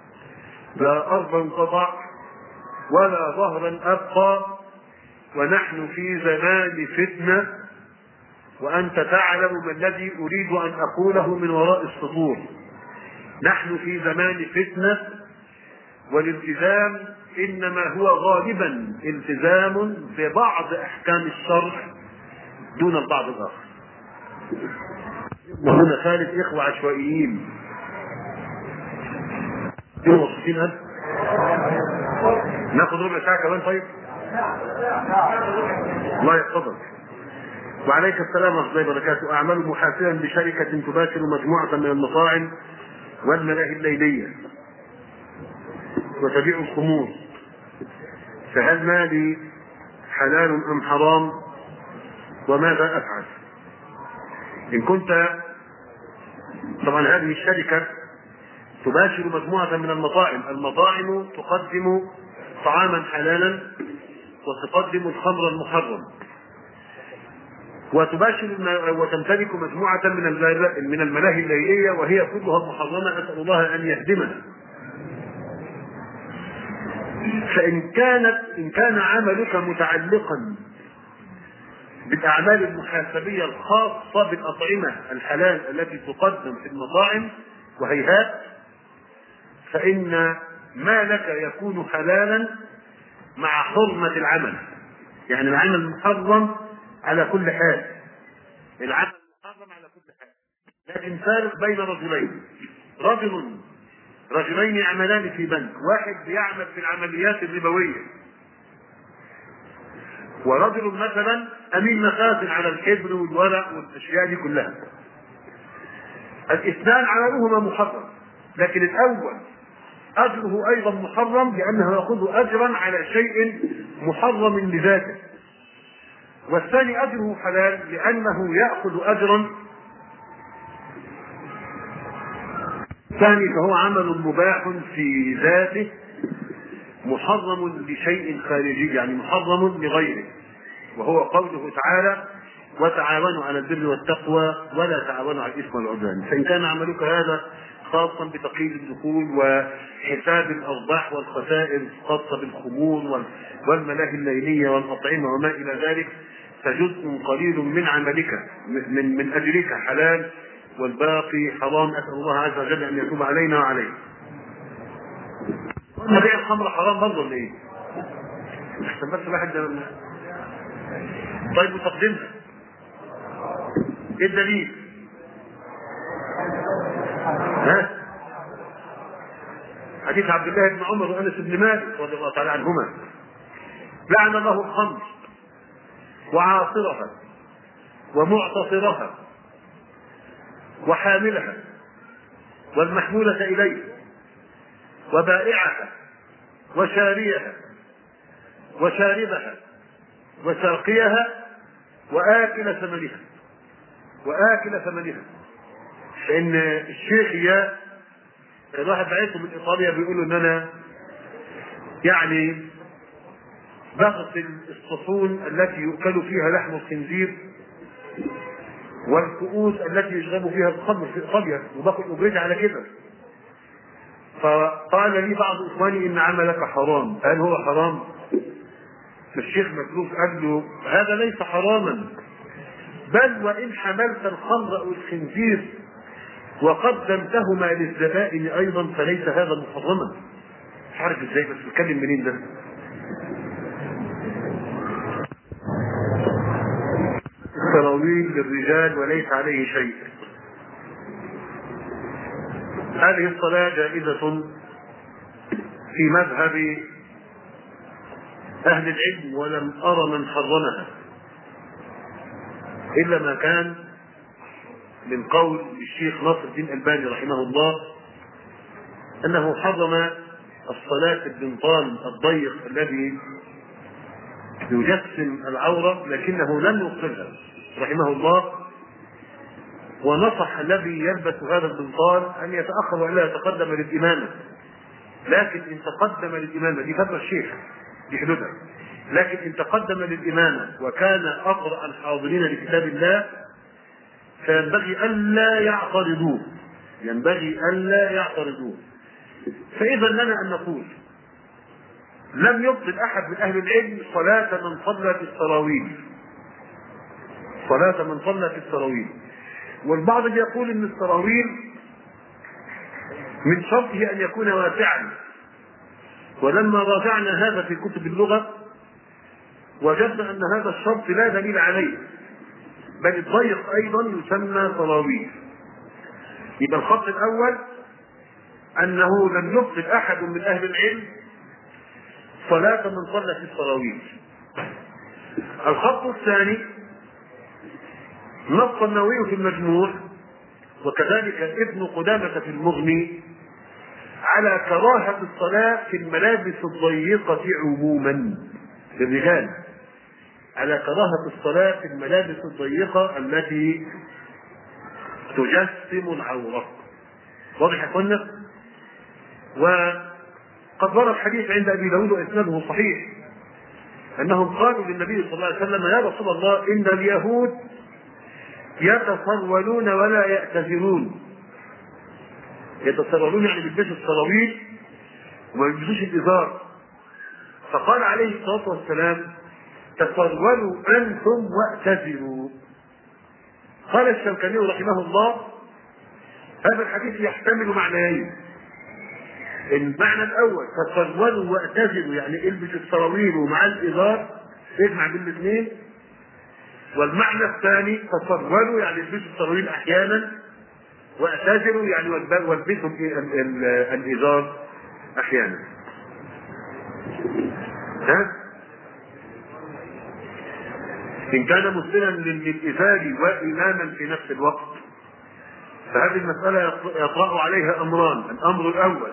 لا أرضا قطع ولا ظهرا أبقى، ونحن في زمان فتنة، وأنت تعلم ما الذي أريد أن أقوله من وراء السطور. نحن في زمان فتنة، والالتزام إنما هو غالبا التزام ببعض أحكام الشرع دون البعض الآخر. وهنا ثالث إخوة عشوائيين وصفين. ناخذ ربع ساعة كمان؟ طيب الله يحفظك. وعليك السلام ورحمة الله وبركاته. أعمل محاسبا بشركة تباشر مجموعة من المطاعم والملاهي الليلية وتبيع الخمور، فهل مالي حلال أم حرام؟ وماذا أفعل؟ إن كنت طبعا هذه الشركة تباشر مجموعة من المطاعم، المطاعم تقدم طعاما حلالا وتقدم الخمر المحرم، وتباشر وتمتلك مجموعة من من الملاهي الليلية وهي كلها محرمة، أسأل الله أن يهدمها. فإن كانت إن كان عملك متعلقا بالأعمال المحاسبية الخاصة بالأطعمة الحلال التي تقدم في المطاعم وهيهات، فإن ما لك يكون حلالا مع حرمة العمل. يعني العمل محرم على كل حال، العمل محرم على كل حال، لكن فارق بين رجلين، رجل رجلين يعملان في بنك، واحد بيعمل في العمليات الربوية، ورجل مثلا أمين مخازن على الحبر والورق والأشياء دي كلها. الاثنان عملهما محرم، لكن الأول أجره أيضا محرم لأنه يأخذ أجرا على شيء محرم لذاته، والثاني أجره حلال لأنه يأخذ أجرا ثاني، فهو عمل مباح في ذاته محرم لشيء خارجي، يعني محرم لغيره، وهو قوله تعالى: وتعاونوا على البر والتقوى ولا تعاونوا على الإثم والعدوان. فإن كان عملك هذا خاصا بتقييد الدخول وحساب الأرباح والخسائر خاصة بالخمور والملاهي الليلية والأطعمة وما إلى ذلك، فجزء قليل من عملك من من أجرك حلال والباقي حرام. أسأل الله عز وجل أن يتوب علينا وعليه. قلنا بيع الخمر حرام برضه ولا إيه؟ أحسن بس واحد ده. طيب وتقدمها إيه الدليل؟ ها؟ حديث عبد الله بن عمر وأنس بن مالك رضي الله تعالى عنهما: لعن الله الخمر وعاصرها ومعتصرها وحاملها والمحمولة إليه وبائعها وشاريها وشاربها وساقيها وآكل ثمنها وآكل ثمنها. لأن الشيخ يا كان واحد بعثه من إيطاليا بيقولوا إن أنا يعني بغسل الصفون التي يؤكل فيها لحم الخنزير والكؤوس التي يشرب فيها الخمر في إيطاليا وباخد أجرتي على كده. فقال لي بعض إخواني إن عملك حرام. هل هو حرام؟ فالشيخ مكلوف قال له هذا ليس حراما، بل وإن حملت الخمر أو الخنزير وقدمتهما للزبائن أيضا فليس هذا محرما. مش عارف ازاي بس بتكلم منين ده. السراويل للرجال وليس عليه شيء. هذه الصلاة جائزة في مذهب أهل العلم ولم أرى من حرمها إلا ما كان من قول الشيخ ناصر الدين الألباني رحمه الله أنه حرم الصلاة البنطال الضيق الذي يجسم العورة لكنه لم يبطلها رحمه الله، ونصح الذي يلبس هذا البنطال أن يتأخر ولا يتقدم للإمامة. لكن إن تقدم للإمامة دي فترة الشيخ دي حدودها، لكن إن تقدم للإمامة وكان أقرأ الحاضرين لكتاب الله فينبغي ألا يعترضوه ينبغي ألا يعترضوه. فإذا لنا أن نقول لم يبطل أحد من أهل العلم صلاة من صلى في السراويل صلاة من صلى في السراويل والبعض يقول أن السراويل من شرطه أن يكون واسعا، ولما راجعنا هذا في كتب اللغة وجدنا أن هذا الشرط لا دليل عليه، بل الضيق أيضا يسمى سراويل. يبقى الخط الأول أنه لم يبطل أحد من أهل العلم صلاة من صلى في السراويل. الخط الثاني نص النووي في المجموع وكذلك ابن قدامة في المغني على كراهة الصلاة في الملابس الضيقة عموما للرجال، على كراهة الصلاة في الملابس الضيقة التي تجسم العورة. واضح يا اخوانا؟ وقد ورد حديث عند ابي داود واسناده صحيح انهم قالوا للنبي صلى الله عليه وسلم يا رسول الله ان اليهود يتسرولون ولا يأتذرون. يتسرولون يعني بيلبسوا السراويل وما بيلبسوش الازار. فقال عليه الصلاه والسلام تسرولوا انتم واعتذروا. قال الشوكاني رحمه الله هذا الحديث يحتمل معنيين. المعنى الاول تسرولوا واعتذروا يعني البسوا السراويل ومع الازار يجمع بين الاثنين، والمعنى الثاني تسرولوا يعني البسوا السراويل احيانا واعتذروا يعني والبسوا الازار احيانا. ها؟ إن كان مسلما للإزار وإماما في نفس الوقت فهذه المسألة يطرأ عليها أمران. الأمر الأول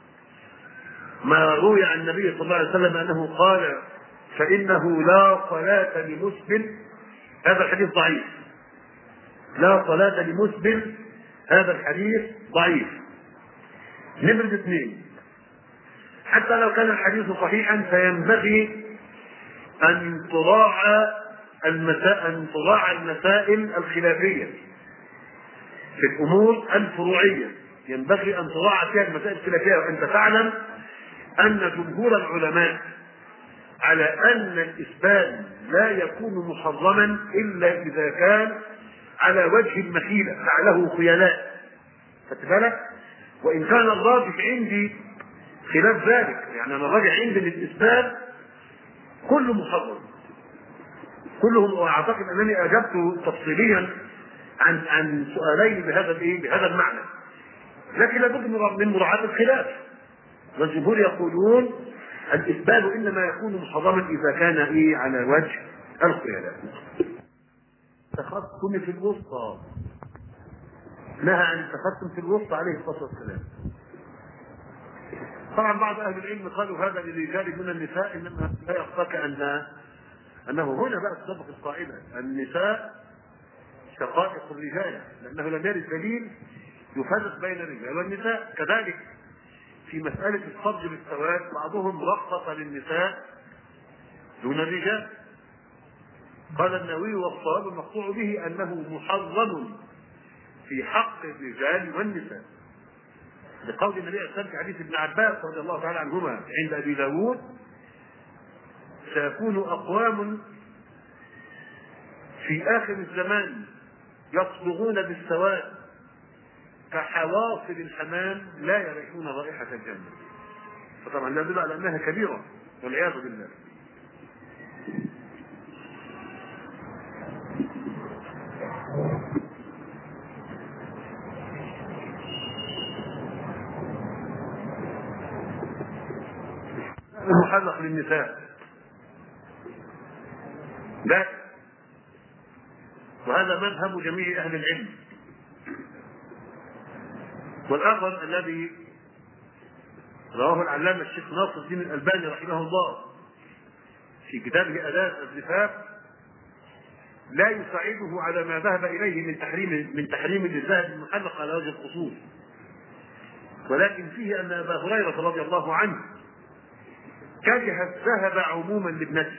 ما روي عن النبي صلى الله عليه وسلم أنه قال فإنه لا صلاة لمسبل، هذا الحديث ضعيف. لا صلاة لمسبل هذا الحديث ضعيف. نمرة اثنين حتى لو كان الحديث صحيحا فينبغي أن تراعى المسائل أن تراعى المسائل الخلافية في الأمور الفروعية، ينبغي أن تراعى فيها المسائل الخلافية. وأنت تعلم أن جمهور العلماء على أن الإسبال لا يكون محرما إلا إذا كان على وجه المخيلة فعله خيلاء. خدت بالك؟ وإن كان الراجح عندي خلاف ذلك، يعني أنا الراجح عندي الإسبال كله محرم كلهم. واعتقد انني اجبت تفصيليا عن عن سؤالين بهذا الايه بهذا المعنى، لكن لابد من مراعاة الخلاف. والجمهور يقولون الاسبال انما يكون محرما اذا كان ايه على وجه الخيلاء. التختم في الوسطى، نهى عن التختم في الوسطى عليه الصلاه والسلام. طبعا بعض اهل العلم قالوا هذا للرجال من النساء، انما لا يخفاك ان انه هنا بقى تطبق القاعده، النساء شقائق الرجال، لانه لم يرد دليل يفرق بين الرجال والنساء. كذلك في مساله الصبر بالسواد بعضهم رخص للنساء دون الرجال. قال النووي والصواب المقطوع به انه محرم في حق الرجال والنساء، لقول النبي صلى الله عليه وسلم في حديث ابن عباس رضي الله تعالى عنهما عند ابي داود: سيكون اقوام في اخر الزمان يصبغون بالسواد كحواصل الحمام لا يريحون رائحه الجنه. فطبعا لا يدل على انها كبيره والعياذ بالله. المحرق للنساء لا، وهذا مذهب جميع اهل العلم. والاخر الذي رواه العلامه الشيخ ناصر الدين الالباني رحمه الله في كتابه اداه الزفاف لا يساعده على ما ذهب اليه من تحريم من تحريم الذهب المحرق على وجه الخصوص، ولكن فيه ان ابا هريره رضي الله عنه كره الذهب عموما لابنته.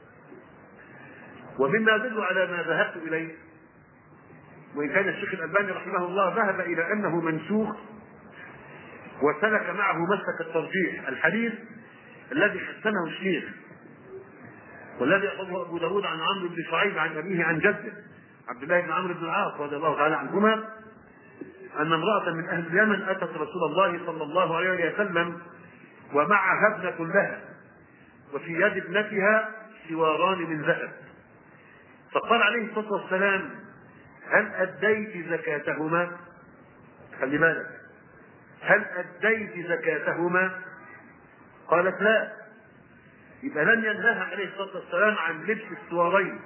ومما يدل على ما ذهبت اليه، وان كان الشيخ الالباني رحمه الله ذهب الى انه منسوخ وسلك معه مسلك الترجيح، الحديث الذي حسنه الشيخ والذي اخذه ابو داود عن عمرو بن شعيب عن ابيه عن جده عبد الله بن عمرو بن العاص رضي الله تعالى عنهما ان امراه من اهل اليمن اتت رسول الله صلى الله عليه وسلم ومعها ابنه لها وفي يد ابنتها سواران من ذهب، فقال عليه الصلاه والسلام: هل اديت زكاتهما؟ خلي بالك، هل اديت زكاتهما؟ قالت لا. يبقى لم ينهها عليه الصلاه والسلام عن لبس السوارين،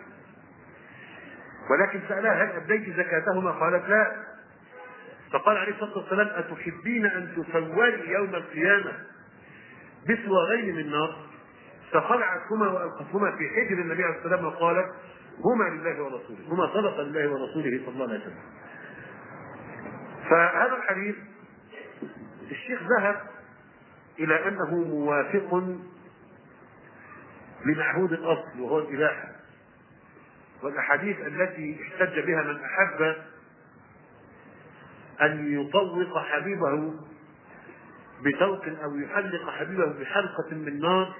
ولكن سالها: هل اديت زكاتهما؟ قالت لا. فقال عليه الصلاه والسلام: اتحبين ان تسوري يوم القيامه بسوارين من نار؟ فخلعتهما والقتهما في حجر النبي عليه الصلاه والسلام وقالت: هما لله ورسوله، هما صدق لله ورسوله صلى الله عليه وسلم. فهذا الحديث الشيخ ذهب الى انه موافق لمعهود الاصل وهو الاباحه، والاحاديث التي احتج بها من احب ان يطوق حبيبه بتوق او يحلق حبيبه بحلقه من نار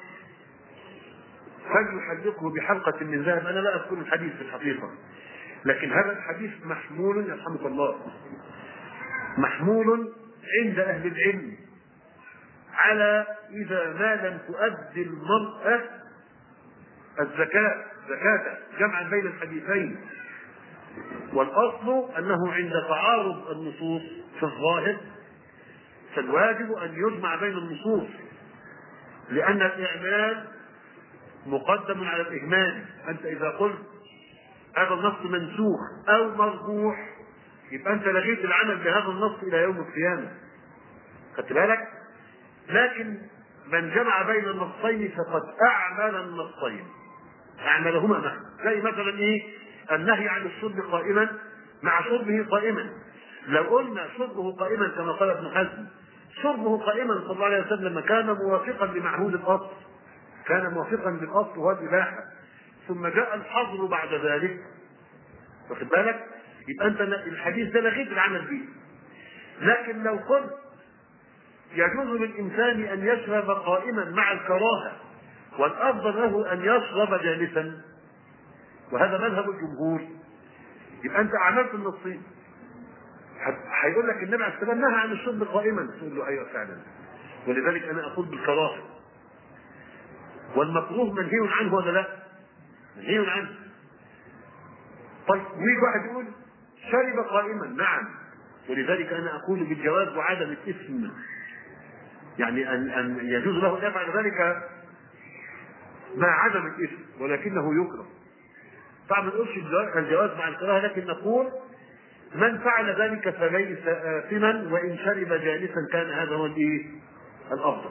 فليحلقه بحلقه من ذهب. انا لا اذكر الحديث في الحقيقه، لكن هذا الحديث محمول يرحمك الله محمول عند اهل العلم على اذا ما لم تؤدي المراه الزكاه زكاته، جمعا بين الحديثين. والاصل انه عند تعارض النصوص في الظاهر فالواجب ان يجمع بين النصوص، لان الاعمال مقدم على الاهمال. انت اذا قلت هذا النص منسوخ او مرجوح يبقى انت لغيت العمل بهذا النص الى يوم القيامه، خدت بالك؟ لكن من جمع بين النصين فقد اعمل النصين، اعملهما معا. زي مثلا ايه؟ النهي عن الشرب قائما مع شربه قائما. لو قلنا شربه قائما كما قال ابن حزم، شربه قائما صلى الله عليه وسلم كان موافقا لمعهود الاصل، كان موافقا للاصل وهو الاباحه، ثم جاء الحظر بعد ذلك، واخد بالك؟ يبقى انت الحديث ده لغيت العمل به. لكن لو قلت يجوز للانسان ان يشرب قائما مع الكراهه والافضل له ان يشرب جالسا، وهذا مذهب الجمهور، يبقى انت عملت النصين. هيقول لك النبي عليه الصلاه والسلام نهى عن الشرب قائما، تقول له ايوه فعلا، ولذلك انا اقول بالكراهه. والمكروه منهي عنه ولا لا؟ منهي عنه. طيب ويجي واحد يقول شرب قائما، نعم، ولذلك انا اقول بالجواز وعدم الاثم، يعني ان ان يجوز له ان يفعل ذلك مع عدم الاثم، ولكنه يكره. طبعا ما نقولش الجواز مع الكراهه، لكن نقول من فعل ذلك فليس آثما، وان شرب جالسا كان هذا هو الايه؟ الافضل.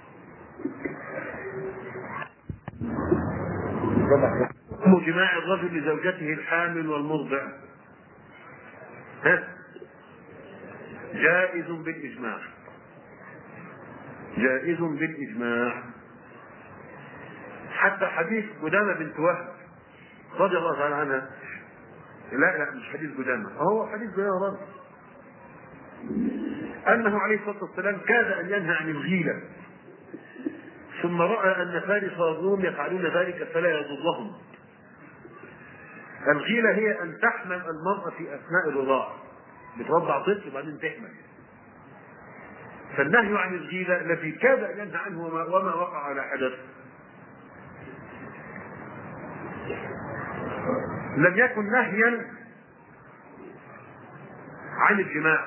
حكم جماع الرجل لزوجته الحامل والمرضع ها جائز بالاجماع، جائز بالاجماع. حتى حديث قدامة بنت وهب رضي الله تعالى عنها، لا لا مش حديث قدامة، هو حديث قدامة برضه، أنه عليه الصلاة والسلام كاد أن ينهى عن الغيلة، ثم رأى أن فارس والروم يفعلون ذلك فلا يضرهم. الغيلة هي أن تحمل المرأة في أثناء الرضاعة، بترضع طفل وبعدين تحمل. فالنهي عن الغيلة الذي كاد أن ينهى عنه وما, وما وقع على حدث لم يكن نهيا عن الجماع،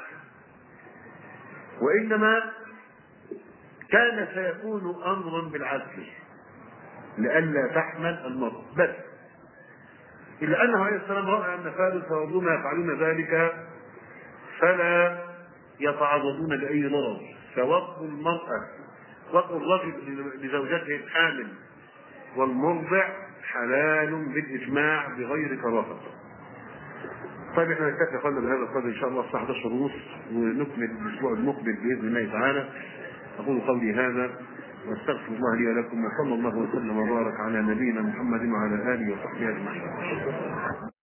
وإنما كان سيكون أمرا بالعدل لئلا تحمل المرأة بس، إلا أنه عليه السلام رأى أن فارس والروم يفعلون ذلك فلا يتعرضون لأي ضرر. فوطء المرأة وطء الرجل لزوجته الحامل والمرضع حلال بالإجماع بغير كراهة. طيب احنا نكتفي قلنا بهذا القدر ان شاء الله الساعة احد عشر ونص، ونكمل الاسبوع المقبل باذن الله تعالى. اقول قولي هذا واستغفر الله لي ولكم، وصلى الله وسلم وبارك على نبينا محمد وعلى اله وصحبه اجمعين.